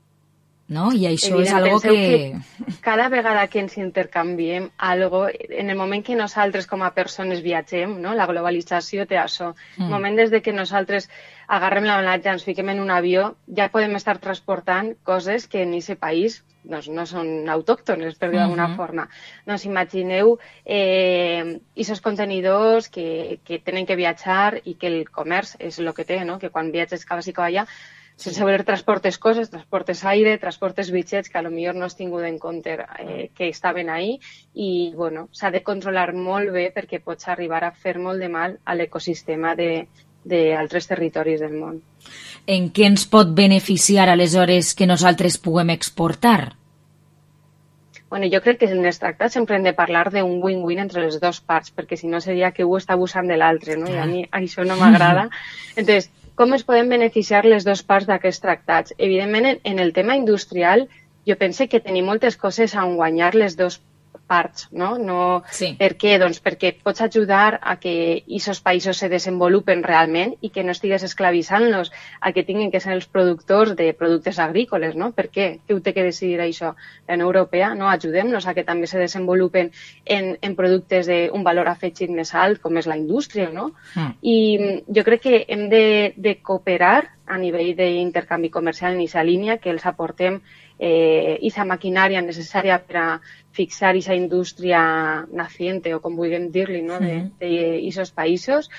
no? I això és algo que... Cada vegada que ens intercanviem algo, en el moment que nosaltres com a persones viatgem, no? La globalització té això. El moment des de que nosaltres agarrem la malatja, ens fiquem en un avió, ja podem estar transportant coses que en aquest país doncs, no són autòctones, per dir d'alguna forma. Doncs imagineu aquests contenidors que tenen que viatjar i que el comerç és el que té, no? Que quan viatges cap ací cap allà, sense voler transportes coses, transportes aire, transportes bitxets que potser no has tingut en compte que estaven ahí i bueno, s'ha de controlar molt bé perquè pots arribar a fer molt de mal a l'ecosistema d'altres territoris del món. En què ens pot beneficiar aleshores que nosaltres puguem exportar? Bueno, jo crec que en els tractats sempre hem de parlar d'un win-win entre les dues parts, perquè si no seria que un està abusant de l'altre, no? I a mi això no m'agrada. Entonces, com es poden beneficiar les dues parts d'aquests tractats? Evidentment, en el tema industrial, jo penso que tenim moltes coses a guanyar les dues parts, no? Per què? Doncs perquè pots ajudar a que aquests països se desenvolupen realment i que no estigues esclavitzant-los a que tinguin que ser els productors de productes agrícoles, no? Per què? Qui ho té que decidir això? La Unió Europea, no? Ajudem-los a que també se desenvolupen en productes d'un valor afegit més alt, com és la indústria, no? I jo crec que hem de cooperar a nivell d'intercanvi comercial en aquesta línia, que els aportem aquesta maquinària necessària per a fixar aquesta indústria naciente, o com vulguem dir-li, no? d'aquests països,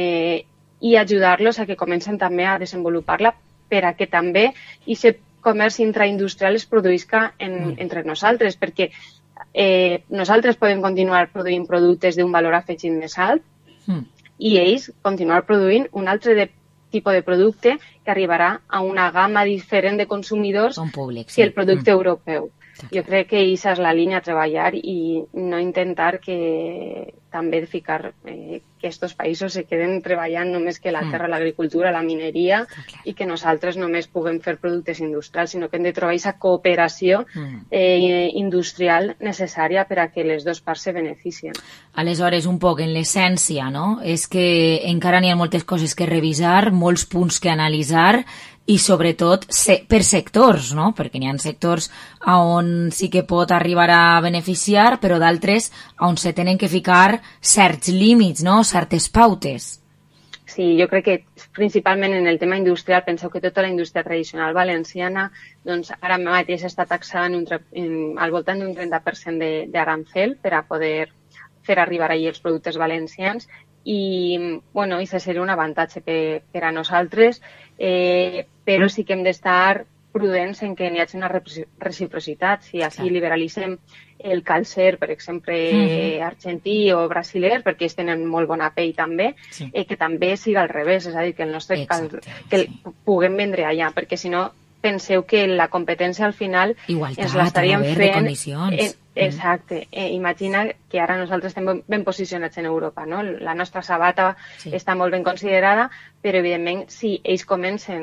i ajudar-los a que comencen també a desenvolupar-la per a que també aquest comerç intraindustrial es produïsca entre nosaltres, perquè nosaltres podem continuar produint productes d'un valor afegit més alt i ells continuar produint un altre tipus de producte que arribarà a una gamma diferent de consumidors que el producte europeu. Jo crec que aquesta és la línia a treballar i no intentar que també ficar que aquests països se queden treballant només que la terra, l'agricultura, la mineria, i que nosaltres només puguem fer productes industrials, sinó que hem de trobar aquesta cooperació industrial necessària per a que les dues parts se beneficien. Aleshores, un poc en l'essència, no? És que encara n'hi ha moltes coses que revisar, molts punts que analitzar, i sobretot per sectors, no? Perquè n'hi ha sectors on sí que pot arribar a beneficiar, però d'altres on se tenen que ficar certs límits, no? Certes pautes. Sí, jo crec que principalment en el tema industrial, penseu que tota la indústria tradicional valenciana doncs ara mateix està taxada al voltant d'un 30% d'arancel per a poder fer arribar allí els productes valencians, i bueno, això seria un avantatge per a nosaltres, però sí que hem d'estar prudents en que n'hi hagi una reciprocitat. Si així liberalitzem el calcer, per exemple, argentí o brasiler, perquè ells tenen molt bona pell també, que també siga al revés, és a dir, que el nostre que puguem vendre allà, perquè si no penseu que la competència al final ens l'estaríem fent. Exacte. Imagina que ara nosaltres estem ben posicionats en Europa, no? La nostra sabata està molt ben considerada, però evidentment si ells comencen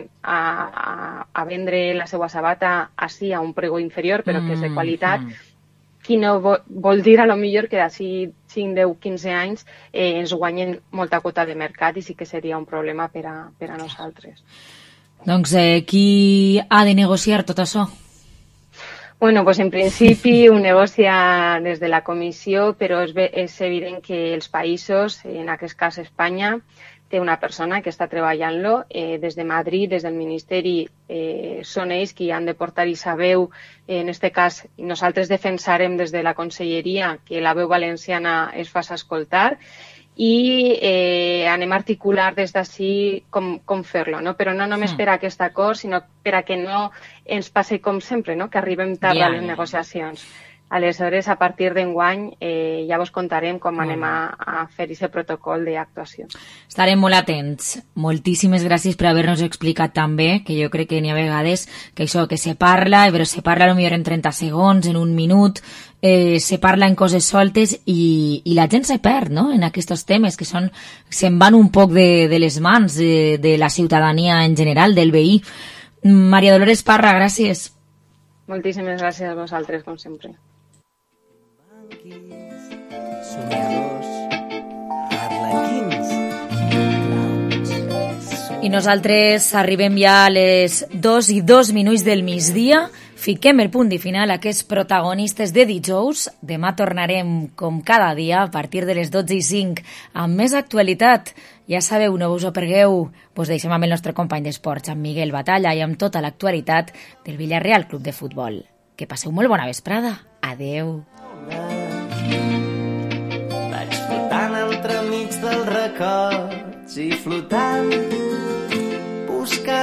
a vendre la seva sabata així a un preu inferior, però que és de qualitat, qui no vol dir a lo millor que d'ací 5, 10, 15 anys ens guanyen molta quota de mercat, i sí que seria un problema per a nosaltres. Doncs qui ha de negociar tot això? Bueno, pues en principi ho negocia des de la comissió, però és evident que els països, en aquest cas Espanya, té una persona que està treballant-lo. Des de Madrid, des del Ministeri, són ells qui han de portar aquesta veu. En aquest cas, nosaltres defensarem des de la Conselleria que la veu valenciana es faci escoltar, i anem a articular des d'ací com fer-lo, no? Però no només per a aquest acord, sinó per a que no ens passi com sempre, no? Que arribem tard a les negociacions. Aleshores, a partir d'enguany, ja vos contarem com anem a fer aquest protocol d'actuació. Estarem molt atents. Moltíssimes gràcies per haver-nos explicat també, que jo crec que n'hi ha vegades que això, que se parla, però se parla potser en 30 segons, en un minut, se parla en coses soltes i la gent se perd, no?, en aquests temes que se'n van un poc de les mans de la ciutadania en general, del veí. Maria Dolores Parra, gràcies. Moltíssimes gràcies a vosaltres, com sempre. I nosaltres arribem ja a les 2:02 del migdia. Fiquem el punt i final a aquests protagonistes de dijous. Demà tornarem, com cada dia, a partir de les 12:05, amb més actualitat. Ja sabeu, no us ho pergueu. Vos deixem amb el nostre company d'esports, amb Miguel Batalla, i amb tota l'actualitat del Villarreal Club de Futbol. Que passeu molt bona vesprada. Adeu. Vaig flotant entremig dels records i flotant